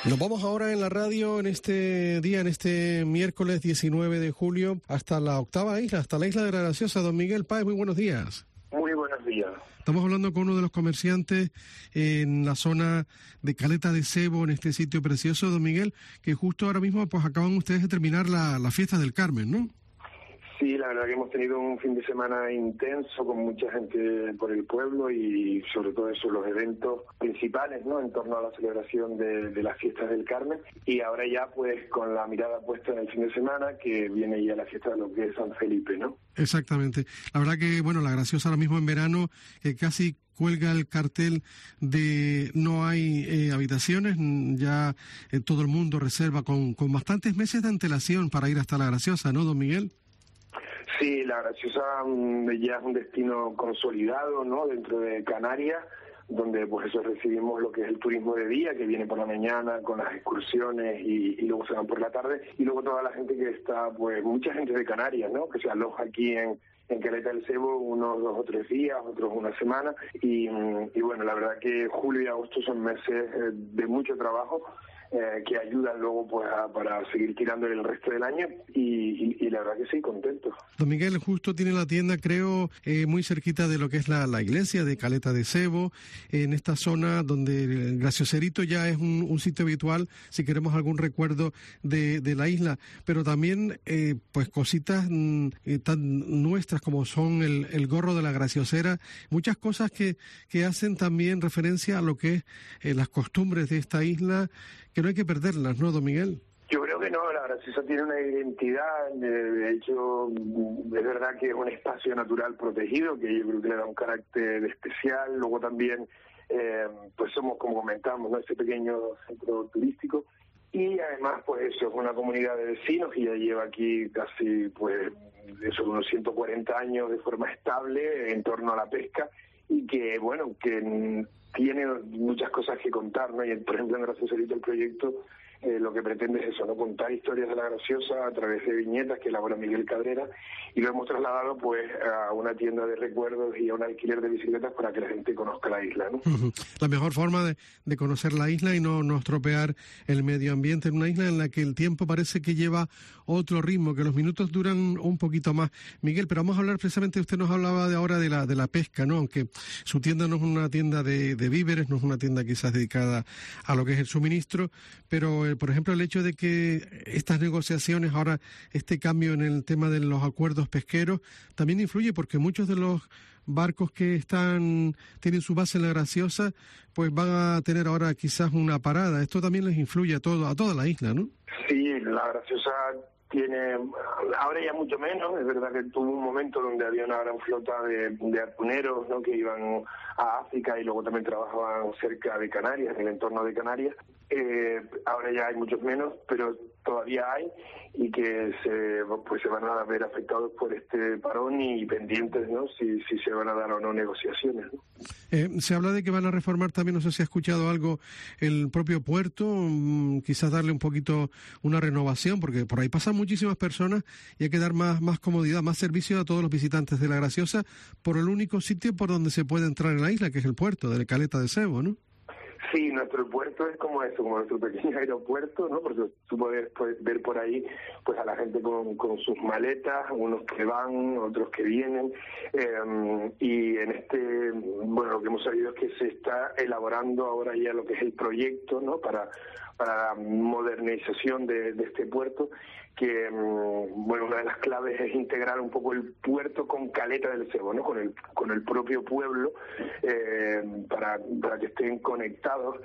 Speaker 3: Nos vamos ahora en la radio en este día, en este miércoles diecinueve de julio, hasta la octava isla, hasta la isla de la Graciosa. Don Miguel Páez, muy buenos días.
Speaker 8: Muy buenos días.
Speaker 3: Estamos hablando con uno de los comerciantes en la zona de Caleta de Cebo, en este sitio precioso, don Miguel, que justo ahora mismo pues acaban ustedes de terminar la, la fiesta del Carmen, ¿no?
Speaker 8: Sí, la verdad que hemos tenido un fin de semana intenso con mucha gente por el pueblo y sobre todo eso, los eventos principales, ¿no?, en torno a la celebración de, de las fiestas del Carmen, y ahora ya pues con la mirada puesta en el fin de semana que viene ya la fiesta de lo que es San Felipe, ¿no?
Speaker 3: Exactamente. La verdad que, bueno, la Graciosa ahora mismo en verano, que casi cuelga el cartel de no hay eh, habitaciones, ya eh, todo el mundo reserva con, con bastantes meses de antelación para ir hasta la Graciosa, ¿no, don Miguel?
Speaker 8: Sí, la Graciosa ya es un destino consolidado, ¿no?, dentro de Canarias, donde pues eso recibimos lo que es el turismo de día, que viene por la mañana con las excursiones y, y luego se van por la tarde, y luego toda la gente que está, pues mucha gente de Canarias, ¿no?, que se aloja aquí en, en Caleta del Cebo unos dos o tres días, otros una semana, y, y bueno, la verdad que julio y agosto son meses de mucho trabajo, Eh, que ayudan luego pues a, para seguir tirando el resto del año y, y, y la verdad que sí, contento.
Speaker 3: Don Miguel justo tiene la tienda, creo, eh, muy cerquita de lo que es la, la iglesia de Caleta de Cebo, en esta zona donde el Gracioserito ya es un, un sitio habitual si queremos algún recuerdo de, de la isla, pero también eh, pues cositas mm, eh, tan nuestras como son el, el gorro de la Graciosera, muchas cosas que, que hacen también referencia a lo que es eh, las costumbres de esta isla, que no hay que perderlas, ¿no, don Miguel?
Speaker 8: Yo creo que no, la Graciosa tiene una identidad, de, de hecho es verdad que es un espacio natural protegido, que yo creo que le da un carácter especial, luego también eh, pues somos, como comentamos, ¿no?, este pequeño centro turístico, y además pues eso, es una comunidad de vecinos que ya lleva aquí casi pues eso, unos ciento cuarenta años de forma estable en torno a la pesca, y que bueno, que tiene muchas cosas que contar, ¿no? Y por ejemplo en Gracioserito el proyecto eh, lo que pretende es eso, ¿no?, contar historias de la Graciosa a través de viñetas que elabora Miguel Cabrera, y lo hemos trasladado pues a una tienda de recuerdos y a un alquiler de bicicletas para que la gente conozca la isla, ¿no?
Speaker 3: Uh-huh. La mejor forma de, de conocer la isla y no, no estropear el medio ambiente en una isla en la que el tiempo parece que lleva otro ritmo, que los minutos duran un poquito más. Miguel, pero vamos a hablar precisamente, usted nos hablaba de ahora de la de la pesca, ¿no? Aunque su tienda no es una tienda de, de víveres, no es una tienda quizás dedicada a lo que es el suministro, pero eh, por ejemplo el hecho de que estas negociaciones, ahora este cambio en el tema de los acuerdos pesqueros, también influye porque muchos de los barcos que están tienen su base en la Graciosa, pues van a tener ahora quizás una parada. Esto también les influye a todo a toda la isla, ¿no?
Speaker 8: Sí, la Graciosa tiene, ahora ya mucho menos, es verdad que tuvo un momento donde había una gran flota de, de atuneros, ¿no?, que iban a África y luego también trabajaban cerca de Canarias, en el entorno de Canarias. Eh, ahora ya hay muchos menos, pero todavía hay, y que se pues se van a ver afectados por este parón y pendientes, ¿no?, si, si se van a dar o no negociaciones, ¿no?
Speaker 3: Eh, se habla de que van a reformar también, no sé si ha escuchado algo, el propio puerto, mmm, quizás darle un poquito una renovación, porque por ahí pasan muchísimas personas y hay que dar más, más comodidad, más servicio a todos los visitantes de la Graciosa por el único sitio por donde se puede entrar en la isla, que es el puerto de Caleta de Cebo, ¿no?
Speaker 8: Sí, nuestro puerto es como eso, como nuestro pequeño aeropuerto, ¿no? Porque tú puedes, puedes ver por ahí pues a la gente con, con sus maletas, unos que van, otros que vienen, eh, y en este, bueno, lo que hemos sabido es que se está elaborando ahora ya lo que es el proyecto, ¿no?, para para la modernización de, de este puerto, que bueno, una de las claves es integrar un poco el puerto con Caleta del Cebo, ¿no?, con el con el propio pueblo, eh, para para que estén conectados.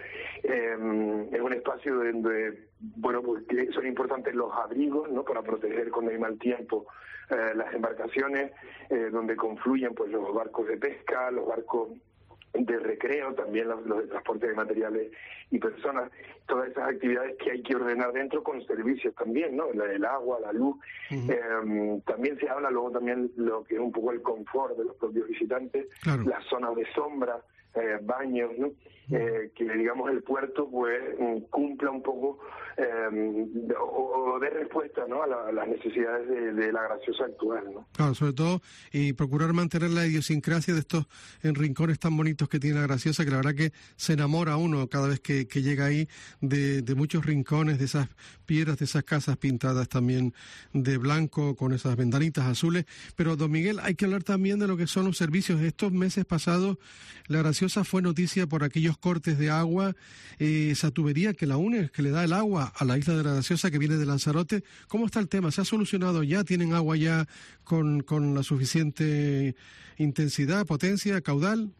Speaker 8: Eh, es un espacio donde, bueno, pues son importantes los abrigos, ¿no?, para proteger cuando hay mal tiempo eh, las embarcaciones, eh, donde confluyen pues los barcos de pesca, los barcos de recreo, también los, los de transporte de materiales y personas, todas esas actividades que hay que ordenar dentro con servicios también, ¿no?, la del agua, la luz. Uh-huh. Eh, también se habla luego también lo que es un poco el confort de los propios visitantes, claro, las zonas de sombra eh, baños, ¿no? Eh, que digamos el puerto pues cumpla un poco eh, o, o dé respuesta, ¿no? a, la, a las necesidades de, de la Graciosa actual, ¿no?
Speaker 3: Claro, sobre todo y procurar mantener la idiosincrasia de estos en rincones tan bonitos que tiene la Graciosa, que la verdad que se enamora uno cada vez que, que llega ahí de, de muchos rincones, de esas piedras, de esas casas pintadas también de blanco con esas ventanitas azules. Pero don Miguel, hay que hablar también de lo que son los servicios. Estos meses pasados la Graciosa fue noticia por aquellos cortes de agua, eh, esa tubería que la une, que le da el agua a la isla de la Graciosa que viene de Lanzarote. ¿Cómo está el tema? ¿Se ha solucionado ya? ¿Tienen agua ya con, con la suficiente intensidad, potencia, caudal?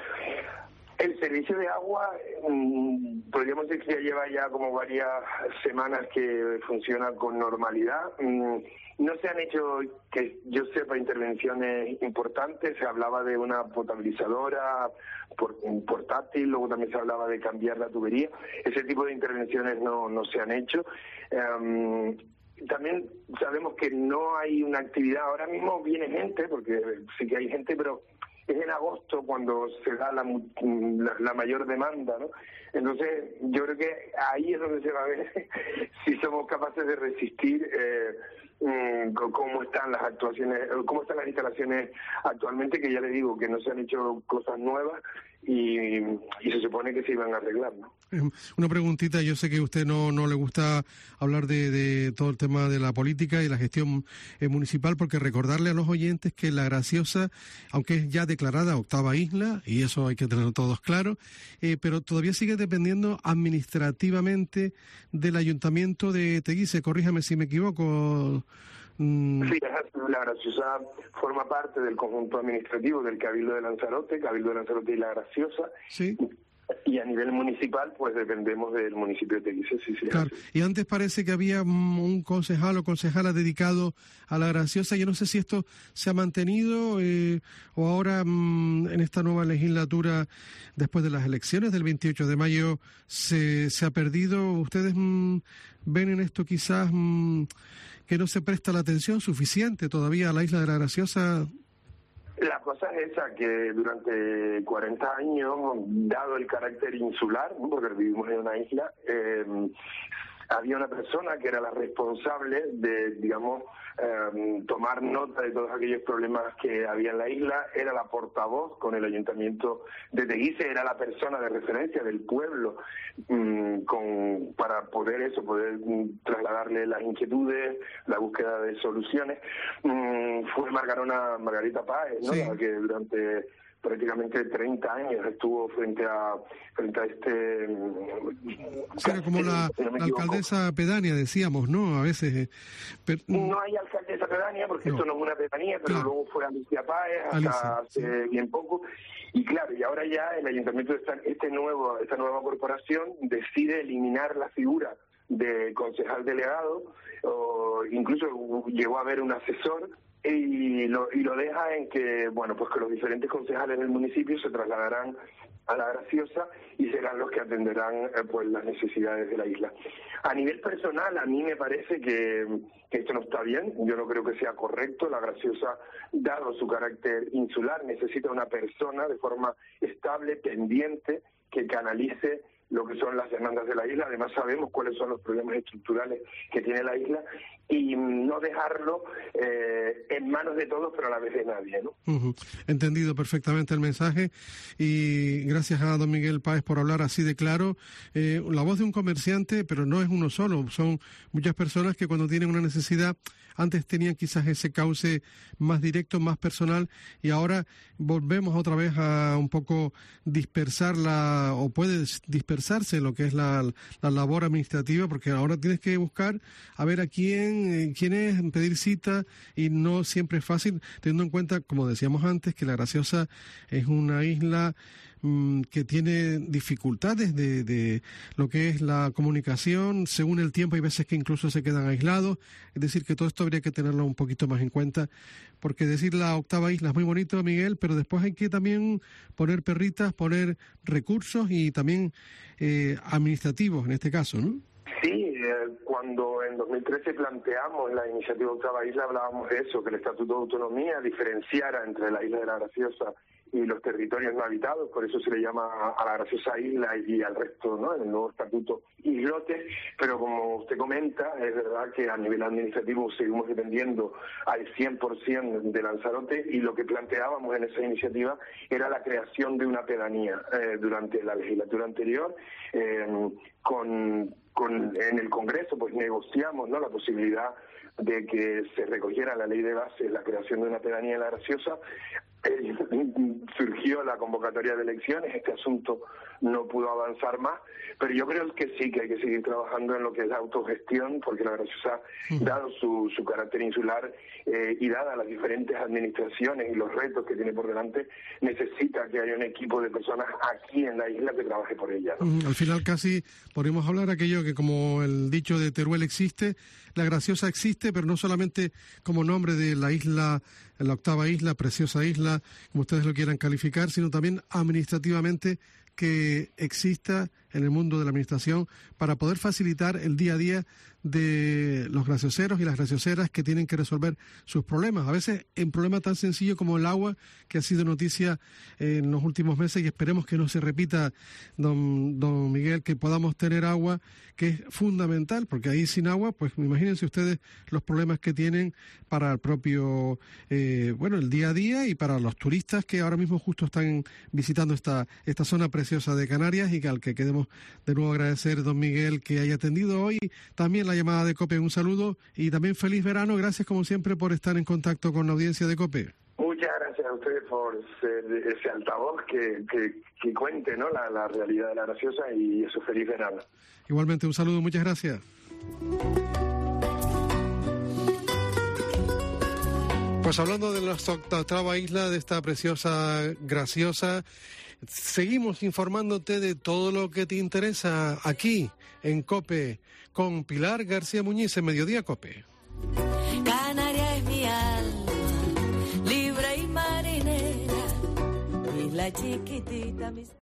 Speaker 8: El servicio de agua, mmm, podríamos decir que ya lleva ya como varias semanas que funciona con normalidad. Mm, no se han hecho, que yo sepa, intervenciones importantes. Se hablaba de una potabilizadora por, portátil, luego también se hablaba de cambiar la tubería. Ese tipo de intervenciones no, no se han hecho. Um, También sabemos que no hay una actividad. Ahora mismo viene gente, porque sí que hay gente, pero es en agosto cuando se da la, la, la mayor demanda, ¿no? Entonces, yo creo que ahí es donde se va a ver si somos capaces de resistir eh, mm, cómo están las actuaciones, cómo están las instalaciones actualmente, que ya le digo que no se han hecho cosas nuevas y, y se supone que se iban a arreglar, ¿no?
Speaker 3: Una preguntita, yo sé que a usted no, no le gusta hablar de, de todo el tema de la política y la gestión eh, municipal, porque recordarle a los oyentes que La Graciosa, aunque es ya declarada octava isla, y eso hay que tenerlo todos claro, eh, pero todavía sigue dependiendo administrativamente del Ayuntamiento de Teguise. Corríjame si me equivoco. Mm.
Speaker 8: Sí, La Graciosa forma parte del conjunto administrativo del Cabildo de Lanzarote, Cabildo de Lanzarote y La Graciosa.
Speaker 3: Sí.
Speaker 8: Y a nivel municipal, pues dependemos del municipio de Teguise, sí, sí.
Speaker 3: Claro. Y antes parece que había un concejal o concejala dedicado a La Graciosa. Yo no sé si esto se ha mantenido eh, o ahora mmm, en esta nueva legislatura, después de las elecciones del veintiocho de mayo, se, se ha perdido. ¿Ustedes mmm, ven en esto quizás mmm, que no se presta la atención suficiente todavía a la isla de La Graciosa?
Speaker 8: La cosa es esa, que durante cuarenta años, dado el carácter insular, ¿no? porque vivimos en una isla, eh, había una persona que era la responsable de, digamos, eh, tomar nota de todos aquellos problemas que había en la isla. Era la portavoz con el Ayuntamiento de Teguise, era la persona de referencia del pueblo mmm, con, para poder eso, poder mmm, trasladarle las inquietudes, la búsqueda de soluciones. Mm, fue Margarona, Margarita Páez, ¿no?
Speaker 3: Sí.
Speaker 8: La que durante prácticamente treinta años estuvo frente a frente a este...
Speaker 3: Era como la,
Speaker 8: si no
Speaker 3: la alcaldesa pedánea, decíamos, ¿no? A veces... Eh, pero,
Speaker 8: no hay alcaldesa pedánea porque no. Esto no es una pedanía, pero claro. Luego fue Alicia Páez hasta Alicia, hace sí. bien poco. Y claro, y ahora ya el ayuntamiento de esta, este nuevo, esta nueva corporación decide eliminar la figura de concejal delegado, o incluso llegó a haber un asesor, y lo, y lo deja en que, bueno, pues que los diferentes concejales del municipio se trasladarán a La Graciosa y serán los que atenderán eh, pues las necesidades de la isla. A nivel personal, a mí me parece que, que esto no está bien. Yo no creo que sea correcto. La Graciosa, dado su carácter insular, necesita una persona de forma estable, pendiente, que canalice lo que son las demandas de la isla. Además sabemos cuáles son los problemas estructurales que tiene la isla y no dejarlo eh, en manos de todos, pero a la vez de nadie, ¿no?
Speaker 3: Uh-huh. Entendido perfectamente el mensaje y gracias a don Miguel Páez por hablar así de claro. Eh, la voz de un comerciante, pero no es uno solo, son muchas personas que cuando tienen una necesidad, antes tenían quizás ese cauce más directo, más personal, y ahora volvemos otra vez a un poco dispersar la, o puede dispersarse lo que es la, la labor administrativa, porque ahora tienes que buscar a ver a quién, quién es, pedir cita, y no siempre es fácil, teniendo en cuenta, como decíamos antes, que La Graciosa es una isla que tiene dificultades de, de lo que es la comunicación. Según el tiempo hay veces que incluso se quedan aislados, es decir que todo esto habría que tenerlo un poquito más en cuenta, porque decir la octava isla es muy bonito, Miguel, pero después hay que también poner perritas, poner recursos y también eh, administrativos en este caso, ¿no?
Speaker 8: Sí, eh, cuando cuando en dos mil trece planteamos la iniciativa Octava Isla, hablábamos de eso, que el Estatuto de Autonomía diferenciara entre la isla de la Graciosa y los territorios no habitados, por eso se le llama a la Graciosa Isla y al resto, ¿no?, en el nuevo estatuto, islotes, pero como usted comenta, es verdad que a nivel administrativo seguimos dependiendo al cien por ciento de Lanzarote, y lo que planteábamos en esa iniciativa era la creación de una pedanía. Eh, durante la legislatura anterior, eh, con, con en el Congreso pues negociamos, ¿no?, la posibilidad de que se recogiera la ley de bases la creación de una pedanía en la Graciosa. Eh, surgió la convocatoria de elecciones, este asunto no pudo avanzar más, pero yo creo que sí, que hay que seguir trabajando en lo que es la autogestión, porque la Graciosa, dado su, su carácter insular eh, y dada las diferentes administraciones y los retos que tiene por delante, necesita que haya un equipo de personas aquí en la isla que trabaje por ella, ¿no?
Speaker 3: Al final casi podríamos hablar aquello que, como el dicho de Teruel existe, la Graciosa existe, pero no solamente como nombre de la isla, la octava isla, preciosa isla, como ustedes lo quieran calificar, sino también administrativamente que exista en el mundo de la administración para poder facilitar el día a día de los gracioseros y las gracioseras que tienen que resolver sus problemas. A veces en problemas tan sencillos como el agua, que ha sido noticia en los últimos meses, y esperemos que no se repita, don, don Miguel, que podamos tener agua, que es fundamental, porque ahí sin agua, pues imagínense ustedes los problemas que tienen para el propio, eh, bueno, el día a día, y para los turistas que ahora mismo justo están visitando esta, esta zona preciosa de Canarias, y que al que queremos de nuevo agradecer, don Miguel, que haya atendido hoy también la llamada de COPE. Un saludo y también feliz verano. Gracias como siempre por estar en contacto con la audiencia de COPE.
Speaker 8: Muchas gracias a ustedes por ser ese altavoz que, que, que cuente, ¿no?, la, la realidad de la Graciosa, y eso, feliz verano.
Speaker 3: Igualmente, un saludo, muchas gracias. Pues hablando de nuestra octava isla, de esta preciosa Graciosa, seguimos informándote de todo lo que te interesa aquí en COPE con Pilar García Muñiz en Mediodía COPE.
Speaker 14: Canaria es mi alma, libre y marinera, y la chiquitita mis...